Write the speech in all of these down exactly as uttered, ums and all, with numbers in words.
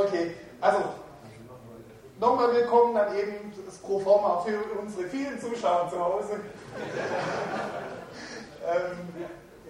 Okay, also nochmal willkommen dann eben das Proforma für unsere vielen Zuschauer zu Hause. ähm,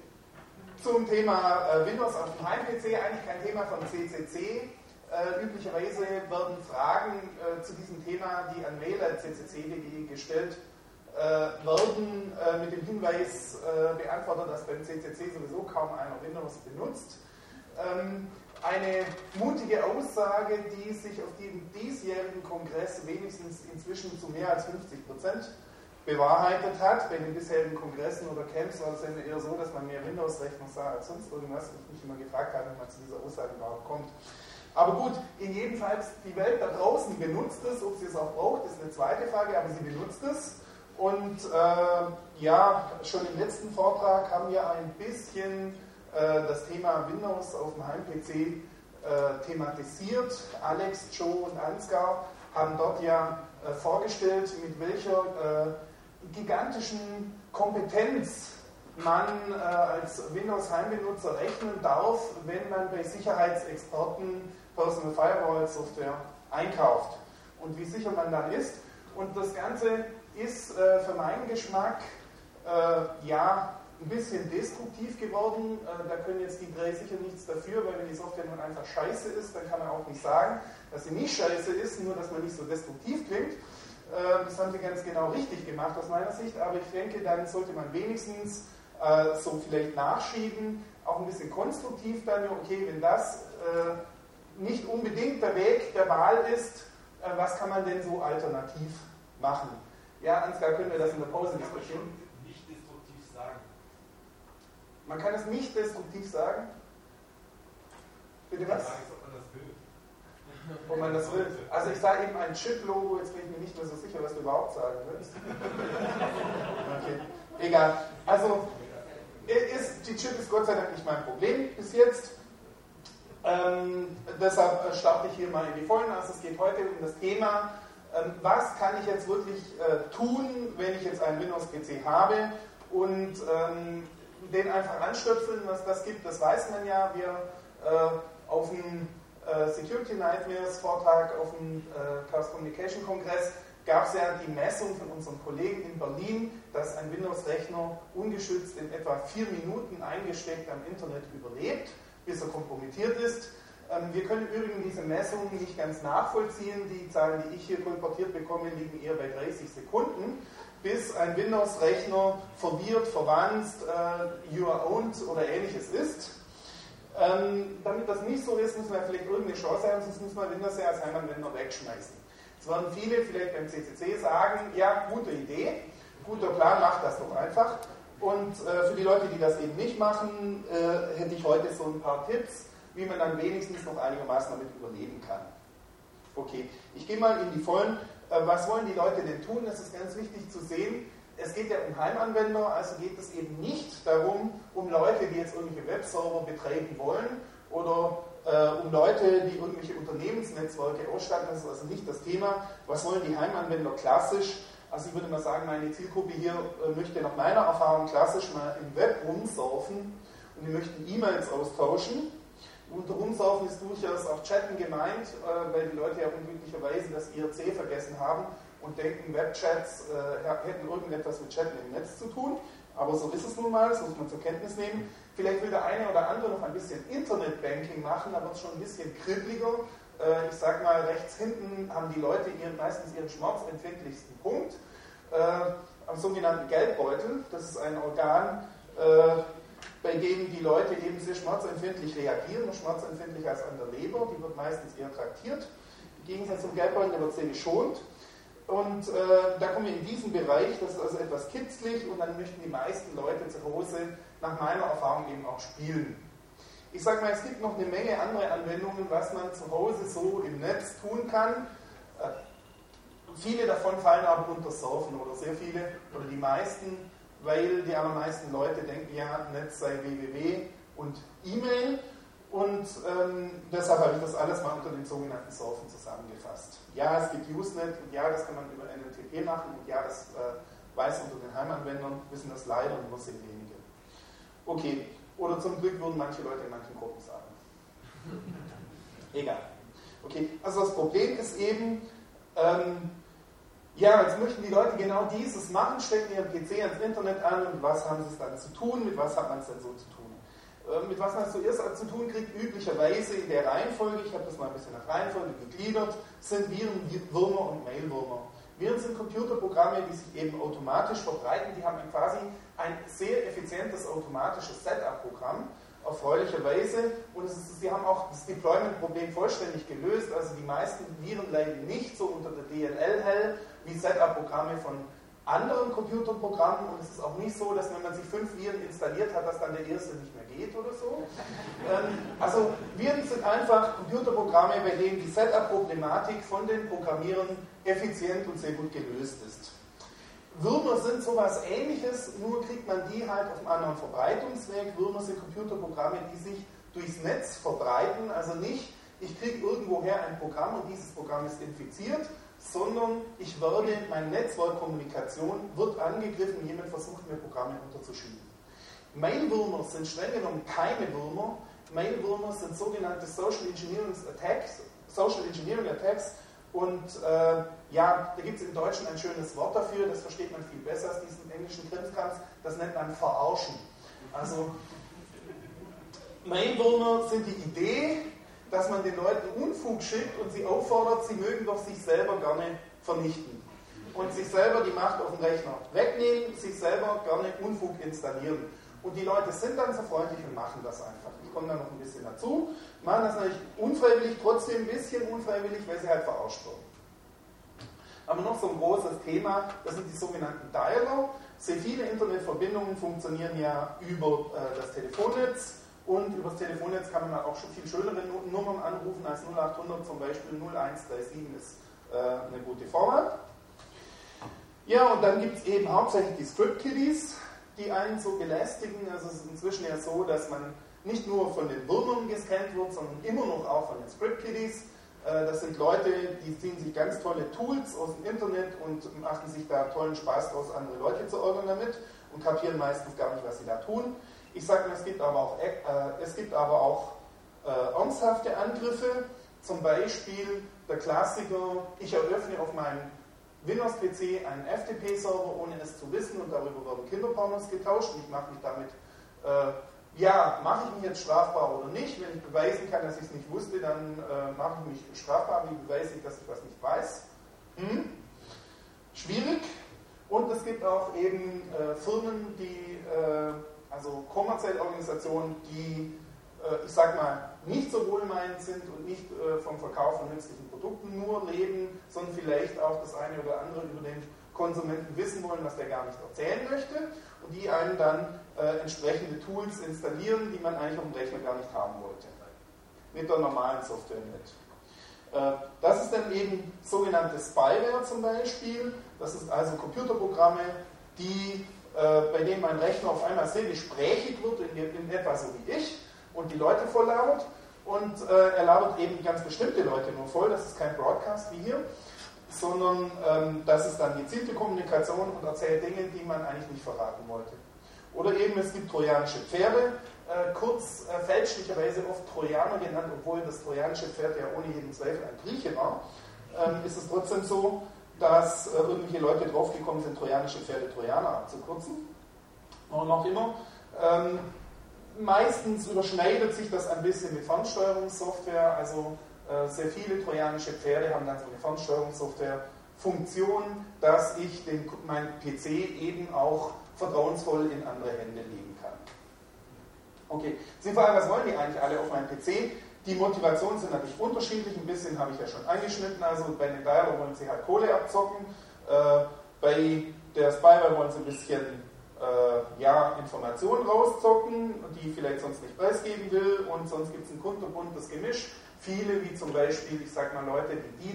zum Thema äh, Windows auf dem Heim-P C, eigentlich kein Thema von C C C. Äh, üblicherweise werden Fragen äh, zu diesem Thema, die an mail punkt c c c punkt d e gestellt äh, werden, äh, mit dem Hinweis äh, beantwortet, dass beim C C C sowieso kaum einer Windows benutzt. Ähm, eine mutige Aussage, die sich auf dem diesjährigen Kongress wenigstens inzwischen zu mehr als fünfzig Prozent bewahrheitet hat. Bei den bisherigen Kongressen oder Camps war es ja eher so, dass man mehr Windows-Rechner sah als sonst irgendwas. Ich mich immer gefragt habe, wenn man zu dieser Aussage überhaupt kommt. Aber gut, in jedem Fall, die Welt da draußen benutzt es, ob sie es auch braucht, ist eine zweite Frage, aber sie benutzt es. Und äh, ja, schon im letzten Vortrag haben wir ein bisschen äh, das Thema Windows auf dem Heim-P C äh, thematisiert. Alex, Joe und Ansgar haben dort ja äh, vorgestellt, mit welcher äh, gigantischen Kompetenz man äh, als Windows-Heimbenutzer rechnen darf, wenn man bei Sicherheitsexporten Personal Firewall Software einkauft und wie sicher man dann ist. Und das Ganze ist äh, für meinen Geschmack äh, ja ein bisschen destruktiv geworden. Äh, da können jetzt die drei sicher nichts dafür, weil wenn die Software nun einfach scheiße ist, dann kann man auch nicht sagen, dass sie nicht scheiße ist, nur dass man nicht so destruktiv klingt. Äh, das haben sie ganz genau richtig gemacht aus meiner Sicht, aber ich denke, dann sollte man wenigstens äh, so vielleicht nachschieben, auch ein bisschen konstruktiv dann, okay, wenn das äh, nicht unbedingt der Weg der Wahl ist, äh, was kann man denn so alternativ machen? Ja, Ansgar, können wir das in der Pause diskutieren? Nicht destruktiv sagen. Man kann es nicht destruktiv sagen? Bitte was? Ich weiß, ob man das will. Ob man das will. Also ich sage eben ein Chip-Logo, jetzt bin ich mir nicht mehr so sicher, was du überhaupt sagen willst. Okay, egal. Also ist, die Chip ist Gott sei Dank nicht mein Problem bis jetzt. Ähm, deshalb starte ich hier mal in die Vollen. Also es geht heute um das Thema, ähm, was kann ich jetzt wirklich äh, tun, wenn ich jetzt einen Windows-P C habe und ähm, den einfach anstöpseln, was das gibt, das weiß man ja. Wir äh, auf dem äh, Security Nightmares Vortrag, auf dem äh, Chaos Communication Kongress gab es ja die Messung von unserem Kollegen in Berlin, dass ein Windows-Rechner ungeschützt in etwa vier Minuten eingesteckt am Internet überlebt, bis er kompromittiert ist. Ähm, wir können übrigens diese Messung nicht ganz nachvollziehen. Die Zahlen, die ich hier kolportiert bekomme, liegen eher bei dreißig Sekunden, bis ein Windows-Rechner verwirrt, verwanzt, äh, you are owned oder ähnliches ist. Ähm, damit das nicht so ist, müssen wir vielleicht irgendeine Chance haben, sonst müssen wir Windows ja als Heimanwender wegschmeißen. Jetzt werden viele vielleicht beim C C C sagen, ja, gute Idee, guter Plan, macht das doch einfach. Und äh, für die Leute, die das eben nicht machen, äh, hätte ich heute so ein paar Tipps, wie man dann wenigstens noch einigermaßen damit überleben kann. Okay, ich gehe mal in die Vollen. Äh, was wollen die Leute denn tun? Das ist ganz wichtig zu sehen. Es geht ja um Heimanwender, also geht es eben nicht darum, um Leute, die jetzt irgendwelche Webserver betreiben wollen oder äh, um Leute, die irgendwelche Unternehmensnetzwerke ausstatten. Das ist also nicht das Thema. Was wollen die Heimanwender klassisch? Also ich würde mal sagen, meine Zielgruppe hier äh, möchte nach meiner Erfahrung klassisch mal im Web rumsurfen und die möchten E-Mails austauschen. Unter rumsurfen ist durchaus auch Chatten gemeint, äh, weil die Leute ja unglücklicherweise das I R C vergessen haben und denken, Webchats äh, hätten irgendetwas mit Chatten im Netz zu tun. Aber so ist es nun mal, das muss man zur Kenntnis nehmen. Vielleicht will der eine oder andere noch ein bisschen Internetbanking machen, da wird es schon ein bisschen kribbeliger. Äh, ich sage mal, rechts hinten haben die Leute ihren, meistens ihren schmerzempfindlichsten Punkt. Äh, am sogenannten Geldbeutel, das ist ein Organ, äh, bei dem die Leute eben sehr schmerzempfindlich reagieren, noch schmerzempfindlicher als an der Leber, die wird meistens eher traktiert. Im Gegensatz zum Geldbeutel, der wird sehr geschont. Und äh, da kommen wir in diesen Bereich, das ist also etwas kitzlig und dann möchten die meisten Leute zu Hause nach meiner Erfahrung eben auch spielen. Ich sage mal, es gibt noch eine Menge andere Anwendungen, was man zu Hause so im Netz tun kann. Äh, viele davon fallen aber unter Surfen oder sehr viele oder die meisten, weil die allermeisten Leute denken, ja, Netz sei w w w und E-Mail. Und ähm, deshalb habe ich das alles mal unter den sogenannten Surfen zusammengefasst. Ja, es gibt Usenet und ja, das kann man über N L T P machen und ja, das äh, weiß unter den Heimanwendern, wissen das leider nur sehr wenige. Okay, oder zum Glück würden manche Leute in manchen Gruppen sagen. Egal. Okay, also das Problem ist eben, ähm, ja, jetzt möchten die Leute genau dieses machen, stecken ihren P C ans Internet an und was haben sie es dann zu tun, mit was hat man es denn so zu tun? Äh, mit was man es zuerst zu tun kriegt, üblicherweise in der Reihenfolge, ich habe das mal ein bisschen nach Reihenfolge gegliedert, sind Viren, Würmer und Mailwürmer. Viren sind Computerprogramme, die sich eben automatisch verbreiten, die haben quasi ein sehr effizientes automatisches Setup-Programm, erfreulicherweise, und es ist, sie haben auch das Deployment-Problem vollständig gelöst, also die meisten Viren leiden nicht so unter der D L L hell wie Setup-Programme von anderen Computerprogrammen, und es ist auch nicht so, dass wenn man sich fünf Viren installiert hat, dass dann der erste nicht mehr geht oder so. Ähm, also Viren sind einfach Computerprogramme, bei denen die Setup-Problematik von den Programmierern effizient und sehr gut gelöst ist. Würmer sind sowas Ähnliches, nur kriegt man die halt auf einem anderen Verbreitungsweg. Würmer sind Computerprogramme, die sich durchs Netz verbreiten, also nicht, ich kriege irgendwoher ein Programm und dieses Programm ist infiziert, sondern ich werde, meine Netzwerkkommunikation wird angegriffen, jemand versucht mir Programme unterzuschieben. Mailwürmer sind streng genommen keine Würmer. Mailwürmer sind sogenannte Social Engineering Attacks, Social Engineering Attacks, und äh, ja, da gibt es im Deutschen ein schönes Wort dafür, das versteht man viel besser als diesen englischen Krimskrams, das nennt man Verarschen. Also Mailwürmer sind die Idee, dass man den Leuten Unfug schickt und sie auffordert, sie mögen doch sich selber gerne vernichten. Und sich selber die Macht auf dem Rechner wegnehmen, sich selber gerne Unfug installieren. Und die Leute sind dann so freundlich und machen das einfach. Ich komme da noch ein bisschen dazu. Machen das natürlich unfreiwillig, trotzdem ein bisschen unfreiwillig, weil sie halt verarscht wurden. Aber noch so ein großes Thema, das sind die sogenannten Dialer. Sehr viele Internetverbindungen funktionieren ja über äh, das Telefonnetz. Und über das Telefonnetz kann man halt auch schon viel schönere Nummern anrufen als null acht hundert, zum Beispiel null eins drei sieben ist äh, eine gute Format. Ja, und dann gibt es eben hauptsächlich die Script-Kiddies, die einen so belästigen. Also es ist inzwischen ja so, dass man nicht nur von den Würmern gescannt wird, sondern immer noch auch von den Script-Kiddies. Äh, das sind Leute, die ziehen sich ganz tolle Tools aus dem Internet und machen sich da tollen Spaß draus, andere Leute zu ärgern damit und kapieren meistens gar nicht, was sie da tun. Ich sage mal, es gibt aber auch, äh, es gibt aber auch äh, ernsthafte Angriffe, zum Beispiel der Klassiker, ich eröffne auf meinem Windows-P C einen F T P-Server, ohne es zu wissen, und darüber werden Kinderpornos getauscht. Ich mache mich damit, äh, ja, mache ich mich jetzt strafbar oder nicht? Wenn ich beweisen kann, dass ich es nicht wusste, dann äh, mache ich mich strafbar. Wie beweise ich, dass ich was nicht weiß? Hm? Schwierig. Und es gibt auch eben äh, Firmen, die, äh, also kommerzielle Organisationen, die, äh, ich sag mal, nicht so wohlmeinend sind und nicht äh, vom Verkauf von nützlichen Produkten nur leben, sondern vielleicht auch das eine oder andere über den Konsumenten wissen wollen, was der gar nicht erzählen möchte, und die einen dann äh, entsprechende Tools installieren, die man eigentlich auf dem Rechner gar nicht haben wollte. Mit der normalen Software nicht. Äh, das ist dann eben sogenannte Spyware zum Beispiel. Das ist also Computerprogramme, die, äh, bei denen mein Rechner auf einmal sehr gesprächig wird, in, in etwa so wie ich, und die Leute voll labert. Und äh, er labert eben ganz bestimmte Leute nur voll. Das ist kein Broadcast wie hier, sondern ähm, das ist dann gezielte Kommunikation und erzählt Dinge, die man eigentlich nicht verraten wollte. Oder eben es gibt trojanische Pferde, äh, kurz äh, fälschlicherweise oft Trojaner genannt, obwohl das trojanische Pferd ja ohne jeden Zweifel ein Grieche war, ähm, ist es trotzdem so, dass äh, irgendwelche Leute draufgekommen sind, trojanische Pferde Trojaner abzukürzen. Und noch immer. Ähm, meistens überschneidet sich das ein bisschen mit Fernsteuerungssoftware, also äh, sehr viele trojanische Pferde haben dann so eine Fernsteuerungssoftware-Funktion, dass ich den, meinen P C eben auch vertrauensvoll in andere Hände legen kann. Okay, Sie fragen, was wollen die eigentlich alle auf meinem P C? Die Motivationen sind natürlich unterschiedlich, ein bisschen habe ich ja schon angeschnitten, also bei den Dialer wollen Sie halt Kohle abzocken, äh, bei der Spyware wollen Sie ein bisschen äh, ja, Informationen rauszocken, die vielleicht sonst nicht preisgeben will, und sonst gibt es ein kunterbuntes Gemisch. Viele, wie zum Beispiel, ich sage mal Leute, die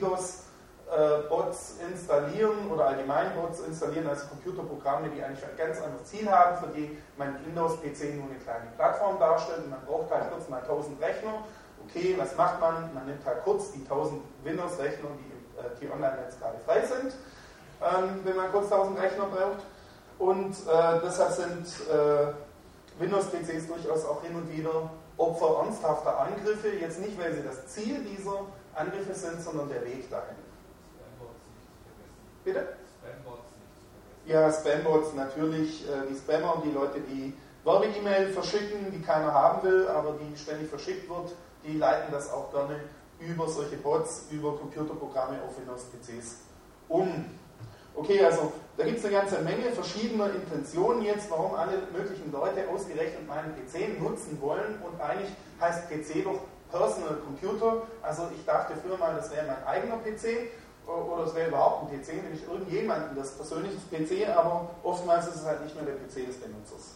DDoS-Bots äh, installieren oder allgemein Bots installieren, also Computerprogramme, die eigentlich ein ganz anderes Ziel haben, für die mein Windows-P C nur eine kleine Plattform darstellt, und man braucht halt kurz mal tausend Rechner. Okay, was macht man? Man nimmt halt kurz die tausend Windows-Rechner, die im äh, T-Online-Netz gerade frei sind, ähm, wenn man kurz tausend Rechner braucht. Und äh, deshalb sind äh, Windows-P Cs durchaus auch hin und wieder Opfer ernsthafter Angriffe. Jetzt nicht, weil sie das Ziel dieser Angriffe sind, sondern der Weg dahin. Spambots nicht zu vergessen. Bitte? Spambots nicht zu vergessen. Ja, Spambots natürlich, äh, die Spammer, die Leute, die Werbe-E-Mail verschicken, die keiner haben will, aber die ständig verschickt wird, die leiten das auch gerne über solche Bots, über Computerprogramme auf Windows-P Cs um. Okay, also da gibt es eine ganze Menge verschiedener Intentionen jetzt, warum alle möglichen Leute ausgerechnet meinen P C nutzen wollen, und eigentlich heißt P C doch Personal Computer. Also ich dachte früher mal, das wäre mein eigener P C oder es wäre überhaupt ein P C, nämlich irgendjemanden das persönliche P C, aber oftmals ist es halt nicht mehr der P C des Benutzers.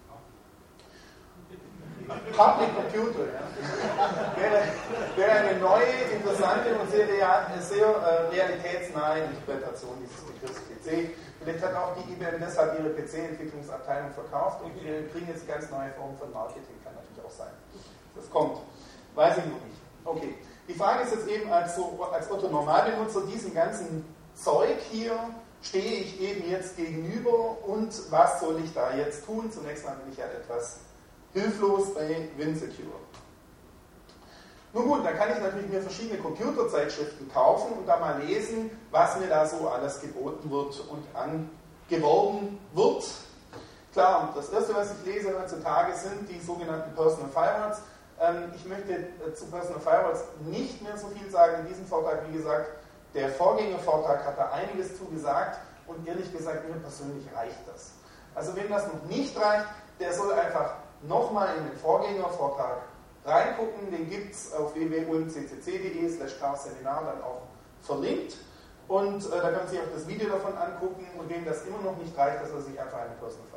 Public Computer, ja. wäre, wäre eine neue, interessante und sehr, sehr äh, realitätsnahe Interpretation dieses Begriffs P C. Vielleicht hat auch die I B M deshalb ihre P C-Entwicklungsabteilung verkauft und wir kriegen jetzt ganz neue Formen von Marketing, kann natürlich auch sein. Das kommt. Weiß ich noch nicht. Okay. Die Frage ist jetzt eben, als, so, als Otto-Normalbenutzer, diesem ganzen Zeug hier, stehe ich eben jetzt gegenüber und was soll ich da jetzt tun? Zunächst mal bin ich ja etwas hilflos bei WinSecure. Nun gut, da kann ich natürlich mir verschiedene Computerzeitschriften kaufen und da mal lesen, was mir da so alles geboten wird und angeworben wird. Klar, das erste, was ich lese heutzutage, sind die sogenannten Personal Firewalls. Ähm, ich möchte äh, zu Personal Firewalls nicht mehr so viel sagen in diesem Vortrag. Wie gesagt, der Vorgängervortrag hat da einiges zugesagt und ehrlich gesagt, mir persönlich reicht das. Also wem das noch nicht reicht, der soll einfach nochmal in den Vorgängervortrag reingucken, den gibt es auf w w w punkt ulm c c c punkt d e slash chaos seminar dann auch verlinkt und äh, da kann man sich auch das Video davon angucken, und wem das immer noch nicht reicht, dass er sich einfach eine Personal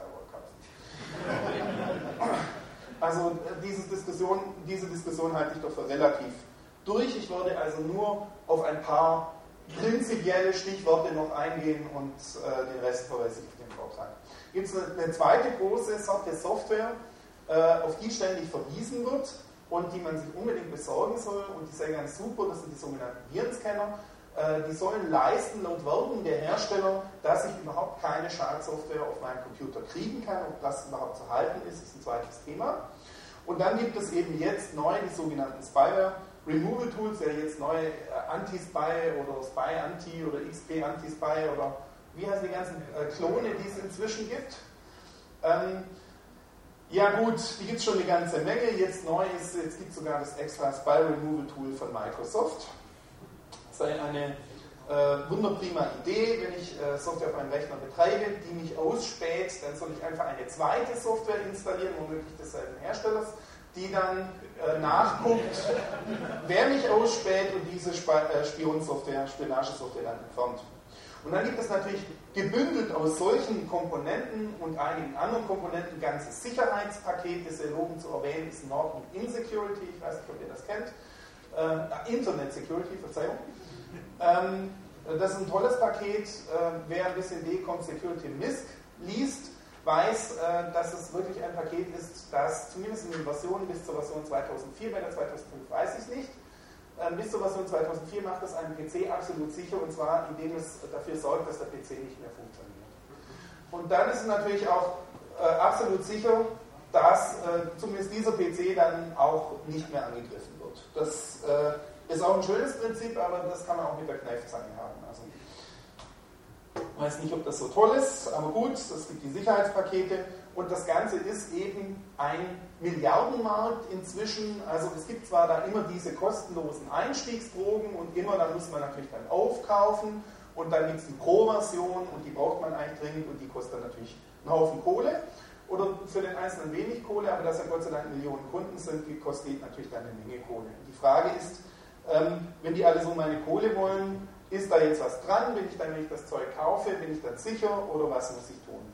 Firewall kauft. Also äh, diese, Diskussion, diese Diskussion halte ich doch für relativ durch. Ich würde also nur auf ein paar prinzipielle Stichworte noch eingehen und äh, den Rest verweise ich auf den Vortrag. Gibt es eine, eine zweite große Sorte Software, auf die ständig verwiesen wird und die man sich unbedingt besorgen soll, und die sei ganz super, das sind die sogenannten Virenscanner. Die sollen leisten, laut Werbung der Hersteller, dass ich überhaupt keine Schadsoftware auf meinen Computer kriegen kann. Ob das überhaupt zu halten ist, ist ein zweites Thema. Und dann gibt es eben jetzt neu die sogenannten Spyware Removal Tools, ja jetzt neue Anti-Spy oder Spy-Anti oder X P-Anti-Spy oder wie heißen die ganzen Klone, die es inzwischen gibt. Ähm, Ja gut, die gibt es schon eine ganze Menge. Jetzt neu ist, jetzt gibt es sogar das extra Spy Removal Tool von Microsoft. Das sei eine äh, wunderprima Idee, wenn ich äh, Software auf einem Rechner betreibe, die mich ausspäht, dann soll ich einfach eine zweite Software installieren, womöglich desselben Herstellers, die dann äh, nachguckt, wer mich ausspäht und diese Sp äh, Spionsoftware, Spionagesoftware dann entfernt. Und dann gibt es natürlich gebündelt aus solchen Komponenten und einigen anderen Komponenten ganze Sicherheitspakete. Sehr lobend zu erwähnen ist Norton Insecurity, ich weiß nicht, ob ihr das kennt. Äh, Internet Security, Verzeihung. Ähm, das ist ein tolles Paket. Äh, wer ein bisschen D COM Security M I S C liest, weiß, äh, dass es wirklich ein Paket ist, das zumindest in den Versionen bis zur Version zweitausendvier, bei der zweitausendfünf weiß ich es nicht, bis zur Version zweitausendvier macht es einen P C absolut sicher, und zwar indem es dafür sorgt, dass der P C nicht mehr funktioniert. Und dann ist es natürlich auch äh, absolut sicher, dass äh, zumindest dieser P C dann auch nicht mehr angegriffen wird. Das äh, ist auch ein schönes Prinzip, aber das kann man auch mit der Kneifzange haben. Also, ich weiß nicht, ob das so toll ist, aber gut, es gibt die Sicherheitspakete. Und das Ganze ist eben ein Milliardenmarkt inzwischen. Also es gibt zwar da immer diese kostenlosen Einstiegsdrogen und immer, da muss man natürlich dann aufkaufen. Und dann gibt es die Pro-Version und die braucht man eigentlich dringend und die kostet dann natürlich einen Haufen Kohle. Oder für den Einzelnen wenig Kohle, aber dass ja Gott sei Dank Millionen Kunden sind, die kostet natürlich dann eine Menge Kohle. Und die Frage ist, ähm, wenn die alle so meine Kohle wollen, ist da jetzt was dran? Bin ich dann, wenn ich das Zeug kaufe, bin ich dann sicher oder was muss ich tun?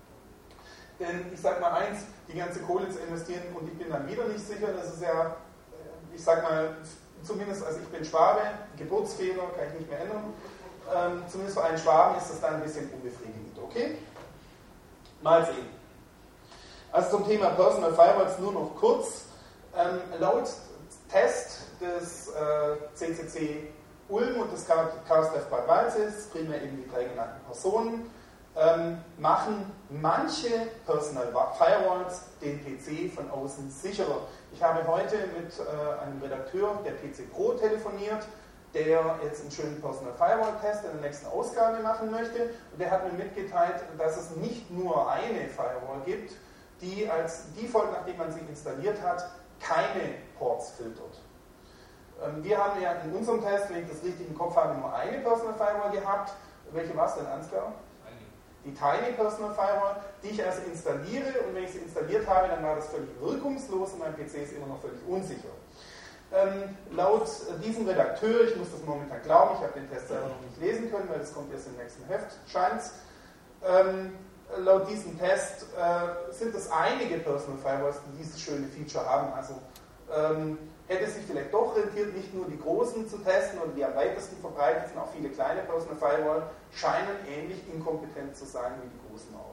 Denn ich sage mal eins, die ganze Kohle zu investieren und ich bin dann wieder nicht sicher, das ist ja, ich sage mal, zumindest, also ich bin Schwabe, Geburtsfehler, kann ich nicht mehr ändern, ähm, zumindest für einen Schwaben ist das dann ein bisschen unbefriedigend, okay? Mal sehen. Also zum Thema Personal Firewalls nur noch kurz. Ähm, laut Test des äh, C C C Ulm und des Chaos Dev Bad Waldsee, primär eben die drei genannten Personen, ähm, machen manche Personal Firewalls den P C von außen sicherer. Ich habe heute mit äh, einem Redakteur der P C Pro telefoniert, der jetzt einen schönen Personal Firewall Test in der nächsten Ausgabe machen möchte. Und der hat mir mitgeteilt, dass es nicht nur eine Firewall gibt, die als Default, nachdem man sie installiert hat, keine Ports filtert. Ähm, wir haben ja in unserem Test, wenn ich das richtig im Kopf habe, nur eine Personal Firewall gehabt. Welche war es denn, Ansgar? Die Tiny Personal Firewall, die ich also installiere, und wenn ich sie installiert habe, dann war das völlig wirkungslos und mein P C ist immer noch völlig unsicher. Ähm, laut diesem Redakteur, ich muss das momentan glauben, ich habe den Test selber noch nicht lesen können, weil das kommt erst im nächsten Heft, scheint's. Ähm, laut diesem Test äh, sind es einige Personal Firewalls, die dieses schöne Feature haben. Also ähm, hätte es sich vielleicht doch rentiert, nicht nur die großen zu testen und die am weitesten verbreitet sind, auch viele kleine Personal Firewall scheinen ähnlich inkompetent zu sein wie die großen auch.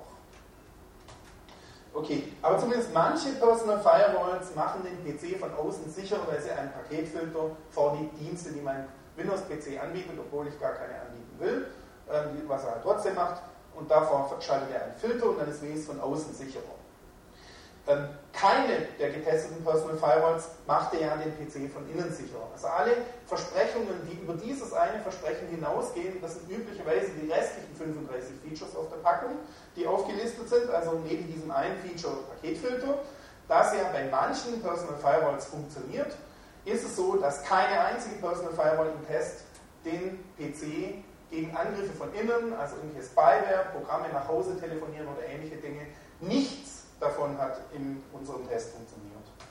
Okay, aber zumindest manche Personal Firewalls machen den P C von außen sicher, weil sie einen Paketfilter vor die Dienste, die mein Windows-P C anbietet, obwohl ich gar keine anbieten will, ähm, was er halt trotzdem macht, und davor schaltet er einen Filter und dann ist wenigstens von außen sicherer. Ähm, keine der getesteten Personal Firewalls machte ja den P C von innen sicherer. Also alle Versprechungen, die über dieses eine Versprechen hinausgehen, das sind üblicherweise die restlichen fünfunddreißig Features auf der Packung, die aufgelistet sind, also neben diesem einen Feature Paketfilter. Das ja bei manchen Personal Firewalls funktioniert, ist es so, dass keine einzige Personal Firewall im Test den P C gegen Angriffe von innen, also irgendwelche Spyware, Programme nach Hause telefonieren oder ähnliche Dinge, nichts davon hat in unserem Test funktioniert.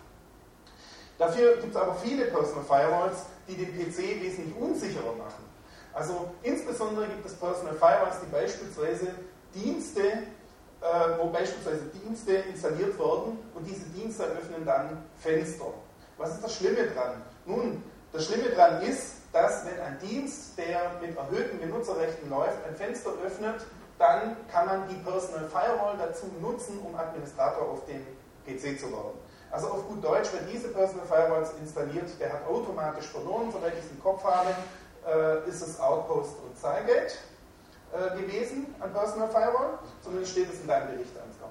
Dafür gibt es aber viele Personal Firewalls, die den P C wesentlich unsicherer machen. Also insbesondere gibt es Personal Firewalls, die beispielsweise Dienste, äh, wo beispielsweise Dienste installiert werden und diese Dienste öffnen dann Fenster. Was ist das Schlimme dran? Nun, das Schlimme dran ist, dass wenn ein Dienst, der mit erhöhten Benutzerrechten läuft, ein Fenster öffnet, dann kann man die Personal Firewall dazu nutzen, um Administrator auf dem P C zu werden. Also auf gut Deutsch, wer diese Personal Firewalls installiert, der hat automatisch verloren, soweit ich es im Kopf habe, äh, ist es Outpost und Cygate äh, gewesen an Personal Firewall. Zumindest steht es in deinem Bericht, Ansgar.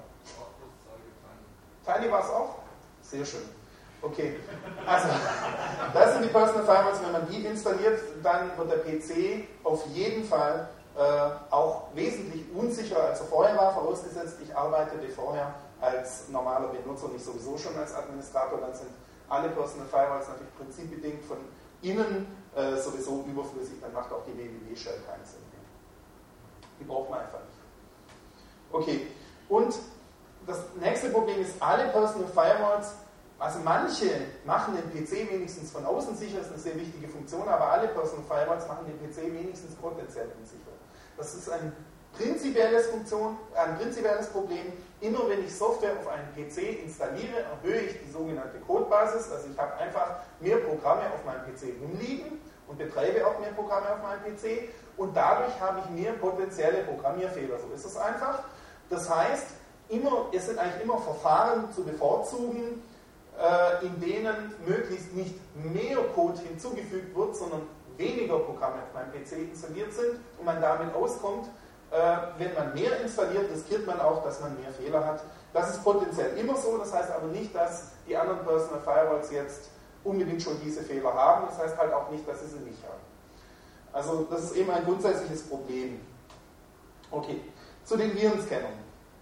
Tiny war es auch? Sehr schön. Okay, also das sind die Personal Firewalls, wenn man die installiert, dann wird der P C auf jeden Fall äh, auch wesentlich unsicherer als er vorher war, vorausgesetzt, ich arbeitete vorher als normaler Benutzer, nicht sowieso schon als Administrator, dann sind alle Personal Firewalls natürlich prinzipbedingt von innen äh, sowieso überflüssig, dann macht auch die W W W-Shell keinen Sinn mehr. Die braucht man einfach nicht. Okay, und das nächste Problem ist, alle Personal Firewalls, also manche machen den P C wenigstens von außen sicher, das ist eine sehr wichtige Funktion, aber alle Personal Firewalls machen den P C wenigstens potenziell unsicher. Das ist ein prinzipielles, Funktion, ein prinzipielles Problem. Immer wenn ich Software auf einen P C installiere, erhöhe ich die sogenannte Codebasis. Also ich habe einfach mehr Programme auf meinem P C rumliegen und betreibe auch mehr Programme auf meinem P C und dadurch habe ich mehr potenzielle Programmierfehler. So ist es einfach. Das heißt, immer, es sind eigentlich immer Verfahren zu bevorzugen, in denen möglichst nicht mehr Code hinzugefügt wird, sondern weniger Programme auf meinem P C installiert sind und man damit auskommt. Wenn man mehr installiert, riskiert man auch, dass man mehr Fehler hat. Das ist potenziell immer so, das heißt aber nicht, dass die anderen Personal Firewalls jetzt unbedingt schon diese Fehler haben, das heißt halt auch nicht, dass sie sie nicht haben. Also das ist eben ein grundsätzliches Problem. Okay, zu den Virenscannern.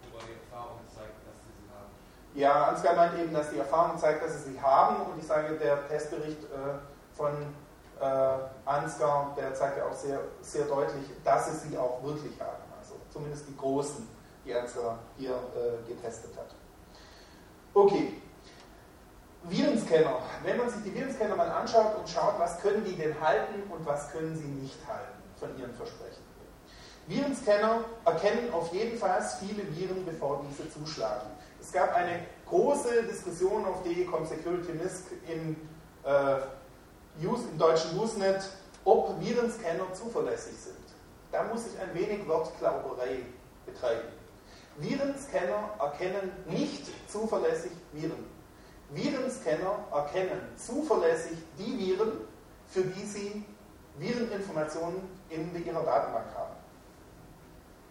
Ja, Ansgar meint eben, dass die Erfahrung zeigt, dass sie sie haben und ich sage, der Testbericht äh, von äh, Ansgar, der zeigt ja auch sehr, sehr deutlich, dass sie sie auch wirklich haben. Also zumindest die großen, die Ansgar hier äh, getestet hat. Okay, Virenscanner. Wenn man sich die Virenscanner mal anschaut und schaut, was können die denn halten und was können sie nicht halten von ihren Versprechen. Virenscanner erkennen auf jeden Fall viele Viren, bevor diese zuschlagen. Es gab eine große Diskussion auf D E com Security M I S C im, äh, Use, im deutschen Usenet, ob Virenscanner zuverlässig sind. Da muss ich ein wenig Wortklauberei betreiben. Virenscanner erkennen nicht zuverlässig Viren. Virenscanner erkennen zuverlässig die Viren, für die sie Vireninformationen in ihrer Datenbank haben.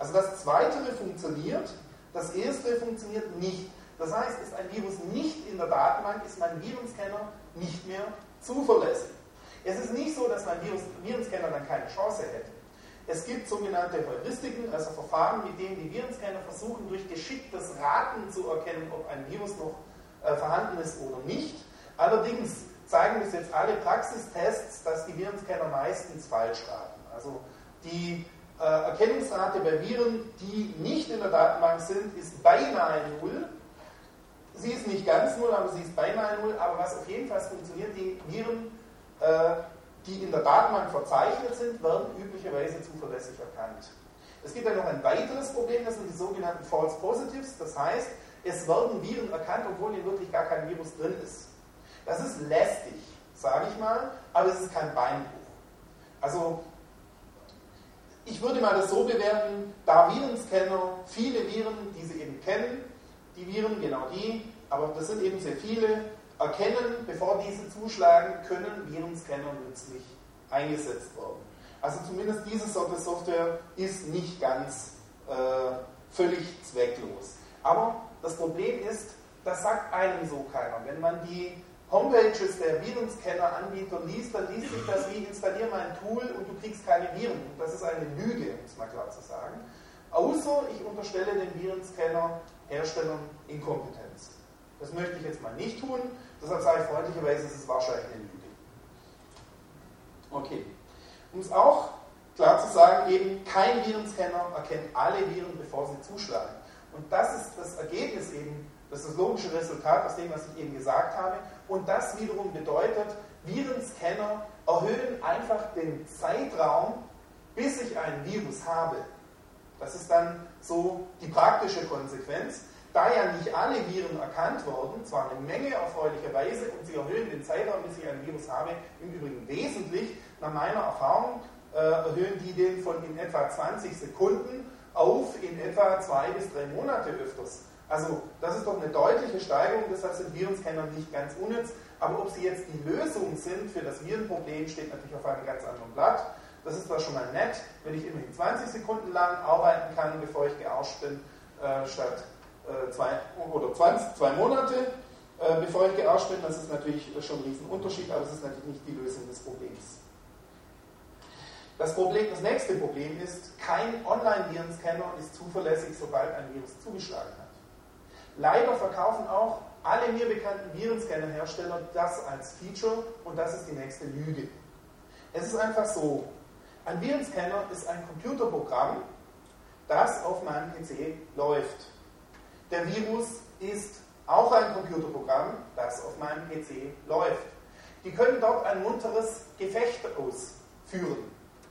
Also das Zweitere funktioniert, das Erstere funktioniert nicht. Das heißt, ist ein Virus nicht in der Datenbank, ist mein Virenscanner nicht mehr zuverlässig. Es ist nicht so, dass mein Virus, Virenscanner dann keine Chance hätte. Es gibt sogenannte Heuristiken, also Verfahren, mit denen die Virenscanner versuchen, durch geschicktes Raten zu erkennen, ob ein Virus noch äh, vorhanden ist oder nicht. Allerdings zeigen bis jetzt alle Praxistests, dass die Virenscanner meistens falsch raten. Also die äh, Erkennungsrate bei Viren, die nicht in der Datenbank sind, ist beinahe null. Sie ist nicht ganz null, aber sie ist beinahe null. Aber was auf jeden Fall funktioniert, die Viren, äh, die in der Datenbank verzeichnet sind, werden üblicherweise zuverlässig erkannt. Es gibt dann noch ein weiteres Problem, das sind die sogenannten False Positives. Das heißt, es werden Viren erkannt, obwohl hier wirklich gar kein Virus drin ist. Das ist lästig, sage ich mal, aber es ist kein Beinbruch. Also, ich würde mal das so bewerten, da Virenscanner viele Viren, die Sie eben kennen, die Viren, genau die, aber das sind eben sehr viele, erkennen, bevor diese zuschlagen, können Virenscanner nützlich eingesetzt werden. Also zumindest diese Sorte Software ist nicht ganz äh, völlig zwecklos. Aber das Problem ist, das sagt einem so keiner. Wenn man die Homepages der Virenscanner-Anbieter liest, dann liest sich das wie, installier mal ein Tool und du kriegst keine Viren. Das ist eine Lüge, um es mal klar zu sagen. Außer ich unterstelle den Virenscanner-Herstellern Inkompetenz. Das möchte ich jetzt mal nicht tun, deshalb sage ich freundlicherweise, es ist wahrscheinlich eine Lüge. Okay. Um es auch klar zu sagen, eben kein Virenscanner erkennt alle Viren, bevor sie zuschlagen. Und das ist das Ergebnis eben, das ist das logische Resultat aus dem, was ich eben gesagt habe. Und das wiederum bedeutet, Virenscanner erhöhen einfach den Zeitraum, bis ich ein Virus habe. Das ist dann so die praktische Konsequenz. Da ja nicht alle Viren erkannt wurden, zwar eine Menge erfreulicherweise, und sie erhöhen den Zeitraum, bis ich ein Virus habe, im Übrigen wesentlich, nach meiner Erfahrung äh, erhöhen die den von in etwa zwanzig Sekunden auf in etwa zwei bis drei Monate öfters. Also das ist doch eine deutliche Steigerung, deshalb sind Virenscanner nicht ganz unnütz, aber ob sie jetzt die Lösung sind für das Virenproblem, steht natürlich auf einem ganz anderen Blatt. Das ist zwar schon mal nett, wenn ich immerhin zwanzig Sekunden lang arbeiten kann, bevor ich gearscht bin, äh, statt äh, zwei, oder zwanzig, zwei Monate, äh, bevor ich gearscht bin. Das ist natürlich schon ein Riesenunterschied, aber es ist natürlich nicht die Lösung des Problems. Das Problem, das nächste Problem ist, kein Online-Virenscanner ist zuverlässig, sobald ein Virus zugeschlagen hat. Leider verkaufen auch alle mir bekannten Virenscanner-Hersteller das als Feature und das ist die nächste Lüge. Es ist einfach so, ein Virenscanner ist ein Computerprogramm, das auf meinem P C läuft. Der Virus ist auch ein Computerprogramm, das auf meinem P C läuft. Die können dort ein munteres Gefecht ausführen.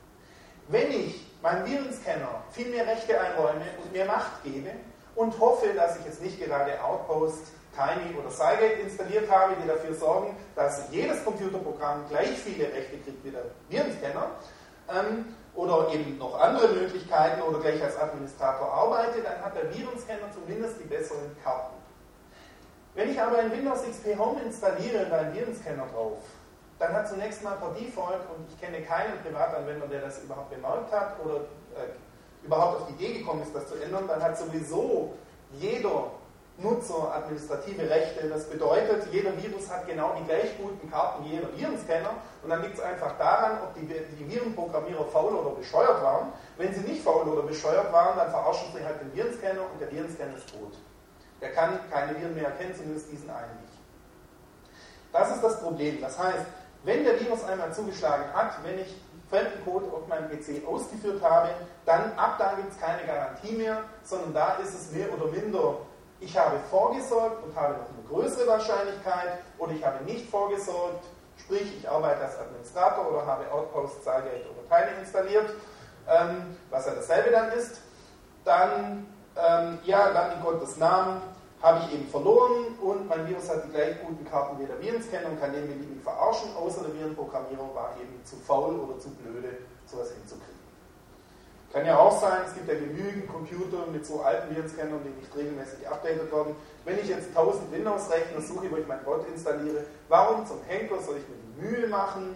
Wenn ich meinem Virenscanner viel mehr Rechte einräume und mehr Macht gebe und hoffe, dass ich jetzt nicht gerade Outpost, Tiny oder Cygate installiert habe, die dafür sorgen, dass jedes Computerprogramm gleich viele Rechte kriegt wie der Virenscanner, ähm, oder eben noch andere Möglichkeiten oder gleich als Administrator arbeite, dann hat der Virenscanner zumindest die besseren Karten. Wenn ich aber ein Windows X P Home installiere und einen Virenscanner drauf, dann hat zunächst mal per Default, und ich kenne keinen Privatanwender, der das überhaupt bemerkt hat oder äh, überhaupt auf die Idee gekommen ist, das zu ändern, dann hat sowieso jeder Nutzer administrative Rechte. Das bedeutet, jeder Virus hat genau die gleich guten Karten wie jeder Virenscanner und dann liegt es einfach daran, ob die, die Virenprogrammierer faul oder bescheuert waren. Wenn sie nicht faul oder bescheuert waren, dann verarschen sie halt den Virenscanner und der Virenscanner ist tot. Der kann keine Viren mehr erkennen, zumindest diesen einen nicht. Das ist das Problem. Das heißt, wenn der Virus einmal zugeschlagen hat, wenn ich fremden Code auf meinem P C ausgeführt habe, dann ab da gibt es keine Garantie mehr, sondern da ist es mehr oder minder, ich habe vorgesorgt und habe noch eine größere Wahrscheinlichkeit oder ich habe nicht vorgesorgt, sprich ich arbeite als Administrator oder habe Outpost, Cygate oder Tiny installiert, ähm, was ja dasselbe dann ist, dann, ähm, ja, dann in Gottes Namen habe ich eben verloren und mein Virus hat die gleich guten Karten wie der Virenscanner und kann den beliebig verarschen, außer der Virenprogrammierer war eben zu faul oder zu blöde, sowas hinzukriegen. Kann ja auch sein, es gibt ja genügend Computer mit so alten Virenscannern, die nicht regelmäßig updated werden. Wenn ich jetzt tausend Windows-Rechner suche, wo ich mein Bot installiere, warum zum Henker soll ich mir die Mühe machen,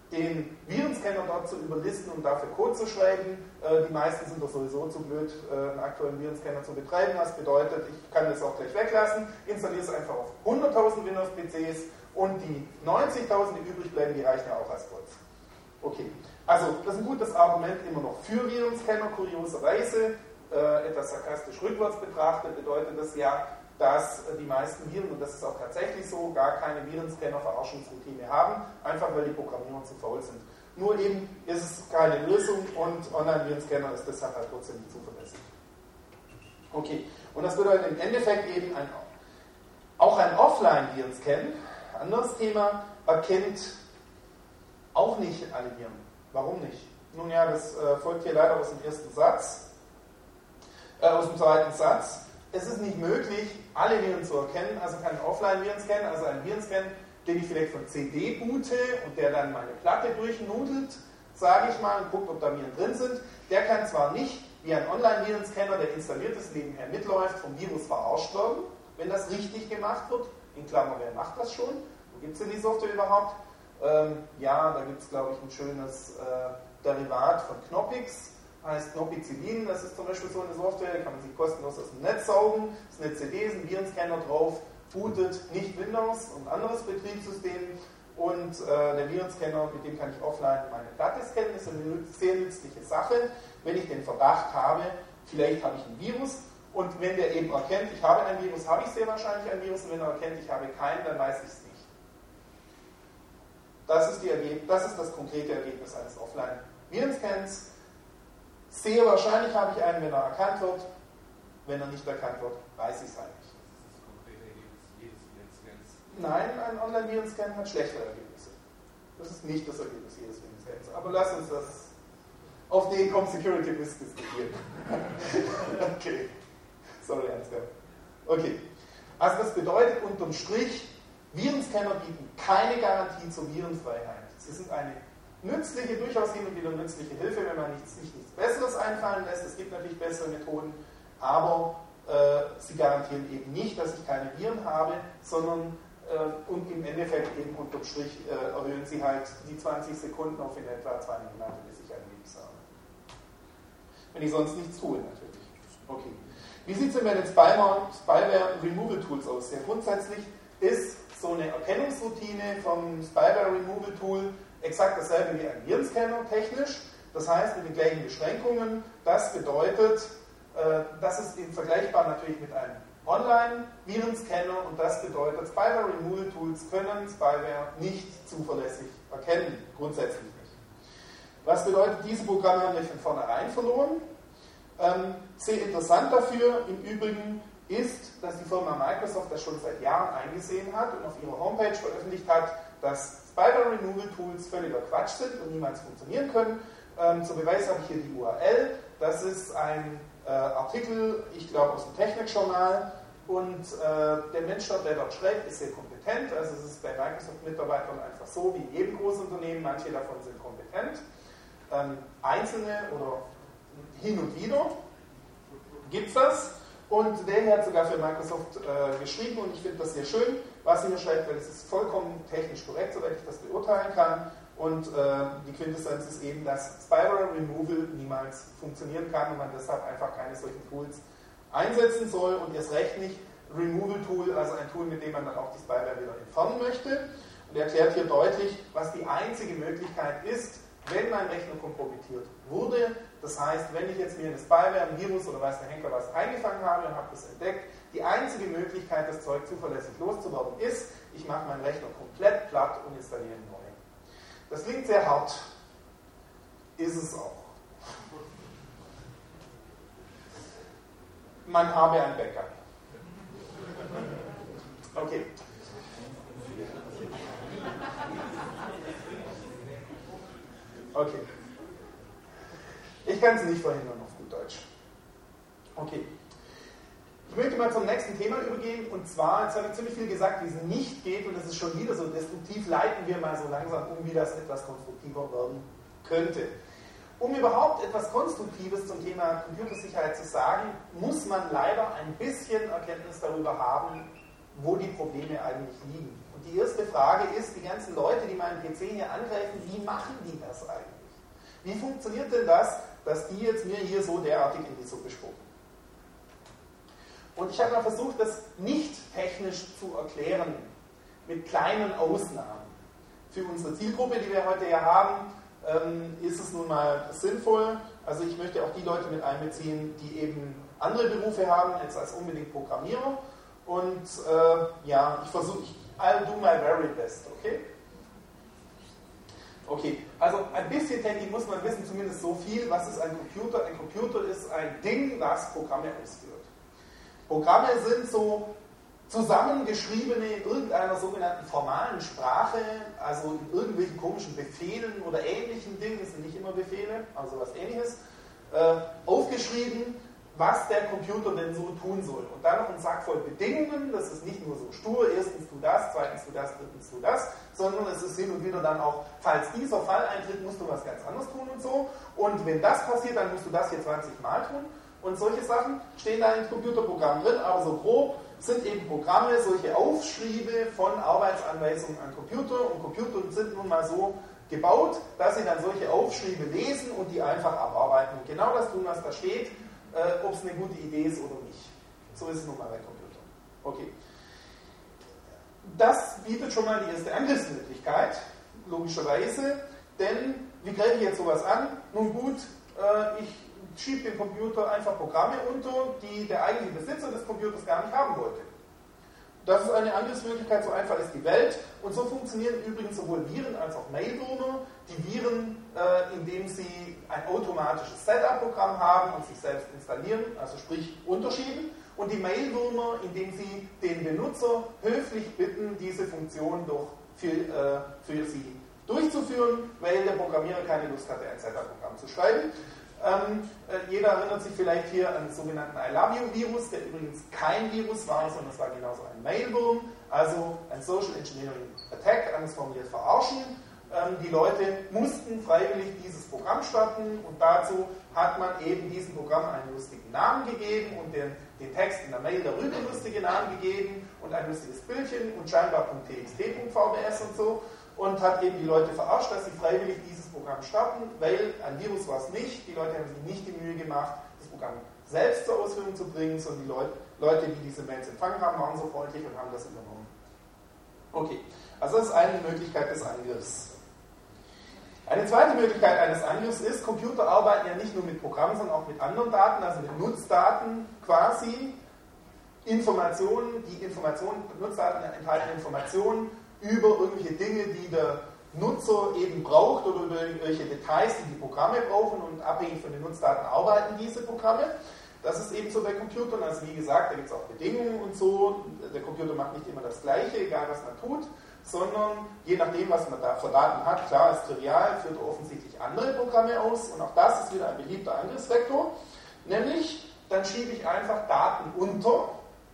den Virenscanner dort zu überlisten und dafür Code zu schreiben. Die meisten sind doch sowieso zu blöd, einen aktuellen Virenscanner zu betreiben. Das bedeutet, ich kann das auch gleich weglassen, installiere es einfach auf hunderttausend Windows-P Cs und die neunzigtausend, die übrig bleiben, die reichen ja auch als Bots. Okay, also das ist ein gutes Argument immer noch für Virenscanner, kurioserweise. Äh, etwas sarkastisch rückwärts betrachtet bedeutet das ja, dass die meisten Viren, und das ist auch tatsächlich so, gar keine Virenscanner-Verarschungsroutine haben, einfach weil die Programmierer zu faul sind. Nur eben ist es keine Lösung und Online-Virenscanner ist deshalb halt trotzdem nicht zuverlässig. Okay, und das bedeutet im Endeffekt eben ein, auch ein Offline-Virenscan, anderes Thema, erkennt auch nicht alle Viren. Warum nicht? Nun ja, das äh, folgt hier leider aus dem ersten Satz, äh, aus dem zweiten Satz. Es ist nicht möglich, alle Viren zu erkennen, also kein Offline-Virenscan, also ein Virenscan, den ich vielleicht von C D boote und der dann meine Platte durchnudelt, sage ich mal, und guckt, ob da Viren drin sind. Der kann zwar nicht, wie ein Online-Virenscanner, der installiert ist, nebenher mitläuft, vom Virus verarscht werden, wenn das richtig gemacht wird. In Klammern, wer macht das schon? Wo gibt es denn die Software überhaupt? Ähm, ja, da gibt es, glaube ich, ein schönes äh, Derivat von Knoppix, heißt Knoppicillin. Das ist zum Beispiel so eine Software, die kann man sich kostenlos aus dem Netz saugen. Das ist eine C D, ist ein Virenscanner drauf, bootet nicht Windows und anderes Betriebssystem. Und äh, der Virenscanner, mit dem kann ich offline meine Platte scannen. Das ist eine sehr nützliche Sache. Wenn ich den Verdacht habe, vielleicht habe ich ein Virus. Und wenn der eben erkennt, ich habe ein Virus, habe ich sehr wahrscheinlich ein Virus. Und wenn er erkennt, ich habe keinen, dann weiß ich es nicht. Das ist, die Ergeb- das ist das konkrete Ergebnis eines Offline-Virenscans. Sehr wahrscheinlich habe ich einen, wenn er erkannt wird. Wenn er nicht erkannt wird, weiß ich es halt nicht. Das ist das konkrete Ergebnis jedes Virenscans. Nein, ein Online-Virenscan hat schlechtere Ergebnisse. Das ist nicht das Ergebnis jedes Virenscans. Aber lass uns das auf den Com-Security-Mist diskutieren. Okay. Sorry, Ansgar. Okay. Also das bedeutet unterm Strich, Virenscanner bieten keine Garantie zur Virenfreiheit. Sie sind eine nützliche, durchaus hin und wieder nützliche Hilfe, wenn man nichts, sich nichts Besseres einfallen lässt. Es gibt natürlich bessere Methoden, aber äh, sie garantieren eben nicht, dass ich keine Viren habe, sondern äh, und im Endeffekt eben unterm Strich äh, erhöhen sie halt die zwanzig Sekunden auf in etwa zwei Monate, bis ich ein Virus habe. Wenn ich sonst nichts tue, natürlich. Okay. Wie sieht es denn mit den Spyware Removal Tools aus? Sehr grundsätzlich ist so eine Erkennungsroutine vom Spyware Removal Tool exakt dasselbe wie ein Virenscanner technisch. Das heißt mit den gleichen Beschränkungen. Das bedeutet, äh, das ist eben vergleichbar natürlich mit einem Online-Virenscanner und das bedeutet, Spyware Removal Tools können Spyware nicht zuverlässig erkennen, grundsätzlich nicht. Was bedeutet, diese Programme haben wir von vornherein verloren? Ähm, sehr interessant dafür im Übrigen ist, dass die Firma Microsoft das schon seit Jahren eingesehen hat und auf ihrer Homepage veröffentlicht hat, dass Spyware Removal Tools völliger Quatsch sind und niemals funktionieren können. Ähm, zum Beweis habe ich hier die U R L. Das ist ein äh, Artikel, ich glaube aus dem Technikjournal und äh, der Mensch dort, der dort schreibt, ist sehr kompetent. Also es ist bei Microsoft-Mitarbeitern einfach so, wie in jedem Großunternehmen, manche davon sind kompetent. Ähm, einzelne oder hin und wieder gibt es das. Und der hat sogar für Microsoft äh, geschrieben und ich finde das sehr schön, was er hier schreibt, weil es ist vollkommen technisch korrekt, soweit ich das beurteilen kann. Und äh, die Quintessenz ist eben, dass Spyware Removal niemals funktionieren kann und man deshalb einfach keine solchen Tools einsetzen soll und erst recht nicht Removal Tool, also ein Tool, mit dem man dann auch die Spyware wieder entfernen möchte. Und er erklärt hier deutlich, was die einzige Möglichkeit ist, wenn mein Rechner kompromittiert wurde. Das heißt, wenn ich jetzt mir eine Spyware, ein Virus oder weiß der Henker was eingefangen habe und habe das entdeckt, die einzige Möglichkeit, das Zeug zuverlässig loszuwerden, ist, ich mache meinen Rechner komplett platt und installiere ihn neu. Das klingt sehr hart. Ist es auch. Man habe ein Backup. Okay. Okay. Ich kann es nicht verhindern auf gut Deutsch. Okay. Ich möchte mal zum nächsten Thema übergehen und zwar, jetzt habe ich ziemlich viel gesagt, wie es nicht geht und das ist schon wieder so destruktiv, leiten wir mal so langsam um, wie das etwas konstruktiver werden könnte. Um überhaupt etwas Konstruktives zum Thema Computersicherheit zu sagen, muss man leider ein bisschen Erkenntnis darüber haben, wo die Probleme eigentlich liegen. Und die erste Frage ist, die ganzen Leute, die meinen P C hier angreifen, wie machen die das eigentlich? Wie funktioniert denn das, dass die jetzt mir hier so derartig in die Suppe spucken? Und ich habe mal versucht, das nicht technisch zu erklären, mit kleinen Ausnahmen. Für unsere Zielgruppe, die wir heute ja haben, ähm, ist es nun mal sinnvoll. Also ich möchte auch die Leute mit einbeziehen, die eben andere Berufe haben, jetzt als unbedingt Programmierer. Und äh, ja, ich versuche, I'll do my very best, okay? Okay, also ein bisschen Technik muss man wissen, zumindest so viel. Was ist ein Computer? Ein Computer ist ein Ding, das Programme ausführt. Programme sind so zusammengeschriebene in irgendeiner sogenannten formalen Sprache, also in irgendwelchen komischen Befehlen oder ähnlichen Dingen, das sind nicht immer Befehle, aber sowas Ähnliches, äh, aufgeschrieben, was der Computer denn so tun soll. Und dann noch ein Sack voll Bedingungen, das ist nicht nur so stur, erstens tu das, zweitens tu das, drittens tu das, sondern es ist hin und wieder dann auch, falls dieser Fall eintritt, musst du was ganz anderes tun und so. Und wenn das passiert, dann musst du das hier zwanzig Mal tun. Und solche Sachen stehen da im Computerprogramm drin, aber so grob sind eben Programme, solche Aufschriebe von Arbeitsanweisungen an Computer. Und Computer sind nun mal so gebaut, dass sie dann solche Aufschriebe lesen und die einfach abarbeiten. Und genau das tun, was da steht, äh, ob es eine gute Idee ist oder nicht. So ist es nun mal bei Computern. Okay. Das bietet schon mal die erste Angriffsmöglichkeit, logischerweise. Denn, wie greife ich jetzt sowas an? Nun gut, äh, ich schiebt dem Computer einfach Programme unter, die der eigentliche Besitzer des Computers gar nicht haben wollte. Das ist eine Angriffsmöglichkeit, so einfach ist die Welt. Und so funktionieren übrigens sowohl Viren als auch Mailwürmer. Die Viren, äh, indem sie ein automatisches Setup-Programm haben und sich selbst installieren, also sprich unterschieben. Und die Mailwürmer, indem sie den Benutzer höflich bitten, diese Funktion doch für, äh, für sie durchzuführen, weil der Programmierer keine Lust hatte, ein Setup-Programm zu schreiben. Ähm, äh, jeder erinnert sich vielleicht hier an den sogenannten I Love You Virus, der übrigens kein Virus war, sondern es war genauso ein Mailwurm, also ein Social Engineering Attack, anders formuliert verarschen. Ähm, die Leute mussten freiwillig dieses Programm starten und dazu hat man eben diesem Programm einen lustigen Namen gegeben und den, den Text in der Mail darüber lustige Namen gegeben und ein lustiges Bildchen und scheinbar .txt.vbs und so. Und hat eben die Leute verarscht, dass sie freiwillig dieses Programm starten, weil ein Virus war es nicht. Die Leute haben sich nicht die Mühe gemacht, das Programm selbst zur Ausführung zu bringen, sondern die Leute, Leute, die diese Mails empfangen haben, waren so freundlich und haben das übernommen. Okay, also das ist eine Möglichkeit des Angriffs. Eine zweite Möglichkeit eines Angriffs ist, Computer arbeiten ja nicht nur mit Programmen, sondern auch mit anderen Daten, also mit Nutzdaten quasi. Informationen, die Informationen, Nutzdaten enthalten Informationen über irgendwelche Dinge, die der Nutzer eben braucht oder über irgendwelche Details, die die Programme brauchen und abhängig von den Nutzdaten arbeiten diese Programme. Das ist eben so bei Computern, also wie gesagt, da gibt es auch Bedingungen und so. Der Computer macht nicht immer das Gleiche, egal was man tut, sondern je nachdem, was man da für Daten hat, klar, ist trivial, führt er offensichtlich andere Programme aus und auch das ist wieder ein beliebter Angriffsvektor, nämlich dann schiebe ich einfach Daten unter,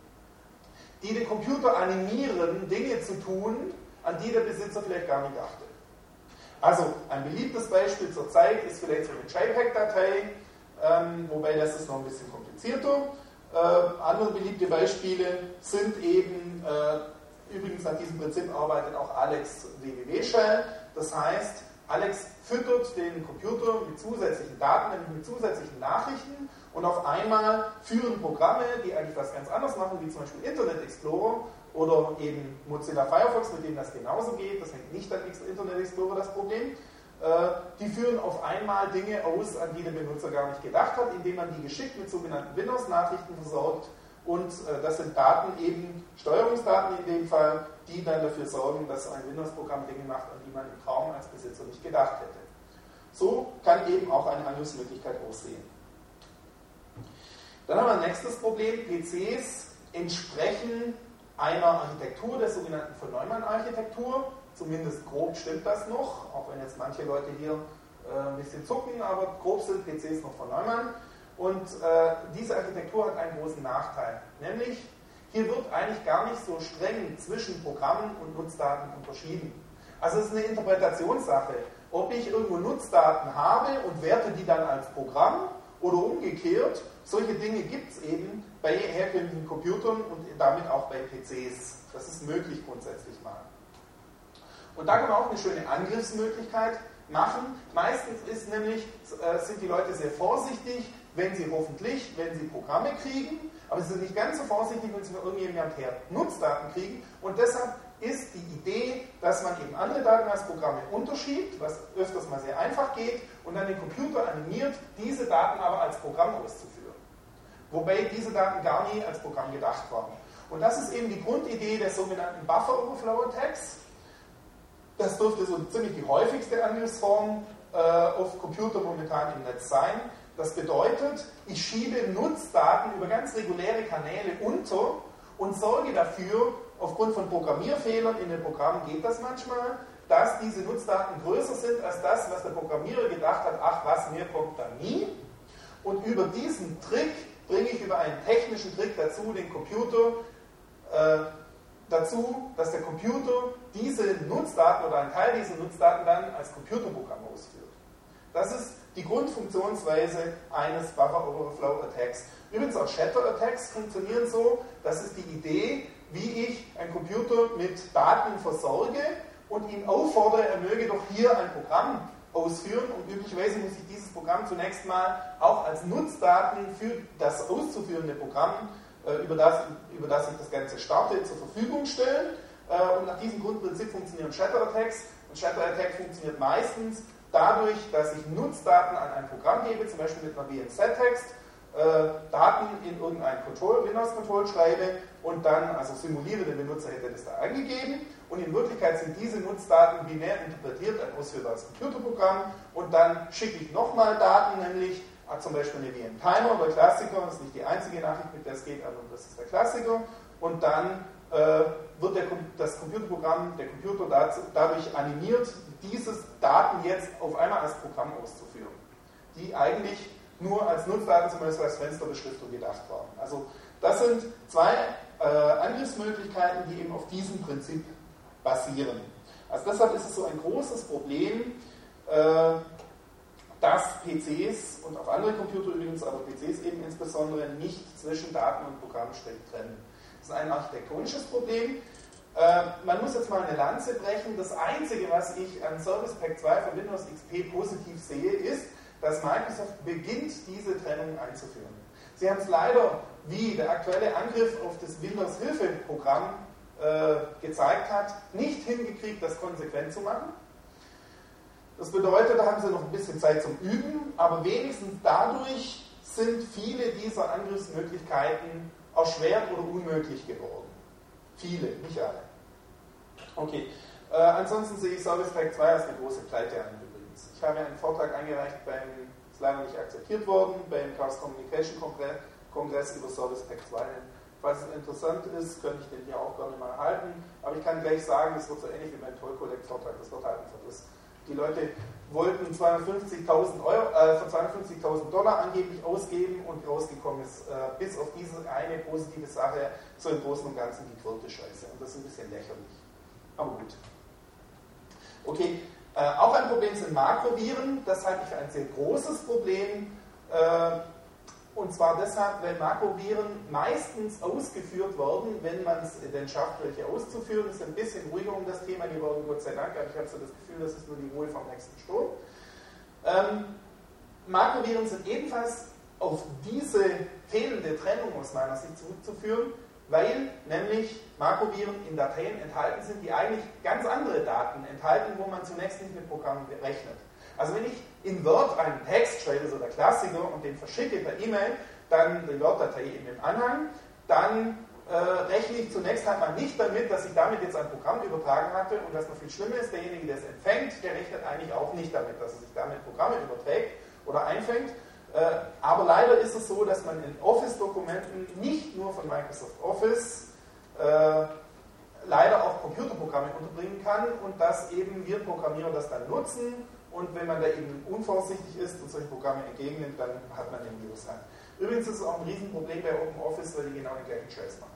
die den Computer animieren, Dinge zu tun, an die der Besitzer vielleicht gar nicht dachte. Also ein beliebtes Beispiel zur Zeit ist vielleicht so eine JPEG-Datei, ähm, wobei das ist noch ein bisschen komplizierter. Äh, andere beliebte Beispiele sind eben, äh, übrigens nach diesem Prinzip arbeitet auch Alex W W W Shell. Das heißt, Alex füttert den Computer mit zusätzlichen Daten, nämlich mit zusätzlichen Nachrichten und auf einmal führen Programme, die eigentlich was ganz anderes machen, wie zum Beispiel Internet Explorer oder eben Mozilla Firefox, mit dem das genauso geht, das hängt nicht an Internet Explorer das Problem, die führen auf einmal Dinge aus, an die der Benutzer gar nicht gedacht hat, indem man die geschickt mit sogenannten Windows-Nachrichten versorgt und das sind Daten eben, Steuerungsdaten in dem Fall, die dann dafür sorgen, dass ein Windows-Programm Dinge macht, an die man im Traum als Besitzer nicht gedacht hätte. So kann eben auch eine Angriffsmöglichkeit aussehen. Dann haben wir ein nächstes Problem, P Cs entsprechen einer Architektur, der sogenannten von Neumann-Architektur, zumindest grob stimmt das noch, auch wenn jetzt manche Leute hier äh, ein bisschen zucken, aber grob sind P Cs noch von Neumann. Und äh, diese Architektur hat einen großen Nachteil, nämlich hier wird eigentlich gar nicht so streng zwischen Programmen und Nutzdaten unterschieden. Also es ist eine Interpretationssache, ob ich irgendwo Nutzdaten habe und werte die dann als Programm oder umgekehrt. Solche Dinge gibt es eben bei herkömmlichen Computern und damit auch bei P Cs. Das ist möglich grundsätzlich mal. Und da kann man auch eine schöne Angriffsmöglichkeit machen. Meistens ist nämlich, äh, sind die Leute sehr vorsichtig, wenn sie hoffentlich, wenn sie Programme kriegen, aber sie sind nicht ganz so vorsichtig, wenn sie von irgendjemandem her Nutzdaten kriegen. Und deshalb ist die Idee, dass man eben andere Daten als Programme unterschiebt, was öfters mal sehr einfach geht, und dann den Computer animiert, diese Daten aber als Programm auszuführen. Wobei diese Daten gar nie als Programm gedacht waren. Und das ist eben die Grundidee der sogenannten Buffer Overflow Attacks. Das dürfte so ziemlich die häufigste Angriffsform äh, auf Computer momentan im Netz sein. Das bedeutet, ich schiebe Nutzdaten über ganz reguläre Kanäle unter und sorge dafür, aufgrund von Programmierfehlern in den Programmen geht das manchmal, dass diese Nutzdaten größer sind als das, was der Programmierer gedacht hat, ach was, mir kommt da nie. Und über diesen Trick bringe ich über einen technischen Trick dazu, den Computer äh, dazu, dass der Computer diese Nutzdaten oder einen Teil dieser Nutzdaten dann als Computerprogramm ausführt. Das ist die Grundfunktionsweise eines Buffer Overflow Attacks. Übrigens auch Shatter Attacks funktionieren so. Das ist die Idee, wie ich einen Computer mit Daten versorge und ihn auffordere, er möge doch hier ein Programm ausführen. Und üblicherweise muss ich dieses Programm zunächst mal auch als Nutzdaten für das auszuführende Programm, über das, über das ich das Ganze starte, zur Verfügung stellen. Und nach diesem Grundprinzip funktionieren Shatter Attacks. Und Shatter Attack funktioniert meistens dadurch, dass ich Nutzdaten an ein Programm gebe, zum Beispiel mit einer V M Z-Text, äh, Daten in irgendein Windows-Control schreibe und dann, also simuliere, der Benutzer hätte das da eingegeben und in Wirklichkeit sind diese Nutzdaten binär interpretiert, ein ausführbares Computerprogramm und dann schicke ich nochmal Daten, nämlich äh, zum Beispiel eine V M-Timer oder Klassiker, das ist nicht die einzige Nachricht, mit der es geht, aber das ist der Klassiker und dann äh, wird der, das Computerprogramm, der Computer dazu, dadurch animiert, diese Daten jetzt auf einmal als Programm auszuführen, die eigentlich nur als Nutzdaten, zum Beispiel als Fensterbeschriftung gedacht waren. Also das sind zwei äh, Angriffsmöglichkeiten, die eben auf diesem Prinzip basieren. Also deshalb ist es so ein großes Problem, äh, dass P Cs und auch andere Computer übrigens, aber P Cs eben insbesondere nicht zwischen Daten und Programm strikt trennen. Das ist ein architektonisches Problem. Äh, man muss jetzt mal eine Lanze brechen. Das Einzige, was ich an Service Pack zwei von Windows X P positiv sehe, ist, dass Microsoft beginnt, diese Trennung einzuführen. Sie haben es leider, wie der aktuelle Angriff auf das Windows-Hilfe-Programm äh, gezeigt hat, nicht hingekriegt, das konsequent zu machen. Das bedeutet, da haben sie noch ein bisschen Zeit zum Üben, aber wenigstens dadurch sind viele dieser Angriffsmöglichkeiten erschwert oder unmöglich geworden. Viele, nicht alle. Okay, äh, ansonsten sehe ich Service Pack zwei als eine große Pleite an übrigens. Ich habe einen Vortrag eingereicht, beim, ist leider nicht akzeptiert worden, beim Chaos Communication Kongress über Service Pack zwei. Falls es interessant ist, könnte ich den hier auch gerne mal halten, aber ich kann gleich sagen, das wird so ähnlich wie beim Toll Collect Vortrag, das wird halt einfach das. Die Leute wollten zweihundertfünfzigtausend äh, Dollar angeblich ausgeben und rausgekommen ist, äh, bis auf diese eine positive Sache, so im Großen und Ganzen die vierte Scheiße. Und das ist ein bisschen lächerlich. Aber gut. Okay, äh, auch ein Problem sind Makroviren. Das halte ich für ein sehr großes Problem. Äh, und zwar deshalb, weil Makroviren meistens ausgeführt werden, wenn man es denn schafft, welche auszuführen. Es ist ein bisschen ruhiger um das Thema geworden, Gott sei Dank, aber ich habe so das Gefühl, das ist nur die Ruhe vom nächsten Sturm. Ähm, Makroviren sind ebenfalls auf diese fehlende Trennung aus meiner Sicht zurückzuführen, weil nämlich Makroviren in Dateien enthalten sind, die eigentlich ganz andere Daten enthalten, wo man zunächst nicht mit Programmen rechnet. Also wenn ich in Word einen Text schreibe, so der Klassiker, und den verschicke per E-Mail, dann die Word-Datei eben im Anhang, dann äh, rechne ich zunächst einmal nicht damit, dass ich damit jetzt ein Programm übertragen hatte und was noch viel schlimmer ist, derjenige, der es empfängt, der rechnet eigentlich auch nicht damit, dass er sich damit Programme überträgt oder einfängt. Äh, aber leider ist es so, dass man in Office-Dokumenten nicht nur von Microsoft Office äh, leider auch Computerprogramme unterbringen kann und dass eben wir Programmierer das dann nutzen. Und wenn man da eben unvorsichtig ist und solche Programme entgegennimmt, dann hat man den Virus an. Übrigens ist es auch ein Riesenproblem bei OpenOffice, weil die genau den gleichen Scheiß machen.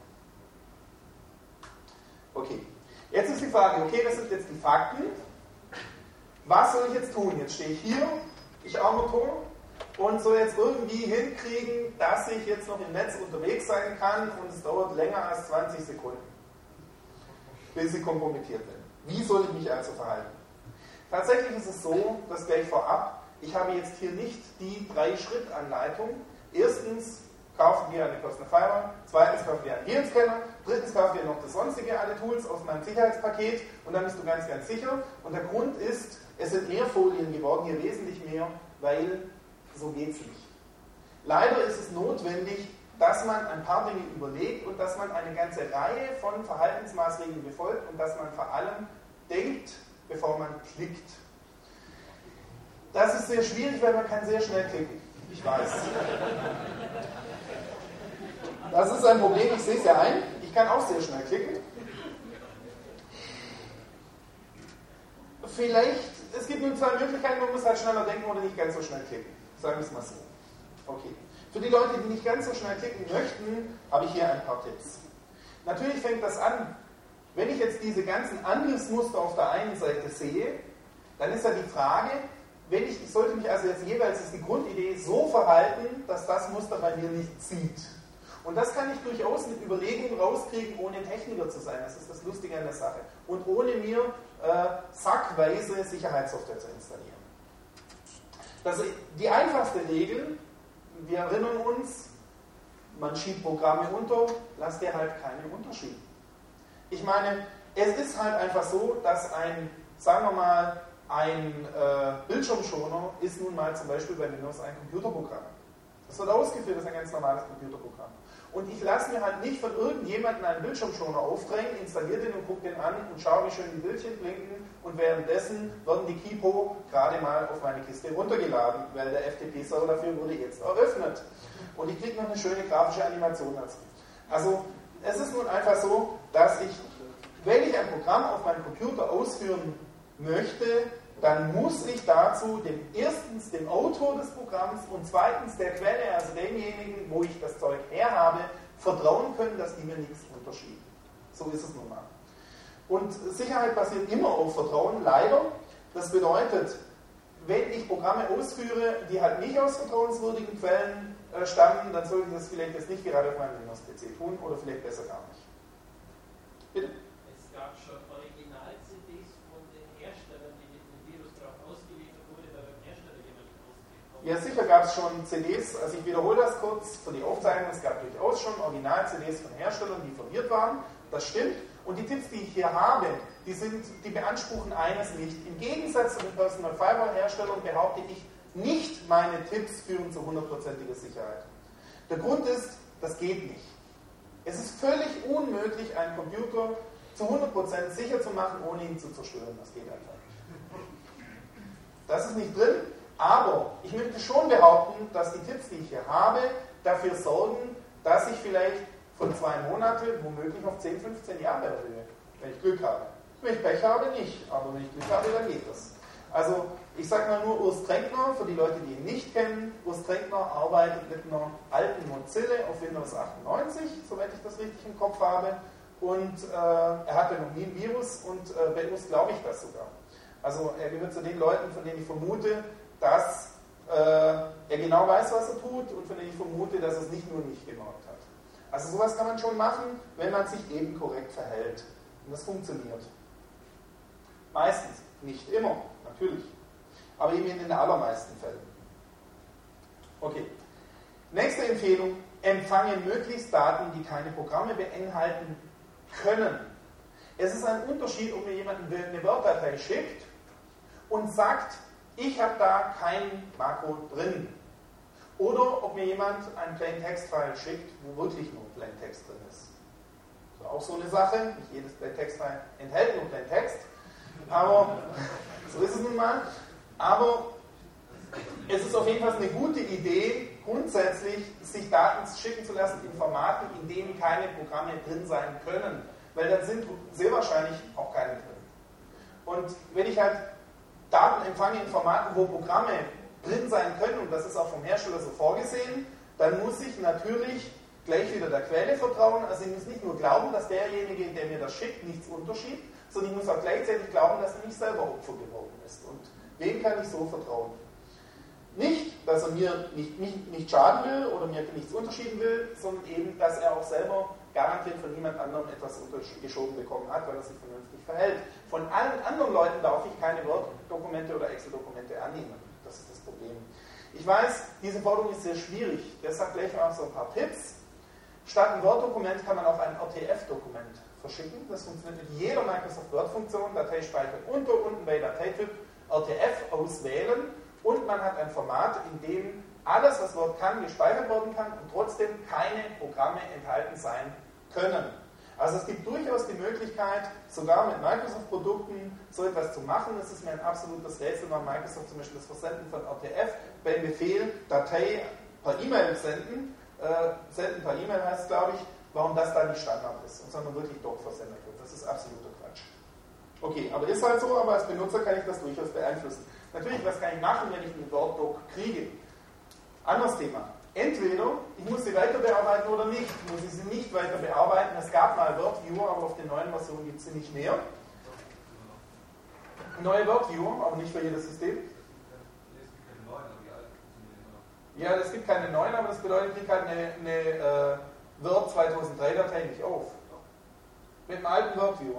Okay, jetzt ist die Frage, okay, das sind jetzt die Fakten. Was soll ich jetzt tun? Jetzt stehe ich hier, ich armer Tor, und so jetzt irgendwie hinkriegen, dass ich jetzt noch im Netz unterwegs sein kann und es dauert länger als zwanzig Sekunden, bis sie kompromittiert werden. Wie soll ich mich also verhalten? Tatsächlich ist es so, dass gleich vorab, ich habe jetzt hier nicht die Drei-Schritt-Anleitung. Erstens kaufen wir eine Costner Firewall, zweitens kaufen wir einen Virenscanner, drittens kaufen wir noch das sonstige, alle Tools aus meinem Sicherheitspaket und dann bist du ganz, ganz sicher. Und der Grund ist, es sind mehr Folien geworden, hier wesentlich mehr, weil so geht es nicht. Leider ist es notwendig, dass man ein paar Dinge überlegt und dass man eine ganze Reihe von Verhaltensmaßregeln befolgt und dass man vor allem denkt, bevor man klickt. Das ist sehr schwierig, weil man kann sehr schnell klicken. Ich weiß. Das ist ein Problem, ich sehe es ja ein. Ich kann auch sehr schnell klicken. Vielleicht, es gibt nur zwei Möglichkeiten, man muss halt schneller denken oder nicht ganz so schnell klicken. Sagen wir es mal so. Okay. Für die Leute, die nicht ganz so schnell klicken möchten, habe ich hier ein paar Tipps. Natürlich fängt das an, wenn ich jetzt diese ganzen Angriffsmuster auf der einen Seite sehe, dann ist ja die Frage, wenn ich, ich sollte mich also jetzt jeweils, ist die Grundidee, so verhalten, dass das Muster bei mir nicht zieht. Und das kann ich durchaus mit Überlegungen rauskriegen, ohne Techniker zu sein. Das ist das Lustige an der Sache. Und ohne mir äh, sackweise Sicherheitssoftware zu installieren. Das, die einfachste Regel, wir erinnern uns, man schiebt Programme unter, lasst ihr halt keinen Unterschied. Ich meine, es ist halt einfach so, dass ein, sagen wir mal, ein äh, Bildschirmschoner ist nun mal zum Beispiel bei Windows ein Computerprogramm. Das wird ausgeführt, das ist ein ganz normales Computerprogramm. Und ich lasse mir halt nicht von irgendjemandem einen Bildschirmschoner aufdrängen, installiere den und gucke den an und schaue, wie schön die Bildchen blinken und währenddessen werden die Kipo gerade mal auf meine Kiste runtergeladen, weil der F T P-Server dafür wurde jetzt eröffnet. Und ich kriege noch eine schöne grafische Animation dazu. Also es ist nun einfach so, dass ich, wenn ich ein Programm auf meinem Computer ausführen möchte, dann muss ich dazu dem erstens dem Autor des Programms und zweitens der Quelle, also demjenigen, wo ich das Zeug herhabe, vertrauen können, dass die mir nichts unterschieben. So ist es nun mal. Und Sicherheit basiert immer auf Vertrauen, leider. Das bedeutet, wenn ich Programme ausführe, die halt nicht aus vertrauenswürdigen Quellen äh, stammen, dann sollte ich das vielleicht jetzt nicht gerade auf meinem Windows-P C tun oder vielleicht besser gar nicht. Bitte? Es gab schon Original-C Ds von den Herstellern, die mit dem Virus drauf ausgeliefert wurde, weil beim Hersteller jemand ausgeliefert. Ja, sicher gab es schon C Ds, also ich wiederhole das kurz für die Aufzeichnung, es gab durchaus schon Original-C Ds von Herstellern, die verwirrt waren, das stimmt. Und die Tipps, die ich hier habe, die, sind, die beanspruchen eines nicht. Im Gegensatz zu den Personal Firewall-Herstellern behaupte ich, nicht meine Tipps führen zu hundertprozentiger Sicherheit. Der Grund ist, das geht nicht. Es ist völlig unmöglich, einen Computer zu hundert Prozent sicher zu machen, ohne ihn zu zerstören. Das geht einfach nicht. Das ist nicht drin, aber ich möchte schon behaupten, dass die Tipps, die ich hier habe, dafür sorgen, dass ich vielleicht von zwei Monate womöglich auf zehn, fünfzehn Jahre erhöhe, wenn ich Glück habe. Wenn ich Pech habe, nicht, aber wenn ich Glück habe, dann geht das. Also, ich sage mal nur Urs Trenkner, für die Leute, die ihn nicht kennen. Urs Trenkner arbeitet mit einer alten Mozilla auf Windows achtundneunzig, soweit ich das richtig im Kopf habe. Und äh, er hatte noch nie ein Virus und äh, bei uns glaube ich das sogar. Also, er gehört zu den Leuten, von denen ich vermute, dass äh, er genau weiß, was er tut und von denen ich vermute, dass er es nicht nur nicht gemerkt hat. Also sowas kann man schon machen, wenn man sich eben korrekt verhält. Und das funktioniert. Meistens, nicht immer, natürlich. Aber eben in den allermeisten Fällen. Okay. Nächste Empfehlung, empfange möglichst Daten, die keine Programme beinhalten können. Es ist ein Unterschied, ob mir jemand eine Word-Datei schickt und sagt, ich habe da kein Makro drin. Oder ob mir jemand ein Plain-Text-File schickt, wo wirklich nur Plain-Text drin ist. Das ist auch so eine Sache. Nicht jedes Plain-Text-File enthält nur Plain-Text. Aber so ist es nun mal. Aber es ist auf jeden Fall eine gute Idee, grundsätzlich sich Daten schicken zu lassen in Formaten, in denen keine Programme drin sein können. Weil dann sind sehr wahrscheinlich auch keine drin. Und wenn ich halt Daten empfange in Formaten, wo Programme drin sein können, und das ist auch vom Hersteller so vorgesehen, dann muss ich natürlich gleich wieder der Quelle vertrauen. Also ich muss nicht nur glauben, dass derjenige, der mir das schickt, nichts unterschiebt, sondern ich muss auch gleichzeitig glauben, dass er nicht selber Opfer geworden ist. Und wem kann ich so vertrauen? Nicht, dass dass er mir nicht, nicht, nicht schaden will oder mir nichts unterschieden will, sondern eben, dass er auch selber garantiert von niemand anderem etwas untergeschoben bekommen hat, weil er sich vernünftig verhält. Von allen anderen Leuten darf ich keine Word-Dokumente oder Excel-Dokumente annehmen. Das ist das Problem. Ich weiß, diese Forderung ist sehr schwierig, deshalb gleich mal so ein paar Tipps. Statt ein Word-Dokument kann man auch ein R T F-Dokument verschicken. Das funktioniert mit jeder Microsoft Word-Funktion, Datei speichern und unten bei Dateityp R T F auswählen und man hat ein Format, in dem alles, was Word kann, gespeichert werden kann und trotzdem keine Programme enthalten sein können. Also es gibt durchaus die Möglichkeit, sogar mit Microsoft-Produkten so etwas zu machen. Es ist mir ein absolutes Rätsel, warum Microsoft zum Beispiel das Versenden von R T F beim Befehl Datei per E-Mail senden, äh, senden per E-Mail heißt es, glaube ich, warum das da nicht Standard ist und sondern wirklich dort versendet wird. Das ist absoluter Quatsch. Okay, aber ist halt so, aber als Benutzer kann ich das durchaus beeinflussen. Natürlich, was kann ich machen, wenn ich einen Word-Doc kriege? Anderes Thema. Entweder ich muss sie weiter bearbeiten oder nicht. Muss ich sie nicht weiter bearbeiten. Es gab mal WordViewer, aber auf den neuen Versionen gibt es sie nicht mehr. Neue WordViewer, aber nicht für jedes System. Ja, es gibt keine neuen, aber das bedeutet, ich kriege halt eine, eine äh, Word zweitausenddrei Datei nicht auf. Mit dem alten WordViewer.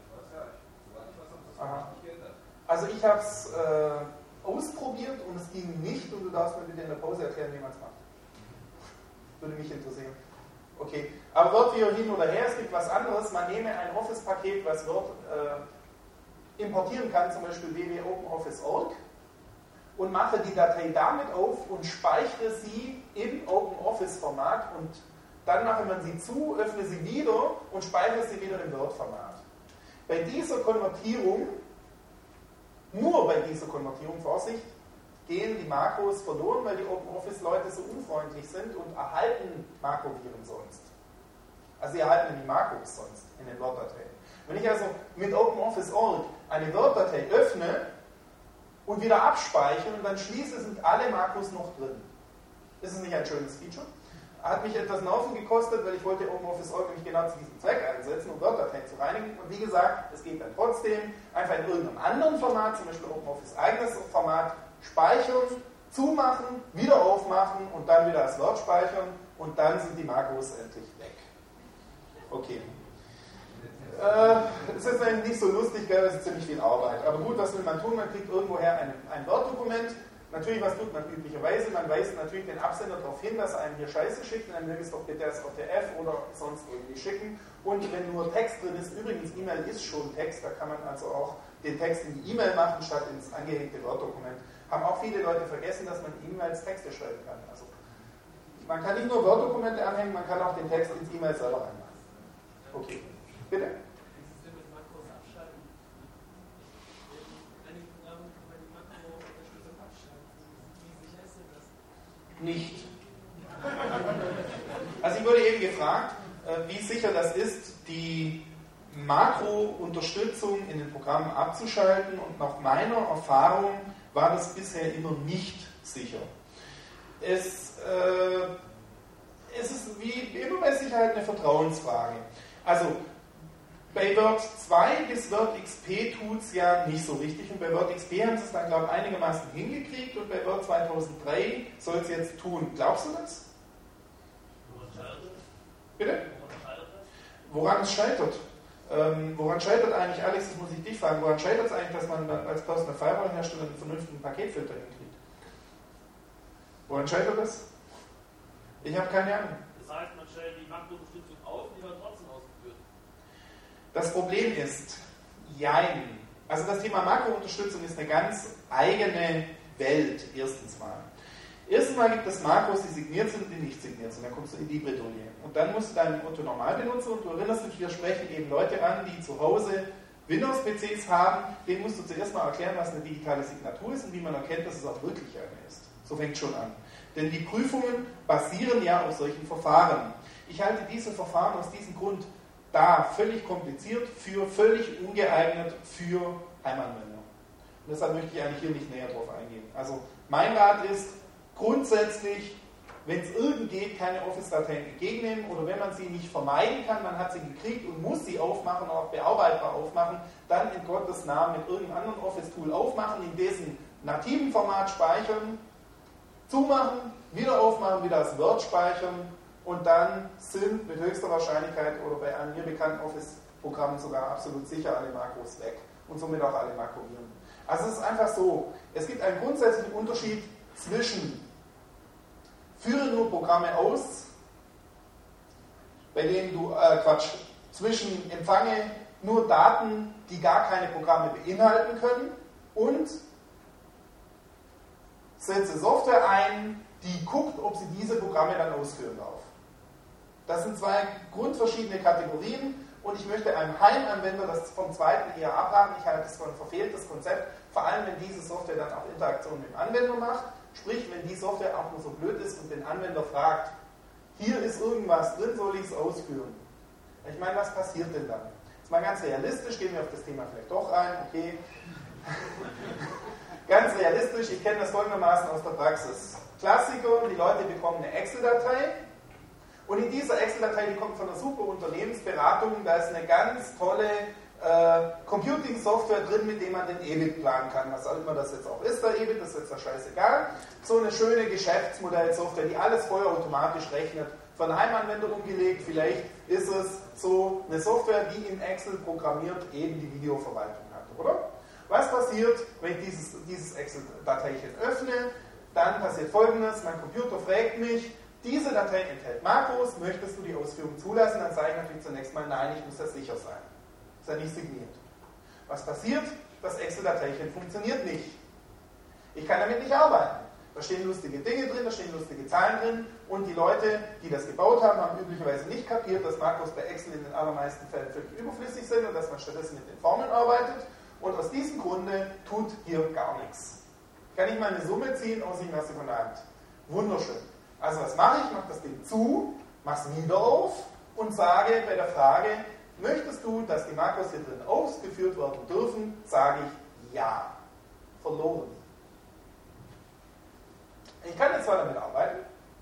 Aha. Also ich habe es äh, ausprobiert und es ging nicht und du darfst mir bitte in der Pause erklären, wie man es macht. Würde mich interessieren. Okay, aber WordViewer hin oder her, es gibt was anderes. Man nehme ein Office-Paket, was Word äh, importieren kann, zum Beispiel w w w punkt openoffice punkt org und mache die Datei damit auf und speichere sie im OpenOffice-Format und dann mache man sie zu, öffne sie wieder und speichere sie wieder im Word-Format. Bei dieser Konvertierung, nur bei dieser Konvertierung, Vorsicht, gehen die Makros verloren, weil die OpenOffice-Leute so unfreundlich sind und erhalten Makroviren sonst. Also sie erhalten die Makros sonst in den Word-Dateien. Wenn ich also mit OpenOffice punkt org eine Word-Datei öffne und wieder abspeichere und dann schließe, sind alle Makros noch drin. Ist es nicht ein schönes Feature? Hat mich etwas Nerven gekostet, weil ich wollte OpenOffice punkt org nämlich genau zu diesem Zweck einsetzen, um Word-Dateien zu reinigen. Und wie gesagt, es geht dann trotzdem einfach in irgendeinem anderen Format, zum Beispiel OpenOffice eigenes Format, speichern, zumachen, wieder aufmachen und dann wieder als Word speichern und dann sind die Makros endlich weg. Okay. Es äh, ist eigentlich nicht so lustig, gell? Das ist ziemlich viel Arbeit. Aber gut, was will man tun? Man kriegt irgendwoher ein, ein Word-Dokument. Natürlich, was tut man üblicherweise? Man weist natürlich den Absender darauf hin, dass er einem hier Scheiße schickt und dann möge es doch bitte als R T F oder sonst irgendwie schicken. Und wenn nur Text drin ist, übrigens, E-Mail ist schon Text, da kann man also auch den Text in die E-Mail machen, statt ins angehängte Word-Dokument. Haben auch viele Leute vergessen, dass man E-Mails Texte schreiben kann. Also, man kann nicht nur Word-Dokumente anhängen, man kann auch den Text ins E-Mail selber reinmachen. Okay, bitte? Nicht. Also ich wurde eben gefragt, wie sicher das ist, die Makro-Unterstützung in den Programmen abzuschalten und nach meiner Erfahrung war das bisher immer nicht sicher. Es, äh, es ist wie immer bei Sicherheit eine Vertrauensfrage. Also bei Word zwei bis Word X P tut es ja nicht so richtig und bei Word X P haben sie es dann, glaube ich, einigermaßen hingekriegt und bei Word zweitausenddrei soll es jetzt tun. Glaubst du das? Woran scheitert es? Bitte? Woran scheitert es? Woran es scheitert? Ähm, woran scheitert eigentlich, Alex, das muss ich dich fragen, woran scheitert es eigentlich, dass man als Personal Firewall-Hersteller einen vernünftigen Paketfilter hinkriegt? Woran scheitert das? Ich habe keine Ahnung. Das heißt, man stellt die Makrounterstützung aus und die wird trotzdem ausgeführt. Das Problem ist, jein. Also das Thema Makrounterstützung ist eine ganz eigene Welt, erstens mal. Erstens mal gibt es Makros, die signiert sind und die nicht signiert sind. Dann kommst du in die Bredouille. Und dann musst du deinen Otto-Normalbenutzer, und du erinnerst dich, wir sprechen eben Leute an, die zu Hause Windows-P Cs haben, denen musst du zuerst mal erklären, was eine digitale Signatur ist und wie man erkennt, dass es auch wirklich eine ist. So fängt es schon an. Denn die Prüfungen basieren ja auf solchen Verfahren. Ich halte diese Verfahren aus diesem Grund da völlig kompliziert, für völlig ungeeignet für Heimanwender. Und deshalb möchte ich eigentlich hier nicht näher drauf eingehen. Also mein Rat ist, grundsätzlich, wenn es irgend geht, keine Office-Dateien entgegennehmen oder wenn man sie nicht vermeiden kann, man hat sie gekriegt und muss sie aufmachen, auch bearbeitbar aufmachen, dann in Gottes Namen mit irgendeinem anderen Office-Tool aufmachen, in dessen nativen Format speichern zumachen, wieder aufmachen, wieder als Word speichern und dann sind mit höchster Wahrscheinlichkeit oder bei einem mir bekannten Office-Programmen sogar absolut sicher alle Makros weg und somit auch alle Makroviren. Also es ist einfach so, es gibt einen grundsätzlichen Unterschied zwischen führe nur Programme aus, bei denen du, äh, Quatsch, zwischen empfange nur Daten, die gar keine Programme beinhalten können und setze Software ein, die guckt, ob sie diese Programme dann ausführen darf. Das sind zwei grundverschiedene Kategorien und ich möchte einem Heimanwender das vom zweiten eher abraten. Ich halte das für ein verfehltes Konzept, vor allem wenn diese Software dann auch Interaktion mit dem Anwender macht, sprich wenn die Software auch nur so blöd ist und den Anwender fragt, hier ist irgendwas drin, soll ich es ausführen? Ich meine, was passiert denn dann? Jetzt mal ganz realistisch, gehen wir auf das Thema vielleicht doch rein, okay. Ganz realistisch, ich kenne das folgendermaßen aus der Praxis. Klassiker, die Leute bekommen eine Excel-Datei und in dieser Excel-Datei, die kommt von einer super Unternehmensberatung, da ist eine ganz tolle äh, Computing-Software drin, mit dem man den E B I T planen kann, was auch immer das jetzt auch ist, der E B I T, das ist jetzt ja scheißegal. So eine schöne Geschäftsmodell-Software, die alles vollautomatisch rechnet, von Heimanwender umgelegt, vielleicht ist es so eine Software, die in Excel programmiert eben die Videoverwaltung hat, oder? Was passiert, wenn ich dieses, dieses Excel-Dateischen öffne? Dann passiert Folgendes, mein Computer fragt mich, diese Datei enthält Makros, möchtest du die Ausführung zulassen? Dann sage ich natürlich zunächst mal, nein, ich muss das sicher sein. Ist ja nicht signiert. Was passiert? Das Excel-Dateischen funktioniert nicht. Ich kann damit nicht arbeiten. Da stehen lustige Dinge drin, da stehen lustige Zahlen drin und die Leute, die das gebaut haben, haben üblicherweise nicht kapiert, dass Makros bei Excel in den allermeisten Fällen völlig überflüssig sind und dass man stattdessen mit den Formeln arbeitet. Und aus diesem Grunde tut hier gar nichts. Kann ich mal eine Summe ziehen? Oh, sieben hast du von der Hand. Wunderschön. Also was mache ich? Ich mache das Ding zu, mache es wieder auf und sage bei der Frage, möchtest du, dass die Makros hier drin ausgeführt werden dürfen? Sage ich ja. Verloren. Ich kann jetzt zwar damit arbeiten,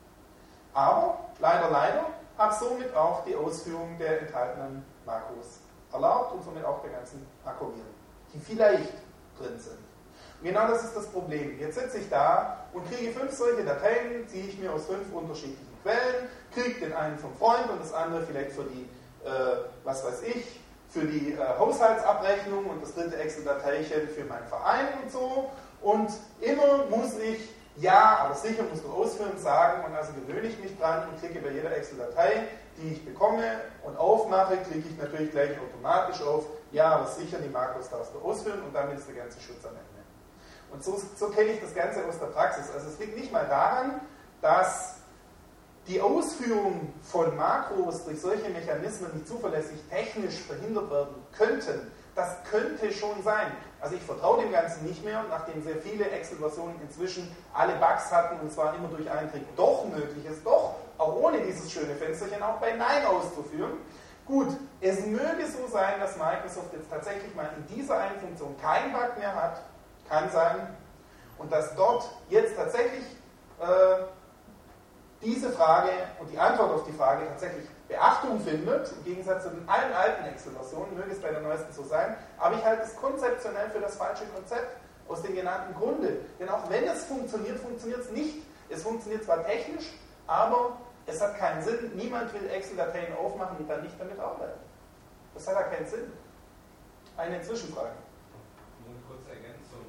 aber leider, leider habe somit auch die Ausführung der enthaltenen Makros erlaubt und somit auch der ganzen Makroviren, die vielleicht drin sind. Und genau das ist das Problem. Jetzt sitze ich da und kriege fünf solche Dateien, ziehe ich mir aus fünf unterschiedlichen Quellen, kriege den einen vom Freund und das andere vielleicht für die, äh, was weiß ich, für die äh, Haushaltsabrechnung und das dritte Excel-Dateischen für meinen Verein und so. Und immer muss ich, ja, aber sicher musst du ausführen, sagen und also gewöhne ich mich dran und klicke bei jeder Excel-Datei, die ich bekomme und aufmache, klicke ich natürlich gleich automatisch auf, ja, aber sicher, die Makros darfst du ausführen und damit ist der ganze Schutz am Ende. Und so, so kenne ich das Ganze aus der Praxis. Also es liegt nicht mal daran, dass die Ausführung von Makros durch solche Mechanismen, die zuverlässig technisch verhindert werden könnten, das könnte schon sein. Also ich vertraue dem Ganzen nicht mehr, nachdem sehr viele Excel-Versionen inzwischen alle Bugs hatten und zwar immer durch einen Trick doch möglich ist, doch auch ohne dieses schöne Fensterchen auch bei Nein auszuführen. Gut, es möge so sein, dass Microsoft jetzt tatsächlich mal in dieser einen Funktion keinen Bug mehr hat, kann sein, und dass dort jetzt tatsächlich äh, diese Frage und die Antwort auf die Frage tatsächlich Beachtung findet, im Gegensatz zu den allen alten Excel-Versionen, möge es bei der neuesten so sein, aber ich halte es konzeptionell für das falsche Konzept, aus dem genannten Grunde. Denn auch wenn es funktioniert, funktioniert es nicht. Es funktioniert zwar technisch, aber es hat keinen Sinn. Niemand will Excel-Dateien aufmachen und dann nicht damit arbeiten. Das hat ja keinen Sinn. Eine Zwischenfrage. Nur eine kurze Ergänzung.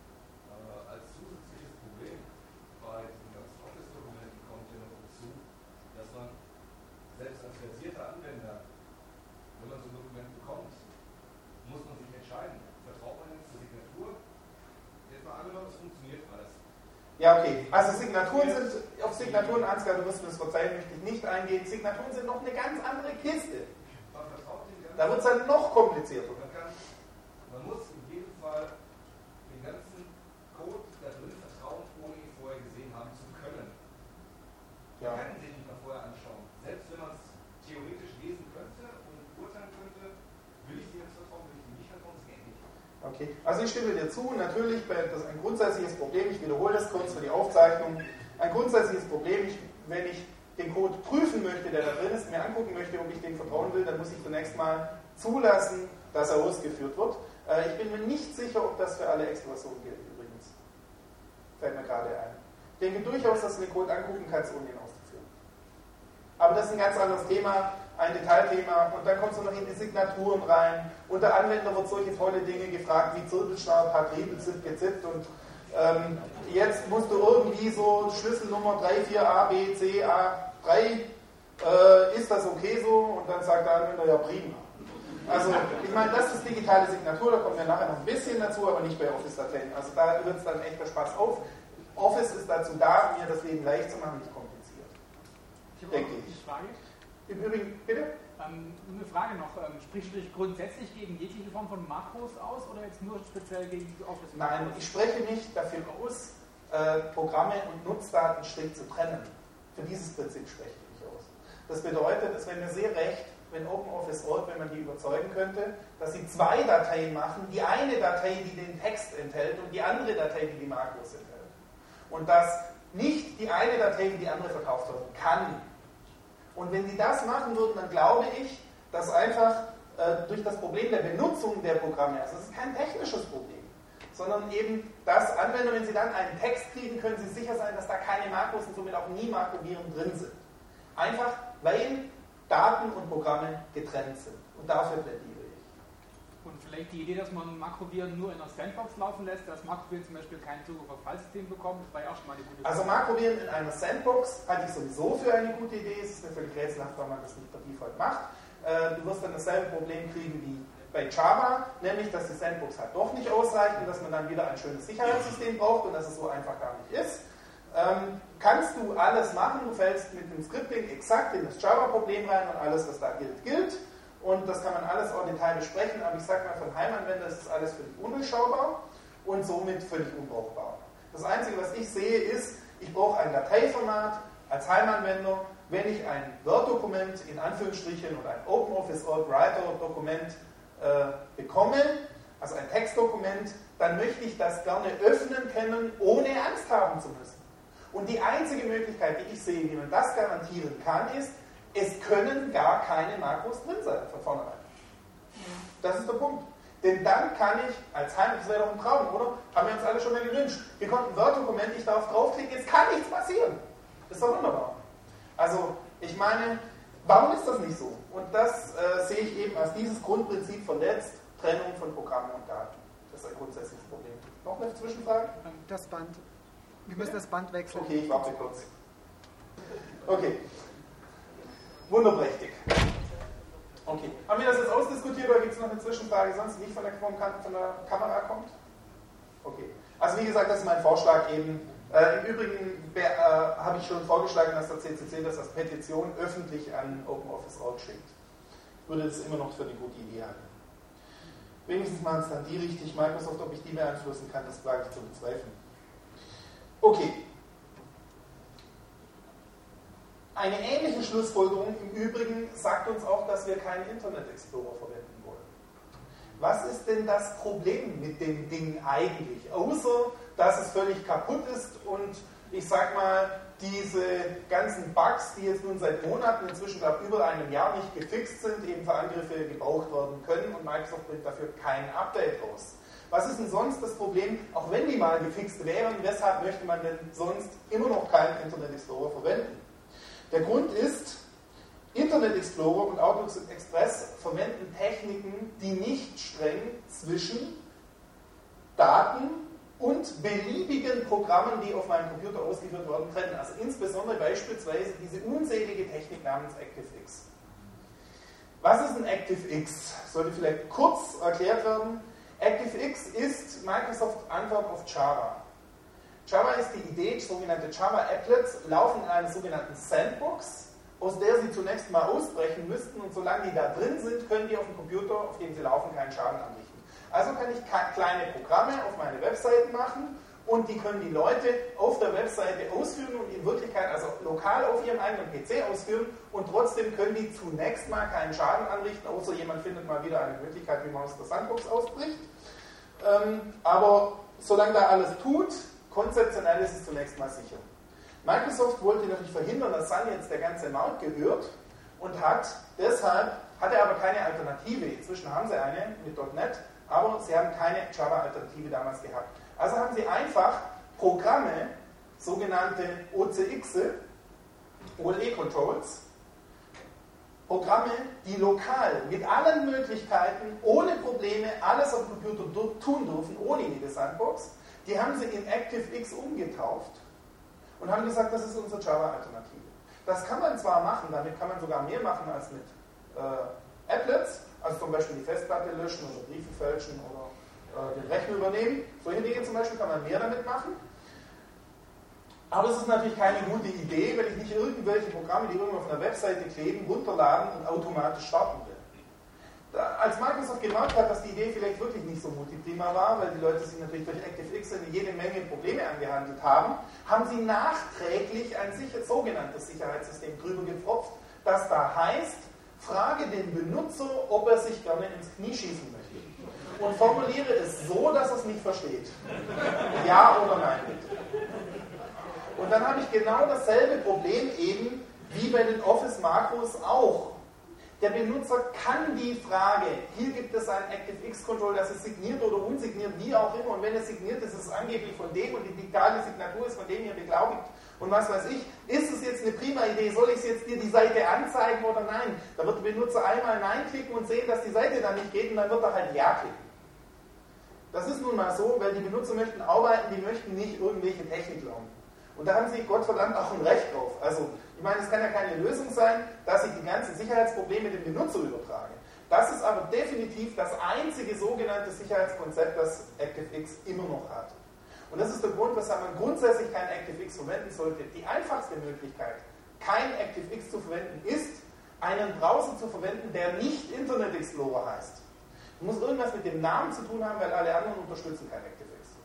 Äh, als zusätzliches Problem bei diesen ganzen Office-Dokumenten kommt ja noch dazu, dass man selbst als versierter Anwender, wenn man so ein Dokument bekommt, muss man sich entscheiden. Vertraut man jetzt zur Signatur? Jetzt mal angenommen, es funktioniert alles. Ja, okay. Also Signaturen sind, auf Signaturen, Ansgar, du wirst mir das verzeihen, möchte ich nicht eingehen. Signaturen sind noch eine ganz andere Kiste. Man vertraut dem Ganzen. Da wird es dann noch komplizierter. Man, kann, man muss in jedem Fall den ganzen Code da drin vertrauen, ohne ihn vorher gesehen haben zu können. Ja. Man kann ihn sich nicht mal vorher anschauen. Selbst wenn man es theoretisch lesen könnte und urteilen könnte, will ich dir jetzt vertrauen, will ich dir nicht vertrauen, das geht nicht. Okay, also ich stimme dir zu, natürlich, das ist ein grundsätzliches Problem, ich wiederhole das kurz für die Aufzeichnung, ein grundsätzliches Problem, ich, wenn ich den Code prüfen möchte, der da drin ist, mir angucken möchte, ob ich dem vertrauen will, dann muss ich zunächst mal zulassen, dass er ausgeführt wird. Ich bin mir nicht sicher, ob das für alle Excel-Versionen gilt übrigens. Fällt mir gerade ein. Ich denke durchaus, dass du den Code angucken kannst, ohne ihn auszuführen. Aber das ist ein ganz anderes Thema, ein Detailthema, und dann kommst du noch in die Signaturen rein, und der Anwender wird solche tolle Dinge gefragt, wie Zirkelschnarr, Patriebel, Zip, gezippt, und ähm, jetzt musst du irgendwie so Schlüsselnummer drei, vier, A, B, C, A, drei, äh, ist das okay so? Und dann sagt der Anwender, ja prima. Also, ich meine, das ist digitale Signatur, da kommen wir nachher noch ein bisschen dazu, aber nicht bei Office-Dateien. Also da hört es dann echt der Spaß auf. Office ist dazu da, mir das Leben leicht zu machen, nicht kompliziert. Ich habe denke ich. Eine Frage. Im Übrigen, bitte? Ähm, eine Frage noch. Ähm, sprichst du dich grundsätzlich gegen jegliche Form von Makros aus oder jetzt nur speziell gegen Office? Nein, ich spreche mich dafür aus, äh, Programme und Nutzdaten strikt zu trennen. Für dieses Prinzip spreche ich mich aus. Das bedeutet, es wäre mir sehr recht, wenn OpenOffice Org, wenn man die überzeugen könnte, dass sie zwei Dateien machen, die eine Datei, die den Text enthält, und die andere Datei, die die Makros enthält. Und dass nicht die eine Datei wie die andere verkauft werden kann. Und wenn sie das machen würden, dann glaube ich, dass einfach äh, durch das Problem der Benutzung der Programme, also es ist kein technisches Problem, sondern eben, dass Anwender, wenn sie dann einen Text kriegen, können sie sicher sein, dass da keine Makros und somit auch nie Makroviren drin sind. Einfach, weil Daten und Programme getrennt sind. Und dafür plädiere ich. Und vielleicht die Idee, dass man Makroviren nur in einer Sandbox laufen lässt, dass Makroviren zum Beispiel keinen Zugriff auf Fallsystem bekommen, das war ja auch schon mal eine gute Idee. Also Makroviren in einer Sandbox halte ich sowieso für eine gute Idee. Es ist mir völlig rätselhaft, warum man das nicht per Default macht. Du wirst dann dasselbe Problem kriegen wie bei Java, nämlich, dass die Sandbox halt doch nicht ausreicht und dass man dann wieder ein schönes Sicherheitssystem braucht und dass es so einfach gar nicht ist. Ähm, kannst du alles machen, du fällst mit dem Scripting exakt in das Java-Problem rein und alles, was da gilt, gilt. Und das kann man alles au Detail besprechen, aber ich sage mal, für einen Heimanwender ist das alles völlig undurchschaubar und somit völlig unbrauchbar. Das Einzige, was ich sehe, ist, ich brauche ein Dateiformat als Heimanwender, wenn ich ein Word-Dokument in Anführungsstrichen oder ein OpenOffice Org Writer-Dokument äh, bekomme, also ein Textdokument, dann möchte ich das gerne öffnen können, ohne Angst haben zu müssen. Und die einzige Möglichkeit, die ich sehe, wie man das garantieren kann, ist, es können gar keine Makros drin sein von vornherein. Das ist der Punkt. Denn dann kann ich als Heim, das wäre doch ein Traum, oder? Haben wir uns alle schon mal gewünscht. Wir konnten ein Word-Dokument, ich darf draufklicken, es kann nichts passieren. Das ist doch wunderbar. Also, ich meine, warum ist das nicht so? Und das äh, sehe ich eben als dieses Grundprinzip verletzt, Trennung von Programmen und Daten. Das ist ein grundsätzliches Problem. Noch eine Zwischenfrage? Das Band. Wir müssen das Band wechseln. Okay, ich warte kurz. Okay. Wunderprächtig. Okay. Haben wir das jetzt ausdiskutiert oder gibt es noch eine Zwischenfrage, sonst nicht von der, von der Kamera kommt? Okay. Also wie gesagt, das ist mein Vorschlag eben. Äh, Im Übrigen äh, habe ich schon vorgeschlagen, dass der C C C das als Petition öffentlich an OpenOffice Org schickt. Ich würde das immer noch für eine gute Idee halten. Wenigstens machen es dann die richtig. Microsoft, ob ich die beeinflussen kann, das wage ich zu bezweifeln. Okay. Eine ähnliche Schlussfolgerung im Übrigen sagt uns auch, dass wir keinen Internet Explorer verwenden wollen. Was ist denn das Problem mit dem Ding eigentlich? Außer, dass es völlig kaputt ist und ich sag mal, diese ganzen Bugs, die jetzt nun seit Monaten, inzwischen glaube ich über einem Jahr nicht gefixt sind, eben für Angriffe gebraucht werden können und Microsoft bringt dafür kein Update raus. Was ist denn sonst das Problem, auch wenn die mal gefixt wären, weshalb möchte man denn sonst immer noch keinen Internet Explorer verwenden? Der Grund ist, Internet Explorer und Outlook Express verwenden Techniken, die nicht streng zwischen Daten und beliebigen Programmen, die auf meinem Computer ausgeführt werden, trennen. Also insbesondere beispielsweise diese unselige Technik namens ActiveX. Was ist ein ActiveX? Sollte vielleicht kurz erklärt werden. ActiveX ist Microsoft Antwort auf Java. Java ist die Idee, sogenannte Java-Applets laufen in einer sogenannten Sandbox, aus der sie zunächst mal ausbrechen müssten und solange die da drin sind, können die auf dem Computer, auf dem sie laufen, keinen Schaden anrichten. Also kann ich kleine Programme auf meine Webseiten machen und die können die Leute auf der Webseite ausführen und in Wirklichkeit, also lokal auf ihrem eigenen P C ausführen und trotzdem können die zunächst mal keinen Schaden anrichten, außer jemand findet mal wieder eine Möglichkeit, wie man aus der Sandbox ausbricht. Ähm, aber solange da alles tut, konzeptionell ist es zunächst mal sicher. Microsoft wollte natürlich verhindern, dass Sun jetzt der ganze Markt gehört und hat deshalb, hatte aber keine Alternative. Inzwischen haben sie eine mit .NET, aber sie haben keine Java-Alternative damals gehabt. Also haben sie einfach Programme sogenannte O C X, O L E-Controls, Programme, die lokal mit allen Möglichkeiten, ohne Probleme, alles auf dem Computer tun dürfen, ohne jede Sandbox, die haben sie in ActiveX umgetauft und haben gesagt, das ist unsere Java-Alternative. Das kann man zwar machen, damit kann man sogar mehr machen als mit äh, Applets, also zum Beispiel die Festplatte löschen oder Briefe fälschen oder äh, den Rechner übernehmen. Solche Dinge zum Beispiel kann man mehr damit machen. Aber es ist natürlich keine gute Idee, wenn ich nicht irgendwelche Programme, die irgendwo auf einer Webseite kleben, runterladen und automatisch starten will. Da, als Microsoft gemerkt hat, dass die Idee vielleicht wirklich nicht so multiprima war, weil die Leute sich natürlich durch ActiveX eine jede Menge Probleme angehandelt haben, haben sie nachträglich ein sicher, sogenanntes Sicherheitssystem drüber gepfropft, das da heißt, frage den Benutzer, ob er sich gerne ins Knie schießen möchte. Und formuliere es so, dass er es nicht versteht. Ja oder nein, bitte. Und dann habe ich genau dasselbe Problem eben wie bei den Office-Makros auch. Der Benutzer kann die Frage, hier gibt es ein ActiveX-Control, das ist signiert oder unsigniert, wie auch immer, und wenn es signiert ist, ist es angeblich von dem und die digitale Signatur ist von dem hier beglaubigt und was weiß ich, ist es jetzt eine prima Idee, soll ich jetzt dir die Seite anzeigen oder nein? Da wird der Benutzer einmal Nein klicken und sehen, dass die Seite dann nicht geht und dann wird er halt Ja klicken. Das ist nun mal so, weil die Benutzer möchten arbeiten, die möchten nicht irgendwelche Technik lernen. Und da haben sie Gottverdammt auch ein Recht drauf. Also, ich meine, es kann ja keine Lösung sein, dass ich die ganzen Sicherheitsprobleme dem Benutzer übertrage. Das ist aber definitiv das einzige sogenannte Sicherheitskonzept, das ActiveX immer noch hat. Und das ist der Grund, weshalb man grundsätzlich kein ActiveX verwenden sollte. Die einfachste Möglichkeit, kein ActiveX zu verwenden, ist, einen Browser zu verwenden, der nicht Internet Explorer heißt. Muss irgendwas mit dem Namen zu tun haben, weil alle anderen unterstützen kein ActiveX.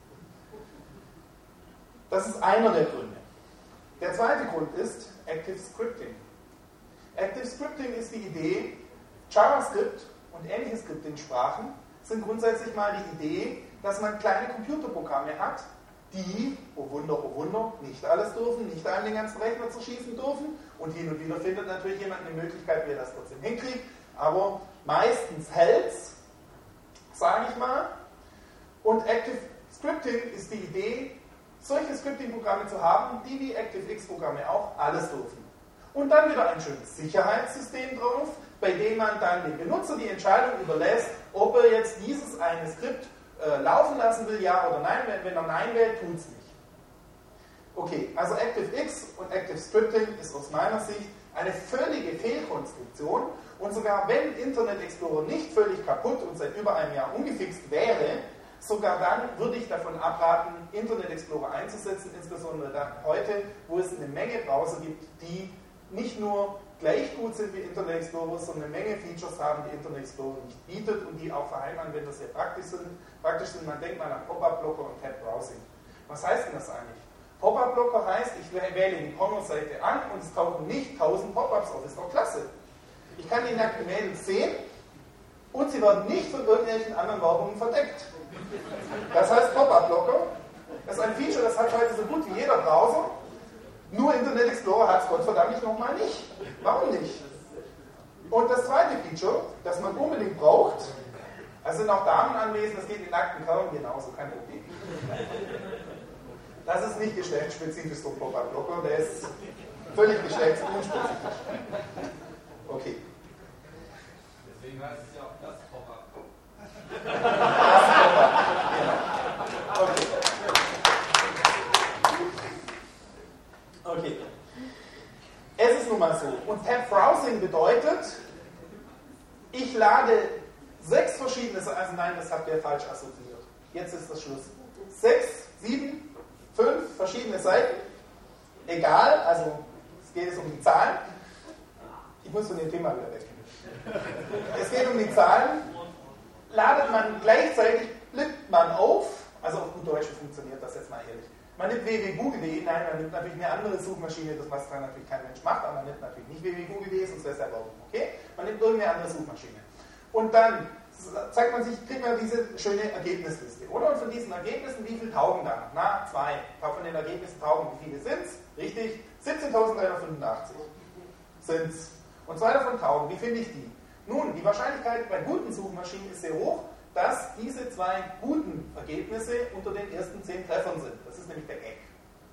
Das ist einer der Gründe. Der zweite Grund ist Active Scripting. Active Scripting ist die Idee, JavaScript und ähnliche Scripting-Sprachen sind grundsätzlich mal die Idee, dass man kleine Computerprogramme hat, die, oh Wunder, oh Wunder, nicht alles dürfen, nicht allen den ganzen Rechner zerschießen dürfen und hin und wieder findet natürlich jemand eine Möglichkeit, wie er das trotzdem hinkriegt, aber meistens hält's, sage ich mal. Und Active Scripting ist die Idee, solche Scripting-Programme zu haben, die wie ActiveX-Programme auch alles dürfen. Und dann wieder ein schönes Sicherheitssystem drauf, bei dem man dann dem Benutzer die Entscheidung überlässt, ob er jetzt dieses eine Skript äh, laufen lassen will, ja oder nein. Wenn, wenn er Nein wählt, tut es nicht. Okay, also ActiveX und Active Scripting ist aus meiner Sicht eine völlige Fehlkonstruktion und sogar wenn Internet Explorer nicht völlig kaputt und seit über einem Jahr ungefixt wäre, sogar dann würde ich davon abraten, Internet Explorer einzusetzen, insbesondere dann heute, wo es eine Menge Browser gibt, die nicht nur gleich gut sind wie Internet Explorer, sondern eine Menge Features haben, die Internet Explorer nicht bietet und die auch für Heimanwender sehr praktisch sind. Praktisch sind, man denkt mal an Pop-Up-Blocker und Tab-Browsing. Was heißt denn das eigentlich? Pop-Up-Blocker heißt, ich wähle die Porno-Seite an und es tauchen nicht tausend Pop-Ups auf. Das ist doch klasse. Ich kann die nackten Mädels sehen und sie werden nicht von irgendwelchen anderen Werbungen verdeckt. Das heißt Pop-Up-Blocker. Das ist ein Feature, das hat heute so gut wie jeder Browser. Nur Internet Explorer hat es Gottverdammt nochmal nicht. Warum nicht? Und das zweite Feature, das man unbedingt braucht, da sind auch Damen anwesend, das geht in nackten Kerlen genauso, kein Problem. Das ist nicht geschlechtsspezifisch so Pop-Up-Blocker, der ist völlig geschlechtsunspezifisch. Okay. Deswegen heißt es ja auch das Pop-Up. Das Pop-Up, genau. Okay. Okay. Es ist nun mal so. Und Tab-Browsing bedeutet, ich lade sechs verschiedene, also nein, das habt ihr falsch assoziiert. Jetzt ist das Schluss. Sechs, sieben, fünf verschiedene Seiten. Egal, also es geht es um die Zahlen. Ich muss von dem Thema wieder weg. Es geht um die Zahlen. Ladet man gleichzeitig, flippt man auf, also auf gut Deutsch funktioniert das jetzt mal ehrlich. Man nimmt w w w punkt google punkt de, nein, man nimmt natürlich eine andere Suchmaschine, das was dann natürlich kein Mensch macht, aber man nimmt natürlich nicht w w w punkt google punkt de, sonst wäre es ja Werbung, okay? Man nimmt irgendeine andere Suchmaschine. Und dann zeigt man sich, kriegt man diese schöne Ergebnisliste, oder? Und von diesen Ergebnissen, wie viel taugen da? Na, zwei. Von den Ergebnissen taugen, wie viele sind es? Richtig, siebzehntausenddreihundertfünfundachtzig sind es. Und zwei davon taugen, wie finde ich die? Nun, die Wahrscheinlichkeit bei guten Suchmaschinen ist sehr hoch, dass diese zwei guten Ergebnisse unter den ersten zehn Treffern sind. Das ist nämlich der Gag.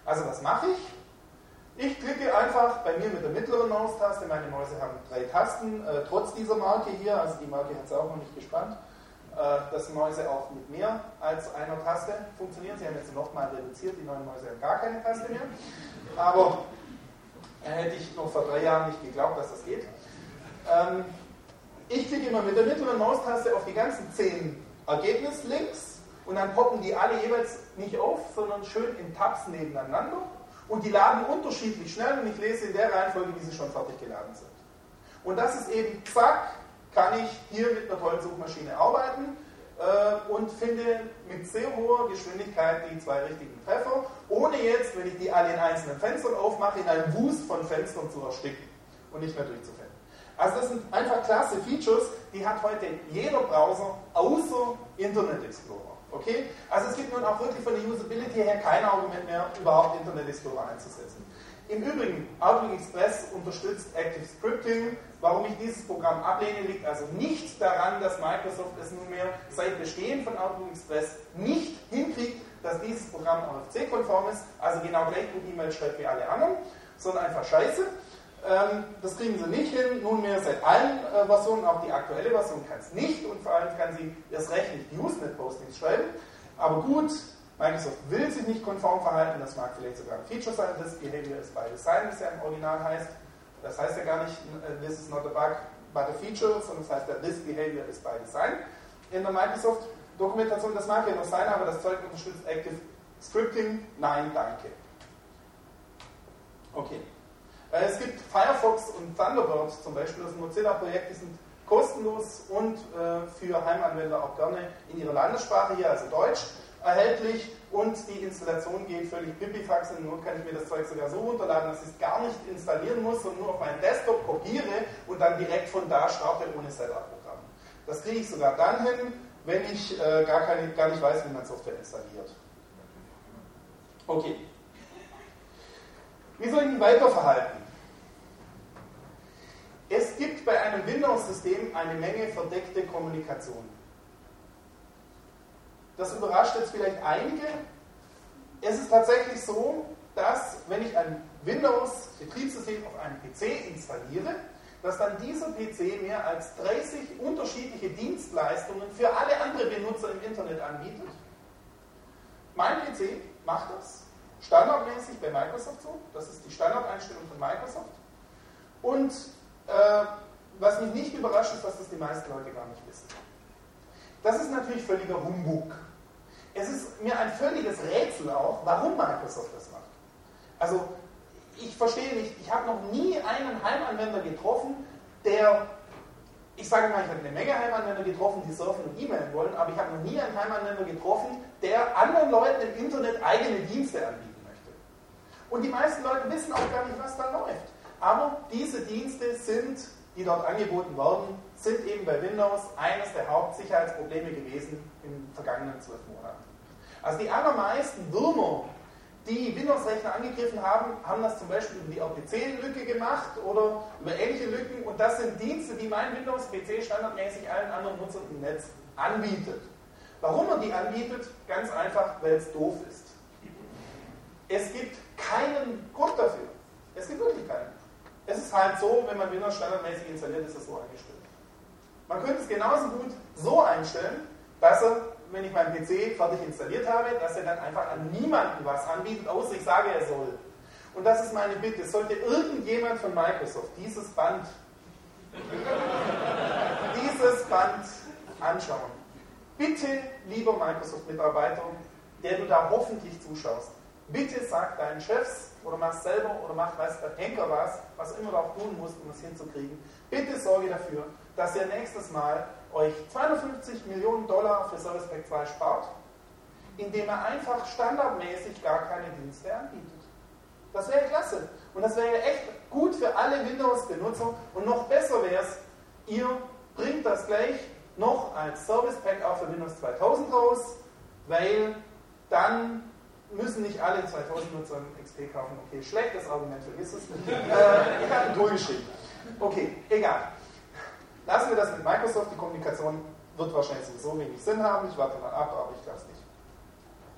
Also was mache ich? Ich klicke einfach bei mir mit der mittleren Maustaste, meine Mäuse haben drei Tasten, äh, trotz dieser Marke hier, also die Marke hat es auch noch nicht gespannt, äh, dass Mäuse auch mit mehr als einer Taste funktionieren. Sie haben jetzt nochmal reduziert, die neuen Mäuse haben gar keine Taste mehr. Aber äh, hätte ich noch vor drei Jahren nicht geglaubt, dass das geht. Ähm, ich klicke immer mit der mittleren Maustaste auf die ganzen zehn Ergebnislinks und dann poppen die alle jeweils nicht auf, sondern schön in Tabs nebeneinander. Und die laden unterschiedlich schnell und ich lese in der Reihenfolge, wie sie schon fertig geladen sind. Und das ist eben, zack, kann ich hier mit einer tollen Suchmaschine arbeiten äh, und finde mit sehr hoher Geschwindigkeit die zwei richtigen Treffer, ohne jetzt, wenn ich die alle in einzelnen Fenstern aufmache, in einem Wust von Fenstern zu ersticken und nicht mehr durchzufinden. Also das sind einfach klasse Features, die hat heute jeder Browser außer Internet Explorer. Okay? Also es gibt nun auch wirklich von der Usability her kein Argument mehr, überhaupt Internet Explorer einzusetzen. Im Übrigen, Outlook Express unterstützt Active Scripting. Warum ich dieses Programm ablehne, liegt also nicht daran, dass Microsoft es nunmehr seit Bestehen von Outlook Express nicht hinkriegt, dass dieses Programm R F C-konform ist, also genau gleich gut E-Mail schreibt wie alle anderen, sondern einfach scheiße. Das kriegen sie nicht hin, nunmehr seit allen äh, Versionen, auch die aktuelle Version kann es nicht und vor allem kann sie erst recht nicht Usenet-Postings schreiben. Aber gut, Microsoft will sich nicht konform verhalten, das mag vielleicht sogar ein Feature sein, this behavior is by design, wie es ja im Original heißt. Das heißt ja gar nicht, this is not a bug, but a feature, sondern das heißt ja, this behavior is by design. In der Microsoft-Dokumentation, das mag ja noch sein, aber das Zeug unterstützt Active Scripting, nein, danke. Okay. Es gibt Firefox und Thunderbird zum Beispiel, das ist ein Mozilla-Projekt, die sind kostenlos und äh, für Heimanwender auch gerne in ihrer Landessprache, hier also Deutsch, erhältlich und die Installation geht völlig pipifax und nur kann ich mir das Zeug sogar so runterladen, dass ich es gar nicht installieren muss und nur auf meinen Desktop kopiere und dann direkt von da starte ohne Setup-Programm. Das kriege ich sogar dann hin, wenn ich äh, gar, keine, gar nicht weiß, wie man Software installiert. Okay. Wie soll ich mich weiter verhalten? Es gibt bei einem Windows-System eine Menge verdeckte Kommunikation. Das überrascht jetzt vielleicht einige. Es ist tatsächlich so, dass wenn ich ein Windows-Betriebssystem auf einem P C installiere, dass dann dieser P C mehr als dreißig unterschiedliche Dienstleistungen für alle anderen Benutzer im Internet anbietet. Mein P C macht das standardmäßig bei Microsoft so. Das ist die Standardeinstellung von Microsoft. Und äh, was mich nicht überrascht, ist, dass das die meisten Leute gar nicht wissen. Das ist natürlich völliger Humbug. Es ist mir ein völliges Rätsel auch, warum Microsoft das macht. Also, ich verstehe nicht, ich habe noch nie einen Heimanwender getroffen, der, ich sage mal, ich habe eine Menge Heimanwender getroffen, die surfen und E-Mailen wollen, aber ich habe noch nie einen Heimanwender getroffen, der anderen Leuten im Internet eigene Dienste anbieten möchte. Und die meisten Leute wissen auch gar nicht, was da läuft. Aber diese Dienste sind, die dort angeboten werden, sind eben bei Windows eines der Hauptsicherheitsprobleme gewesen in den vergangenen zwölf Monaten. Also die allermeisten Würmer, die Windows-Rechner angegriffen haben, haben das zum Beispiel über die R P C-Lücke gemacht oder über ähnliche Lücken und das sind Dienste, die mein Windows-P C standardmäßig allen anderen Nutzern im Netz anbietet. Warum er die anbietet? Ganz einfach, weil es doof ist. Es gibt keinen Grund dafür. Es gibt wirklich keinen. Es ist halt so, wenn man Windows standardmäßig installiert, ist es so eingestellt. Man könnte es genauso gut so einstellen, dass er, wenn ich meinen P C fertig installiert habe, dass er dann einfach an niemanden was anbietet, außer ich sage, er soll. Und das ist meine Bitte. Sollte irgendjemand von Microsoft dieses Band, dieses Band anschauen, bitte, lieber Microsoft-Mitarbeiter, der du da hoffentlich zuschaust, bitte sag deinen Chefs oder mach selber oder mach weiß der Henker was, was immer du auch tun musst, um es hinzukriegen. Bitte sorge dafür, dass ihr nächstes Mal euch zweihundertfünfzig Millionen Dollar für Service Pack zwei spart, indem er einfach standardmäßig gar keine Dienste anbietet. Das wäre klasse. Und das wäre echt gut für alle Windows-Benutzer. Und noch besser wäre es, ihr bringt das gleich noch als Service Pack auch für Windows zweitausend raus, weil dann müssen nicht alle zweitausend Nutzer X P kaufen. Okay, schlechtes Argument, vergiss es. äh, ich habe ein Tool geschrieben. Okay, egal. Lassen wir das mit Microsoft. Die Kommunikation wird wahrscheinlich sowieso wenig Sinn haben. Ich warte mal ab, aber ich glaube es nicht.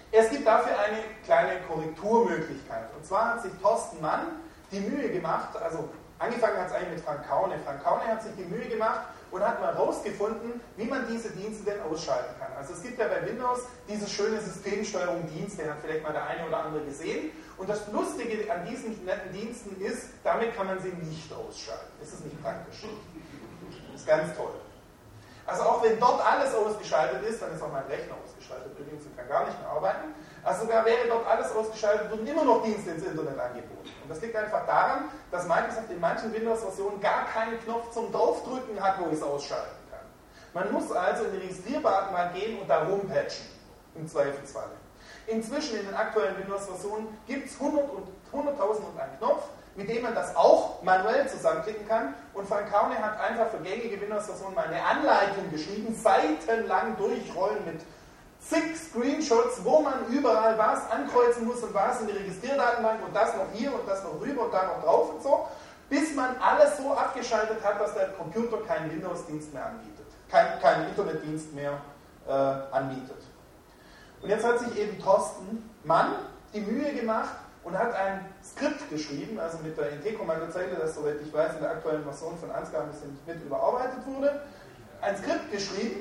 Es gibt dafür eine kleine Korrekturmöglichkeit. Und zwar hat sich Thorsten Mann die Mühe gemacht, also angefangen hat es eigentlich mit Frank Kaune. Frank Kaune hat sich die Mühe gemacht und hat mal herausgefunden, wie man diese Dienste denn ausschalten kann. Also es gibt ja bei Windows dieses schöne Systemsteuerung Dienste, den hat vielleicht mal der eine oder andere gesehen. Und das Lustige an diesen netten Diensten ist, damit kann man sie nicht ausschalten. Ist es nicht praktisch? Das ist ganz toll. Also auch wenn dort alles ausgeschaltet ist, dann ist auch mein Rechner ausgeschaltet. Übrigens, ich kann gar nicht mehr arbeiten. Also sogar wäre dort alles ausgeschaltet, würden immer noch Dienste ins Internet angeboten. Und das liegt einfach daran, dass Microsoft in manchen Windows-Versionen gar keinen Knopf zum Draufdrücken hat, wo ich es ausschalten kann. Man muss also in die Registrierdaten mal gehen und da rumpatchen, im Zweifelsfall. Inzwischen in den aktuellen Windows-Versionen gibt es hunderttausend und einen Knopf, mit dem man das auch manuell zusammenklicken kann. Und Frank Kaune hat einfach für gängige Windows-Versionen mal eine Anleitung geschrieben, seitenlang durchrollen mit zig Screenshots, wo man überall was ankreuzen muss und was in die Registrierdatenbank und das noch hier und das noch rüber und da noch drauf und so, bis man alles so abgeschaltet hat, dass der Computer keinen Windows-Dienst mehr anbietet, keinen kein Internetdienst mehr äh, anbietet. Und jetzt hat sich eben Thorsten Mann die Mühe gemacht und hat ein Skript geschrieben, also mit der N T-Kommandozeile, das, soweit ich weiß, in der aktuellen Version von Ansgar ein bisschen mit überarbeitet wurde, ein Skript geschrieben,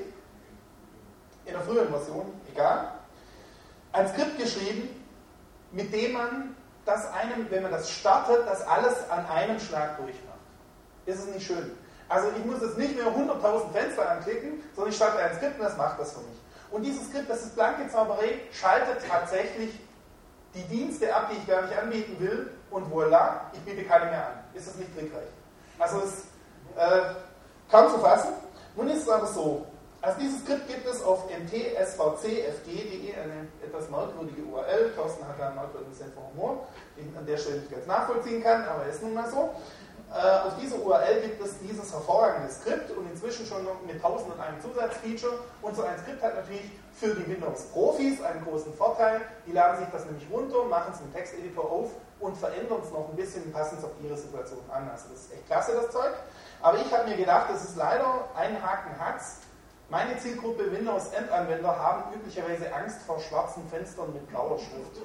in der früheren Version, egal, ein Skript geschrieben, mit dem man das einem, wenn man das startet, das alles an einem Schlag durchmacht. Ist es nicht schön? Also ich muss jetzt nicht mehr hunderttausend Fenster anklicken, sondern ich starte ein Skript und das macht das für mich. Und dieses Skript, das ist blanke Zauberei, schaltet tatsächlich die Dienste ab, die ich gar nicht anbieten will, und voilà, ich biete keine mehr an. Ist das nicht trickreich? Also es ist äh, kaum zu fassen. Nun ist es aber so, also dieses Skript gibt es auf m t s v c f g punkt d e, eine etwas merkwürdige U R L. Thorsten hat da einen merkwürdigen Sinn von Humor, den ich an der Stelle nicht ganz nachvollziehen kann, aber ist nun mal so. Äh, auf dieser U R L gibt es dieses hervorragende Skript und inzwischen schon noch mit tausend und einem Zusatzfeature. Und so ein Skript hat natürlich für die Windows-Profis einen großen Vorteil. Die laden sich das nämlich runter, machen es im Texteditor auf und verändern es noch ein bisschen, passen es auf ihre Situation an. Also das ist echt klasse, das Zeug. Aber ich habe mir gedacht, das ist leider ein Haken hat's. Meine Zielgruppe Windows-Endanwender haben üblicherweise Angst vor schwarzen Fenstern mit blauer Schrift.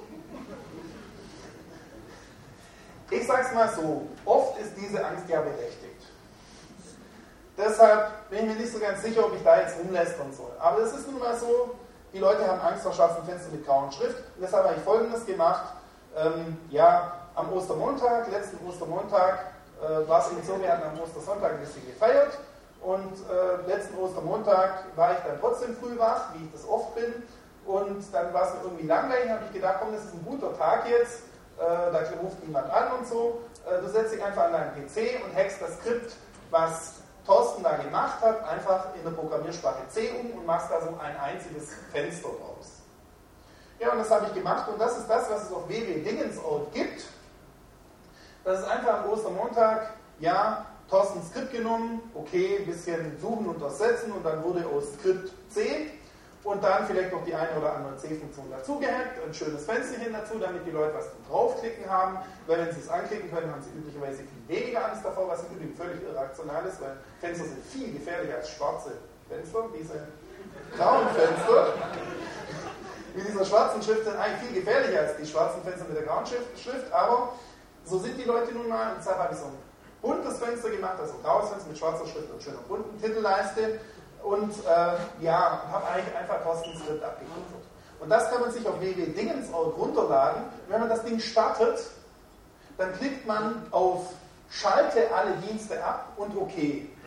Ich sage es mal so, oft ist diese Angst ja berechtigt. Deshalb bin ich mir nicht so ganz sicher, ob ich da jetzt rumlästern soll. Aber es ist nun mal so, die Leute haben Angst vor schwarzen Fenstern mit grauer Schrift. Und deshalb habe ich Folgendes gemacht. Ähm, ja, am Ostermontag, letzten Ostermontag, äh, war es eben so, wir hatten am Ostersonntag ein bisschen gefeiert. Und äh, letzten Ostermontag war ich dann trotzdem früh wach, wie ich das oft bin. Und dann war es mir irgendwie langweilig, habe ich gedacht, komm, das ist ein guter Tag jetzt. Äh, da ruft niemand an und so. Äh, du setzt dich einfach an deinen P C und hackst das Skript, was Thorsten da gemacht hat, einfach in der Programmiersprache C um und machst da so ein einziges Fenster draus. Ja, und das habe ich gemacht und das ist das, was es auf w w punkt dingens.org gibt. Das ist einfach am Ostermontag, ja, Thorsten Skript genommen, okay, ein bisschen suchen und ersetzen und dann wurde aus Skript C und dann vielleicht noch die eine oder andere C-Funktion dazu gehackt, ein schönes Fensterchen dazu, damit die Leute was zum Draufklicken haben, weil wenn sie es anklicken können, haben sie üblicherweise viel weniger Angst davor, was im Übrigen völlig irrational ist, weil Fenster sind viel gefährlicher als schwarze Fenster, diese grauen Fenster mit dieser schwarzen Schrift sind eigentlich viel gefährlicher als die schwarzen Fenster mit der grauen Schrift, aber so sind die Leute nun mal und deshalb habe ich so ein buntes Fenster gemacht, also graues Fenster mit schwarzer Schrift und schöner bunten Titelleiste und äh, ja, habe eigentlich einfach Thorsten Skript abgekupfert. Und das kann man sich auf w w punkt dingens.org runterladen. Und wenn man das Ding startet, dann klickt man auf Schalte alle Dienste ab und OK.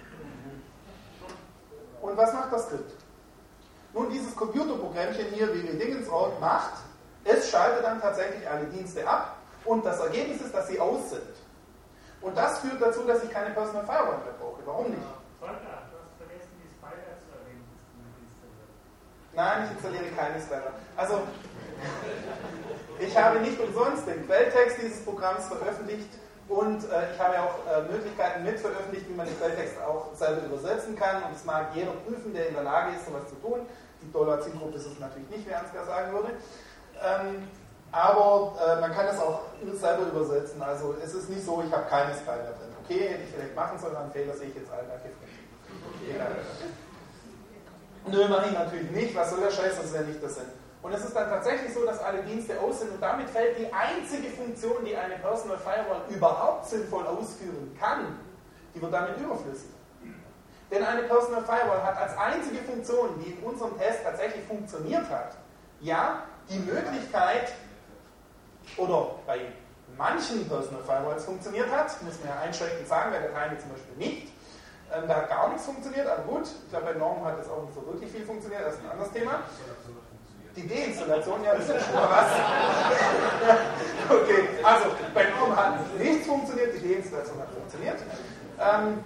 Und was macht das Skript? Nun, dieses Computerprogrammchen hier, w w punkt dingens.org, macht, es schaltet dann tatsächlich alle Dienste ab und das Ergebnis ist, dass sie aus sind. Und das führt dazu, dass ich keine Personal Firewall mehr brauche. Warum nicht? Volker, du hast vergessen, die Spider zu erwähnen. Nein, ich installiere keine Spider. Also, ich habe nicht umsonst den Quelltext dieses Programms veröffentlicht und äh, ich habe auch äh, Möglichkeiten mit veröffentlicht, wie man den Quelltext auch selber übersetzen kann. Und das mag jeder prüfen, der in der Lage ist, sowas zu tun. Die Dollar-Zielgruppe ist es natürlich nicht, wie Ansgar sagen würde. Ähm, Aber äh, man kann es auch selber übersetzen. Also es ist nicht so, ich habe keine Spider drin. Okay, hätte ich vielleicht machen sollen, einen Fehler sehe ich jetzt allen Egal. Nö, mache ich natürlich nicht. Was soll der Scheiß? Das ist ja nicht der Sinn Und es ist dann tatsächlich so, dass alle Dienste aus sind und damit fällt die einzige Funktion, die eine Personal Firewall überhaupt sinnvoll ausführen kann, die wird damit überflüssig. Denn eine Personal Firewall hat als einzige Funktion, die in unserem Test tatsächlich funktioniert hat, ja, die Möglichkeit, oder bei manchen Personal Firewalls funktioniert hat, muss man ja einschränkend sagen, bei der Teile zum Beispiel nicht, ähm, da hat gar nichts funktioniert, aber gut, ich glaube bei Norm hat das auch nicht so wirklich viel funktioniert, das ist ein anderes Thema. Die Deinstallation, ja, das ist schon mal was. Okay, also bei Norm hat nichts funktioniert, die Deinstallation hat funktioniert. Ähm,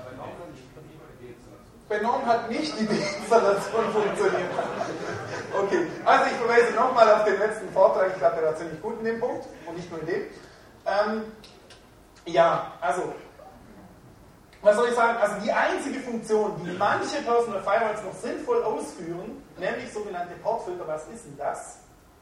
bei Norm hat nicht die Deinstallation funktioniert. Okay, also ich verweise nochmal auf den letzten Vortrag, ich glaube, der war ziemlich gut in dem Punkt und nicht nur in dem. Ähm, ja, also, was soll ich sagen? Also die einzige Funktion, die manche Personal Firewalls noch sinnvoll ausführen, nämlich sogenannte Portfilter, was ist denn das?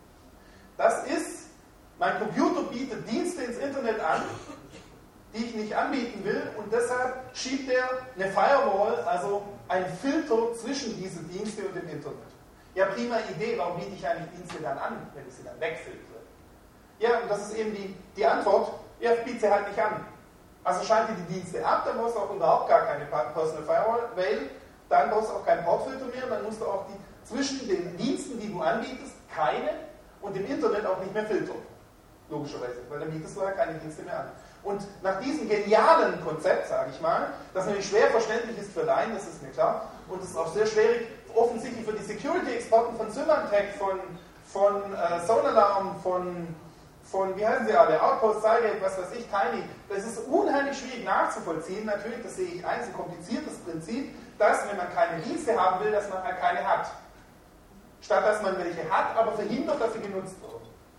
Das ist, mein Computer bietet Dienste ins Internet an, die ich nicht anbieten will und deshalb schiebt er eine Firewall, also ein Filter zwischen diese Dienste und dem Internet. Ja, prima Idee, warum biete ich eigentlich Dienste dann an, wenn ich sie dann wegfiltere? Ja, und das ist eben die, die Antwort, ja, ich biete sie halt nicht an. Also schalte die Dienste ab, dann brauchst du auch überhaupt gar keine Personal Firewall, weil dann brauchst du auch keinen Portfilter mehr, dann musst du auch die, zwischen den Diensten, die du anbietest, keine und dem Internet auch nicht mehr filtern. Logischerweise, weil dann bietest du ja keine Dienste mehr an. Und nach diesem genialen Konzept, sage ich mal, das natürlich schwer verständlich ist für Laien, das ist mir klar, und es ist auch sehr schwierig, offensichtlich für die Security-Experten von Symantec, von, von äh, Sonalarm, von, von, wie heißen sie alle, Outpost, Cygate, was weiß ich, Tiny. Das ist unheimlich schwierig nachzuvollziehen. Natürlich, das sehe ich ein, ein kompliziertes Prinzip, dass, wenn man keine Dienste haben will, dass man halt keine hat. Statt dass man welche hat, aber verhindert, dass sie genutzt wird.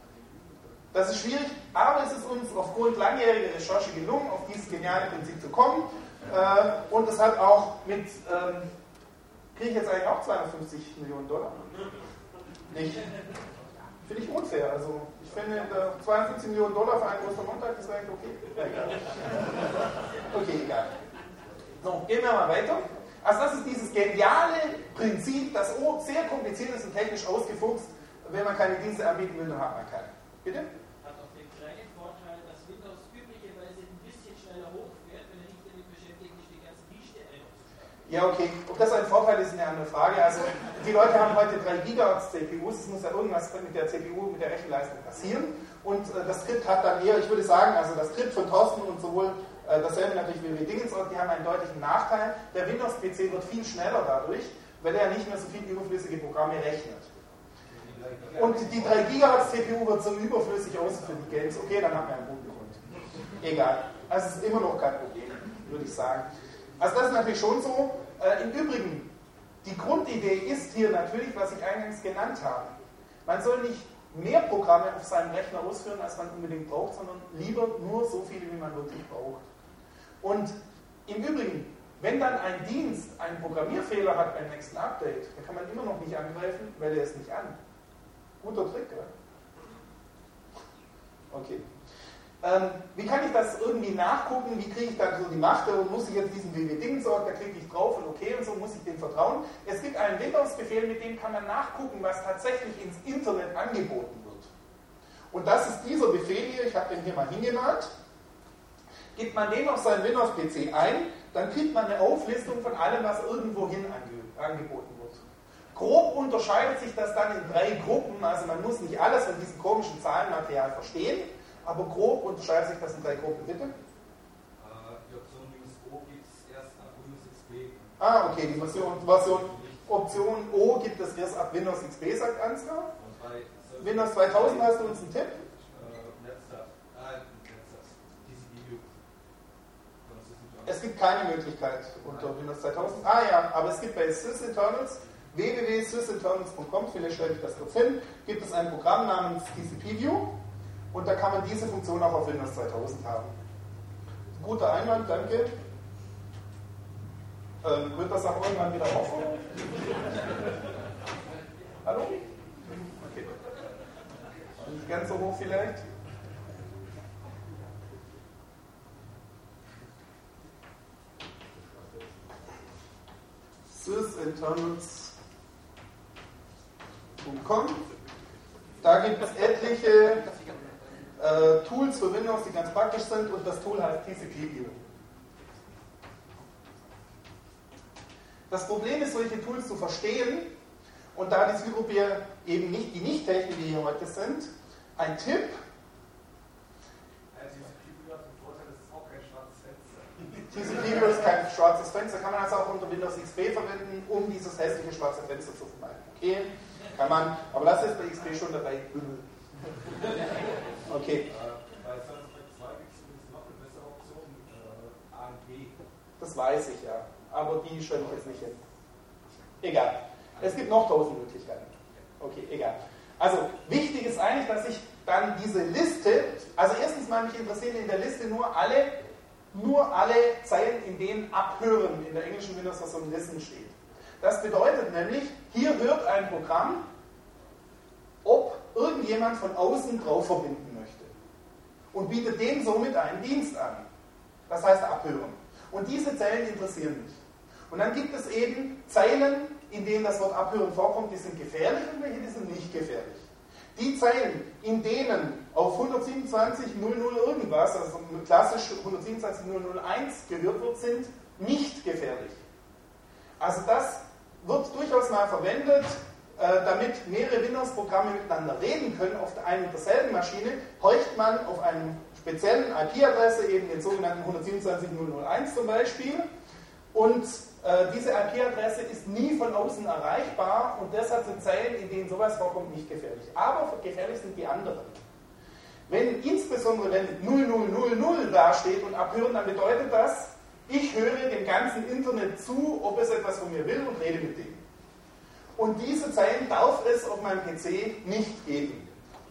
Das ist schwierig, aber es ist uns aufgrund langjähriger Recherche gelungen, auf dieses geniale Prinzip zu kommen. Äh, und es hat auch mit, ähm, kriege ich jetzt eigentlich auch zweihundertfünfzig Millionen Dollar? Nicht. Finde ich unfair. Also ich finde äh, zweihundertfünfzig Millionen Dollar für einen Ostermontag, das wäre eigentlich okay. Ja, egal. Okay, egal. So, gehen wir mal weiter. Also das ist dieses geniale Prinzip, das sehr kompliziert ist und technisch ausgefuchst. Wenn man keine Dienste anbieten will, dann hat man keine. Bitte? Hat auch den kleinen Vorteil, dass Windows üblicherweise ein bisschen schneller hochfährt, wenn er nicht damit beschäftigt ist, die ganzen Dienste einzuschalten. Ja, okay. Ob das ein Vorteil ist, ist eine andere Frage. Also die Leute haben heute drei Gigahertz C P Us, es muss ja irgendwas mit der C P U, mit der Rechenleistung passieren. Und äh, das Skript hat dann eher, ich würde sagen, also das Skript von Thorsten und sowohl äh, dasselbe natürlich wie Dingensorg, die haben einen deutlichen Nachteil. Der Windows-P C wird viel schneller dadurch, weil er nicht mehr so viel überflüssige Programme rechnet. Und die drei Gigahertz C P U wird so überflüssig aus für die Games. Okay, dann haben wir einen guten Grund. Egal. Also es ist immer noch kein Problem, würde ich sagen. Also das ist natürlich schon so. Äh, Im Übrigen, die Grundidee ist hier natürlich, was ich eingangs genannt habe. Man soll nicht mehr Programme auf seinem Rechner ausführen, als man unbedingt braucht, sondern lieber nur so viele, wie man wirklich braucht. Und im Übrigen, wenn dann ein Dienst einen Programmierfehler hat beim nächsten Update, dann kann man immer noch nicht angreifen, weil er es nicht an. Guter Trick, oder? Okay. Ähm, wie kann ich das irgendwie nachgucken? Wie kriege ich da so die Macht? Da muss ich jetzt diesen W W-Ding-Sort, da klicke ich drauf und okay und so, muss ich dem vertrauen. Es gibt einen Windows-Befehl, mit dem kann man nachgucken, was tatsächlich ins Internet angeboten wird. Und das ist dieser Befehl hier, ich habe den hier mal hingemalt. Gibt man den auf seinen Windows-P C ein, dann kriegt man eine Auflistung von allem, was irgendwohin ange- angeboten wird. Grob unterscheidet sich das dann in drei Gruppen, also man muss nicht alles von diesem komischen Zahlenmaterial verstehen, aber grob unterscheidet sich das in drei Gruppen, bitte? Uh, die Option minus O gibt es erst ab Windows X P. Ah, okay, die Version, Version Option O gibt es erst ab Windows X P, sagt Ansgar. Windows zweitausend hast du uns einen Tipp? Uh, letzter. Ah, letzter. T C P U. Es gibt keine Möglichkeit unter Windows zweitausend. Ah ja, aber es gibt bei SysInternals, w w w punkt sysinternals punkt com, vielleicht schreibe ich das kurz hin, gibt es ein Programm namens T C P View und da kann man diese Funktion auch auf Windows zweitausend haben. Guter Einwand, danke. Ähm, wird das auch irgendwann wieder aufhören? Hallo? Okay. Nicht ganz so hoch vielleicht. sysinternals punkt com Da gibt es etliche äh, Tools für Windows, die ganz praktisch sind, und das Tool heißt T C P View. Das Problem ist, solche Tools zu verstehen, und da die Syropier eben nicht die Nicht-Technik, die hier heute sind, ein Tipp. T C P View ist kein schwarzes Fenster, kann man also auch unter Windows X P verwenden, um dieses hässliche schwarze Fenster zu vermeiden. Okay, kann man, aber das ist bei X P schon dabei. Okay. Bei Thunderbird zwei gibt es noch eine bessere Option, äh, A N G. Das weiß ich ja, aber die schreibe ich jetzt nicht hin. Egal. Es gibt noch tausend Möglichkeiten. Okay, egal. Also, wichtig ist eigentlich, dass ich dann diese Liste, also erstens mal mich interessieren in der Liste nur alle, nur alle Zeilen, in denen Abhören in der englischen Windows-Version Listen steht. Das bedeutet nämlich, hier hört ein Programm, ob irgendjemand von außen drauf verbinden möchte und bietet dem somit einen Dienst an. Das heißt Abhören. Und diese Zeilen interessieren mich. Und dann gibt es eben Zeilen, in denen das Wort Abhören vorkommt, die sind gefährlich und welche, die sind nicht gefährlich. Die Zeilen, in denen auf hundertsiebenundzwanzig Punkt null null irgendwas, also klassisch hundertsiebenundzwanzig Punkt null null eins gehört wird, sind nicht gefährlich. Also das wird durchaus mal verwendet, äh, damit mehrere Windows-Programme miteinander reden können auf der einen und derselben Maschine, horcht man auf eine speziellen I P-Adresse, eben den sogenannten hundertsiebenundzwanzig Punkt null null eins zum Beispiel, und äh, diese I P-Adresse ist nie von außen erreichbar und deshalb sind Zeilen, in denen sowas vorkommt, nicht gefährlich. Aber gefährlich sind die anderen. Wenn insbesondere wenn null null null null dasteht und abhören, dann bedeutet das, ich höre dem ganzen Internet zu, ob es etwas von mir will und rede mit dem. Und diese Zeilen darf es auf meinem P C nicht geben.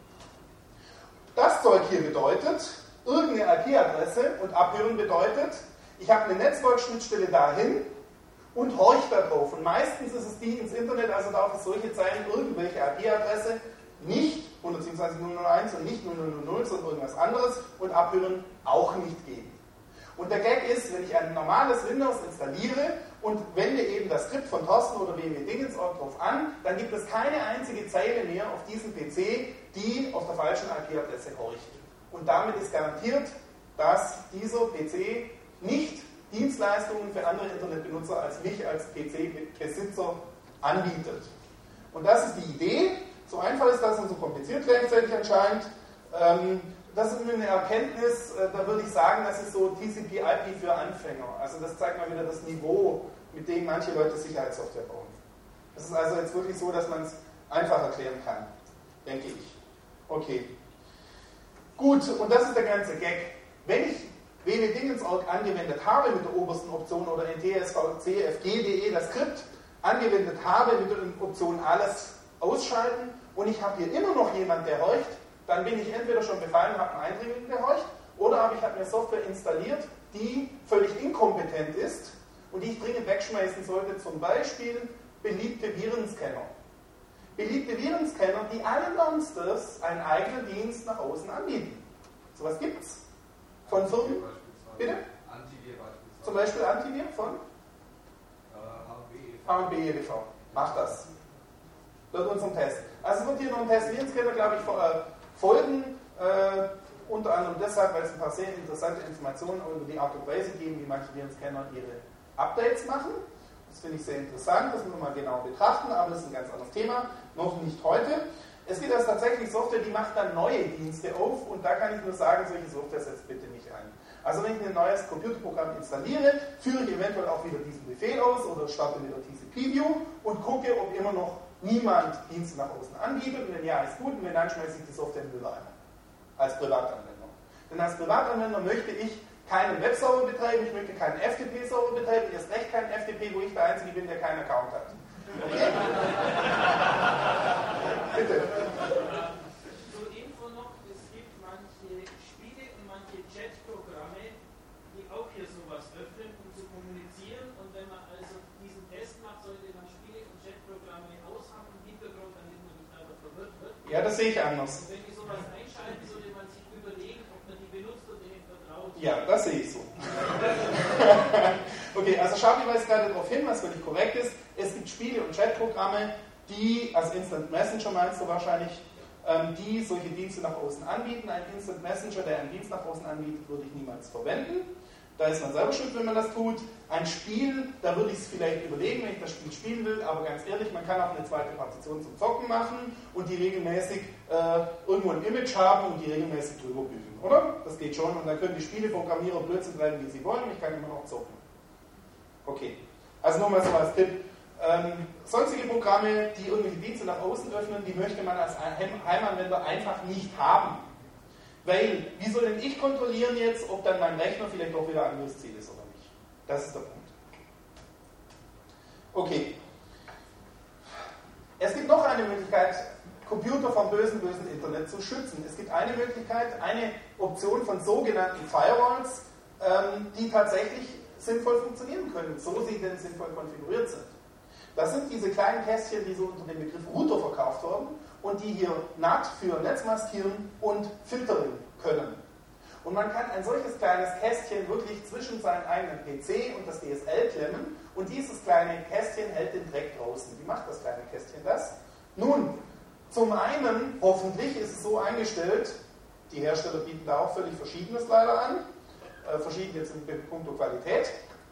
Das Zeug hier bedeutet, irgendeine I P-Adresse, und abhören bedeutet, ich habe eine Netzwerkschnittstelle dahin und horche da drauf. Und meistens ist es die ins Internet, also darf es solche Zeilen, irgendwelche I P-Adresse, nicht hundertsiebenundzwanzig Punkt null null eins und nicht null null null null, sondern irgendwas anderes, und abhören auch nicht geben. Und der Gag ist, wenn ich ein normales Windows installiere und wende eben das Skript von Thorsten oder w w Dingens drauf an, dann gibt es keine einzige Zeile mehr auf diesem P C, die auf der falschen I P-Adresse horcht. Und damit ist garantiert, dass dieser P C nicht Dienstleistungen für andere Internetbenutzer als mich als P C-Besitzer anbietet. Und das ist die Idee. So einfach ist das und so kompliziert gleichzeitig anscheinend. Ähm, das ist eine Erkenntnis, äh, da würde ich sagen, das ist so T C P I P für Anfänger. Also das zeigt mal wieder das Niveau, mit dem manche Leute Sicherheitssoftware bauen. Das ist also jetzt wirklich so, dass man es einfach erklären kann, denke ich. Okay. Gut, und das ist der ganze Gag. Wenn ich w w Dingens.org angewendet habe mit der obersten Option oder N T S V C F G punkt de das Skript angewendet habe mit der Option alles ausschalten und ich habe hier immer noch jemand, der horcht, dann bin ich entweder schon befallen, habe einen Eindringling, der horcht, oder aber ich habe mir Software installiert, die völlig inkompetent ist und die ich dringend wegschmeißen sollte, zum Beispiel beliebte Virenscanner. Beliebte Virenscanner, die allen Monsters einen eigenen Dienst nach außen anbieten. Sowas gibt's. Von Firmen? Bitte? Antivir beispielsweise. Zum Beispiel Antivir von? H und B E D V. Macht das. Wird unserem Test. Also es wird hier noch ein Test Virenscanner, glaube ich, folgen. Äh, unter anderem deshalb, weil es ein paar sehr interessante Informationen über die Art und Weise geben, wie manche Virenscanner ihre Updates machen. Das finde ich sehr interessant, das müssen wir mal genau betrachten, aber das ist ein ganz anderes Thema. Noch nicht heute. Es gibt also tatsächlich Software, die macht dann neue Dienste auf und da kann ich nur sagen, solche Software setzt bitte nicht ein. Also wenn ich ein neues Computerprogramm installiere, führe ich eventuell auch wieder diesen Befehl aus oder starte wieder T C P View und gucke, ob immer noch niemand Dienste nach außen anbietet und wenn ja, ist gut und wenn dann schmeiße ich die Software in den Mülleimer als Privatanwender. Denn als Privatanwender möchte ich keinen Webserver betreiben, ich möchte keinen F T P-Server betreiben, erst recht keinen F T P, wo ich der Einzige bin, der keinen Account hat. Okay? Bitte. Zur Info noch, es gibt manche Spiele und manche Chatprogramme, die auch hier sowas öffnen, um zu kommunizieren. Und wenn man also diesen Test macht, sollte man Spiele und Chatprogramme aushaben im Hintergrund, damit man nicht einfach verwirrt wird. Ja, das sehe ich anders. Und wenn die sowas einschalten, sollte man sich überlegen, ob man die benutzt oder denen vertraut. Ja, das sehe ich so. Okay, also Schabi weist gerade darauf hin, was völlig korrekt ist. Es gibt Spiele und Chatprogramme, die, also Instant Messenger meinst du wahrscheinlich, ähm, die solche Dienste nach außen anbieten. Ein Instant Messenger, der einen Dienst nach außen anbietet, würde ich niemals verwenden. Da ist man selber schuld, wenn man das tut. Ein Spiel, da würde ich es vielleicht überlegen, wenn ich das Spiel spielen will, aber ganz ehrlich, man kann auch eine zweite Partition zum Zocken machen und die regelmäßig äh, irgendwo ein Image haben und die regelmäßig drüber bügeln, oder? Das geht schon und dann können die Spieleprogrammierer Blödsinn treiben, wie sie wollen, ich kann immer noch zocken. Okay, also nochmal so als Tipp. Ähm, sonstige Programme, die irgendwelche Dienste nach außen öffnen, die möchte man als Heimanwender einfach nicht haben. Weil, wie soll denn ich kontrollieren jetzt, ob dann mein Rechner vielleicht auch wieder Angriffsziel ist oder nicht? Das ist der Punkt. Okay. Es gibt noch eine Möglichkeit, Computer vom bösen, bösen Internet zu schützen. Es gibt eine Möglichkeit, eine Option von sogenannten Firewalls, ähm, die tatsächlich sinnvoll funktionieren können, so sie denn sinnvoll konfiguriert sind. Das sind diese kleinen Kästchen, die so unter dem Begriff Router verkauft wurden und die hier N A T für Netzmaskieren und filtern können. Und man kann ein solches kleines Kästchen wirklich zwischen seinen eigenen P C und das D S L klemmen und dieses kleine Kästchen hält den Dreck draußen. Wie macht das kleine Kästchen das? Nun, zum einen, hoffentlich ist es so eingestellt, die Hersteller bieten da auch völlig Verschiedenes leider an, äh, verschieden jetzt in puncto Qualität.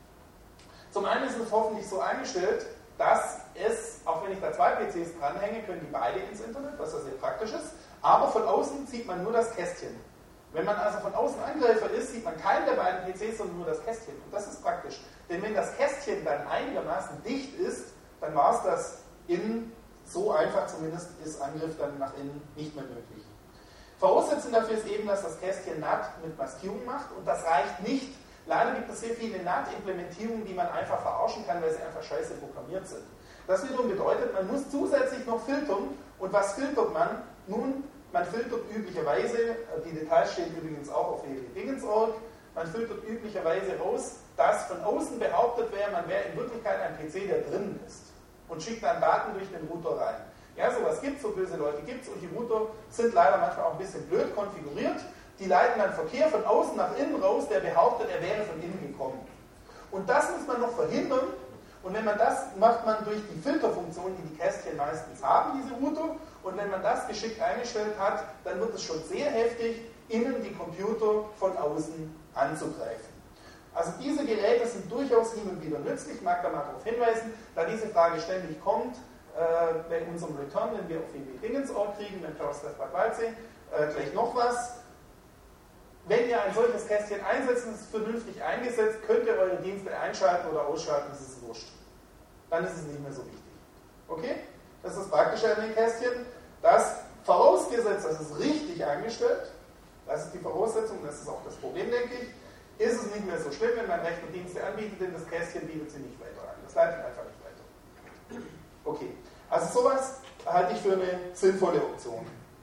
Zum einen ist es hoffentlich so eingestellt, dass es, auch wenn ich da zwei P Cs dranhänge, können die beide ins Internet, was ja sehr praktisch ist, aber von außen sieht man nur das Kästchen. Wenn man also von außen Angreifer ist, sieht man keinen der beiden P Cs, sondern nur das Kästchen. Und das ist praktisch. Denn wenn das Kästchen dann einigermaßen dicht ist, dann war es das innen so einfach, zumindest ist Angriff dann nach innen nicht mehr möglich. Voraussetzung dafür ist eben, dass das Kästchen N A T mit Maskierung macht und das reicht nicht. Leider gibt es sehr viele N A T-Implementierungen, die man einfach verarschen kann, weil sie einfach scheiße programmiert sind. Das wiederum bedeutet, man muss zusätzlich noch filtern. Und was filtert man? Nun, man filtert üblicherweise, die Details stehen übrigens auch auf w w w punkt dingens punkt org, man filtert üblicherweise raus, dass von außen behauptet wäre, man wäre in Wirklichkeit ein P C, der drinnen ist und schickt dann Daten durch den Router rein. Ja, sowas gibt es, so böse Leute gibt es und die Router sind leider manchmal auch ein bisschen blöd konfiguriert. Die leiten dann Verkehr von außen nach innen raus, der behauptet, er wäre von innen gekommen. Und das muss man noch verhindern. Und wenn man das macht, man durch die Filterfunktion, die die Kästchen meistens haben, diese Router. Und wenn man das geschickt eingestellt hat, dann wird es schon sehr heftig, innen die Computer von außen anzugreifen. Also diese Geräte sind durchaus hin und wieder nützlich. Ich mag da mal darauf hinweisen, da diese Frage ständig kommt, äh, bei unserem Return, den wir auf w w w punkt dingens punkt org kriegen, beim Klaus Bad Waldsee, äh, gleich noch was. Wenn ihr ein solches Kästchen einsetzt und es ist vernünftig eingesetzt, könnt ihr eure Dienste einschalten oder ausschalten, das ist wurscht. Dann ist es nicht mehr so wichtig. Okay? Das ist das Praktische an den Kästchen. Das vorausgesetzt, das ist richtig eingestellt, das ist die Voraussetzung, das ist auch das Problem, denke ich, ist es nicht mehr so schlimm, wenn mein Rechner Dienste anbietet, denn das Kästchen bietet sie nicht weiter an. Das leitet einfach nicht weiter. Okay. Also sowas halte ich für eine sinnvolle Option.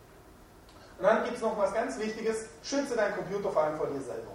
Und dann gibt es noch was ganz Wichtiges, schütze deinen Computer vor allem vor dir selber.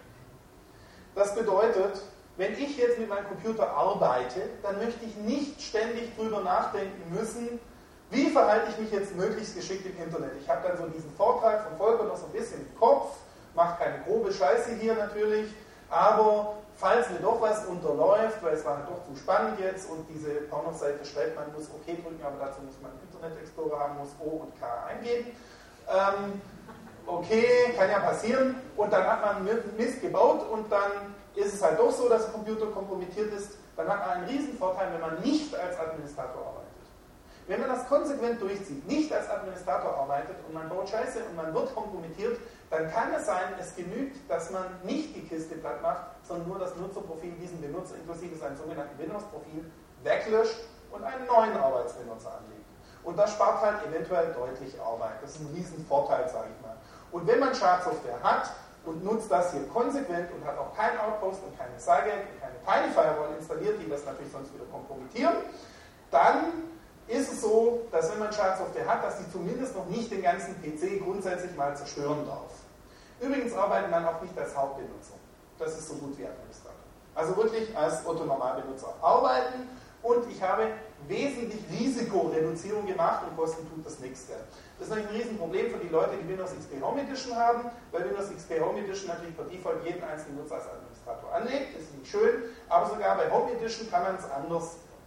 Das bedeutet, wenn ich jetzt mit meinem Computer arbeite, dann möchte ich nicht ständig drüber nachdenken müssen, wie verhalte ich mich jetzt möglichst geschickt im Internet. Ich habe dann so diesen Vortrag von Volker noch so ein bisschen im Kopf, mache keine grobe Scheiße hier natürlich, aber falls mir doch was unterläuft, weil es war halt doch zu spannend jetzt und diese Pornoseite schreibt, man muss OK drücken, aber dazu muss man einen Internet Explorer haben, muss O und K eingeben. Ähm, okay, kann ja passieren. Und dann hat man Mist gebaut und dann ist es halt doch so, dass der Computer kompromittiert ist. Dann hat man einen riesen Vorteil, wenn man nicht als Administrator arbeitet. Wenn man das konsequent durchzieht, nicht als Administrator arbeitet und man baut Scheiße und man wird kompromittiert, dann kann es sein, es genügt, dass man nicht die Kiste platt macht, sondern nur das Nutzerprofil, diesen Benutzer inklusive seinem sogenannten Windows-Profil weglöscht und einen neuen Arbeitsbenutzer anlegt. Und das spart halt eventuell deutlich Arbeit. Das ist ein riesen Vorteil, sage ich mal. Und wenn man Schadsoftware hat und nutzt das hier konsequent und hat auch kein Outpost und keine Cybergate und keine Tiny Firewall installiert, die das natürlich sonst wieder kompromittieren, dann ist es so, dass wenn man Schadsoftware hat, dass die zumindest noch nicht den ganzen P C grundsätzlich mal zerstören darf. Übrigens arbeitet man auch nicht als Hauptbenutzer. Das ist so gut wie Administrator. Also wirklich als Otto-Normalbenutzer arbeiten. Und ich habe wesentlich Risikoreduzierung gemacht und kosten tut das nichts. Das ist natürlich ein Riesenproblem für die Leute, die Windows X P Home Edition haben, weil Windows X P Home Edition natürlich per Default jeden einzelnen Nutzer als Administrator anlegt. Das ist nicht schön, aber sogar bei Home Edition kann man es anders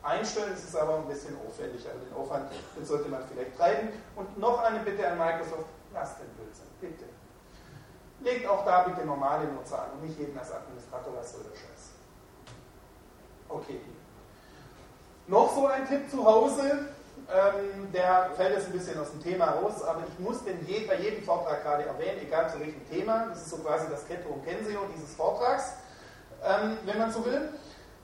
einstellen, es ist aber ein bisschen aufwendig, also den Aufwand, den sollte man vielleicht treiben. Und noch eine Bitte an Microsoft, lasst den Blödsinn, bitte. Legt auch da bitte normale Nutzer an und nicht jeden als Administrator, was soll der Scheiß. Okay. Noch so ein Tipp zu Hause, ähm, der fällt jetzt ein bisschen aus dem Thema raus, aber ich muss den je, bei jedem Vortrag gerade erwähnen, egal zu welchem Thema, das ist so quasi das Ketrum Kenseo dieses Vortrags, ähm, wenn man so will.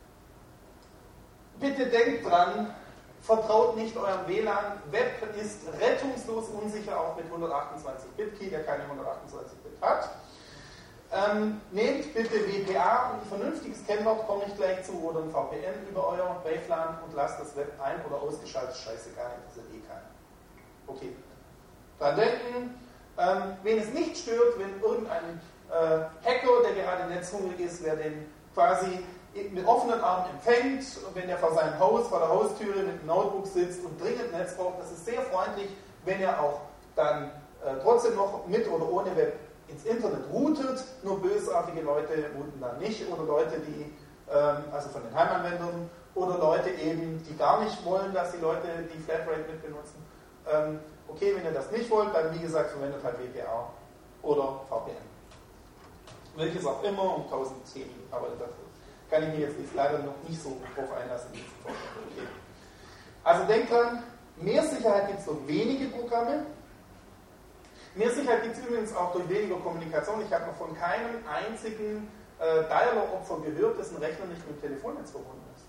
Bitte denkt dran, vertraut nicht eurem W L A N. Web ist rettungslos unsicher, auch mit hundertachtundzwanzig Bit Key, der keine hundertachtundzwanzig Bit hat. Ähm, nehmt bitte W P A und ein vernünftiges Kennwort, komme ich gleich zu, oder ein V P N über euer Wavelan und lasst das Web ein- oder ausgeschaltet, scheißegal, interessiert eh keinen. Okay. Dran denken, ähm, wen es nicht stört, wenn irgendein äh, Hacker, der gerade netzhungrig ist, wer den quasi mit offenen Armen empfängt und wenn er vor seinem Haus, vor der Haustüre mit dem Notebook sitzt und dringend Netz braucht, das ist sehr freundlich, wenn er auch dann äh, trotzdem noch mit oder ohne Web ins Internet routet, nur bösartige Leute routen dann nicht oder Leute, die, ähm, also von den Heimanwendern oder Leute eben, die gar nicht wollen, dass die Leute die Flatrate mit benutzen. Ähm, okay, wenn ihr das nicht wollt, dann wie gesagt, verwendet halt W P A oder V P N. Welches auch immer um tausend Themen, aber das kann ich mir jetzt leider noch nicht so drauf einlassen. Okay. Also denkt dran, mehr Sicherheit gibt es durch wenige Programme. Mehr Sicherheit gibt es übrigens auch durch weniger Kommunikation. Ich habe noch von keinem einzigen äh, Dialog-Opfer gehört, dessen Rechner nicht mit dem Telefonnetz verbunden ist.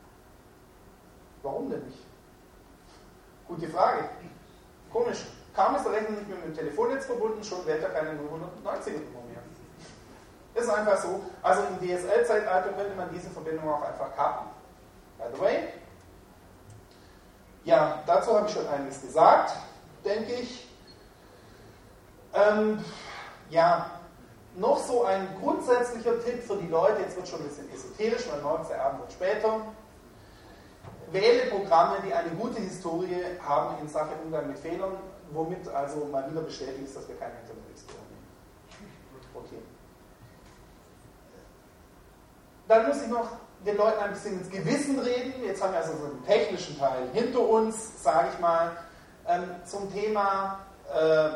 Warum denn nicht? Gute Frage. Komisch. Kaum ist der Rechner nicht mehr mit dem Telefonnetz verbunden, schon wählt er keine null hundertneunziger Nummer mehr. Ist einfach so. Also im D S L-Zeitalter könnte man diese Verbindung auch einfach kappen. By the way. Ja, dazu habe ich schon einiges gesagt, denke ich. Ähm, ja, noch so ein grundsätzlicher Tipp für die Leute, jetzt wird es schon ein bisschen esoterisch, weil morgens der Abend wird später. Wähle Programme, die eine gute Historie haben in Sachen Umgang mit Fehlern, womit also mal wieder bestätigt ist, dass wir keine Internet Explorer nehmen. Okay. Dann muss ich noch den Leuten ein bisschen ins Gewissen reden. Jetzt haben wir also so einen technischen Teil hinter uns, sage ich mal, ähm, zum Thema äh,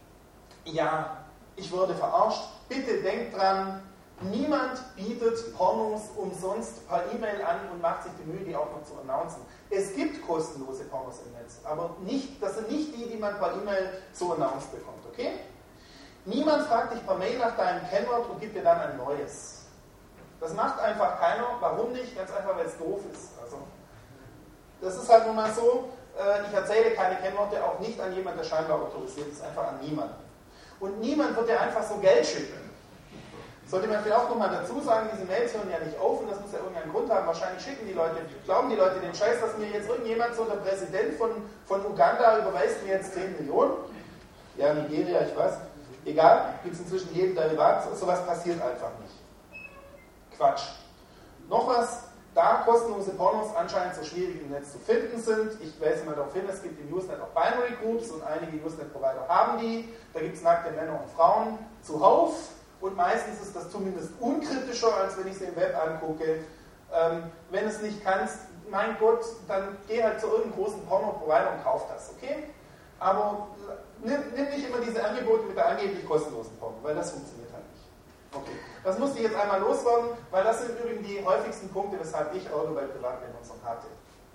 ja, ich wurde verarscht. Bitte denkt dran, niemand bietet Pornos umsonst per E-Mail an und macht sich die Mühe, die auch noch zu announcen. Es gibt kostenlose Pornos im Netz, aber nicht, das sind nicht die, die man per E-Mail so announced bekommt, okay? Niemand fragt dich per Mail nach deinem Kennwort und gibt dir dann ein neues. Das macht einfach keiner. Warum nicht? Ganz einfach, weil es doof ist. Also, das ist halt nun mal so, äh, ich erzähle keine Kennworte auch nicht an jemanden, der scheinbar autorisiert ist, einfach an niemanden. Und niemand wird dir einfach so Geld schicken. Sollte man vielleicht auch nochmal dazu sagen, diese Mails hören ja nicht auf und das muss ja irgendeinen Grund haben. Wahrscheinlich schicken die Leute, glauben die Leute den Scheiß, dass mir jetzt irgendjemand, so der Präsident von, von Uganda, überweist mir jetzt zehn Millionen. Ja, Nigeria, ich weiß. Egal, gibt es inzwischen jeden Derivat. Sowas passiert einfach nicht. Quatsch. Noch was, da kostenlose Pornos anscheinend so schwierig im Netz zu finden sind. Ich weise mal darauf hin, es gibt im Usenet auch Binary Groups und einige Usenet-Provider haben die. Da gibt es nackte Männer und Frauen zuhauf und meistens ist das zumindest unkritischer, als wenn ich sie im Web angucke. Ähm, wenn es nicht kannst, mein Gott, dann geh halt zu irgendeinem großen Porno-Provider und kauf das, okay? Aber nimm, nimm nicht immer diese Angebote mit der angeblich kostenlosen Porno, weil das funktioniert halt nicht. Okay, das musste ich jetzt einmal loswerden, weil das sind übrigens die häufigsten Punkte, weshalb ich Auto bei Privatbenutzern hatte.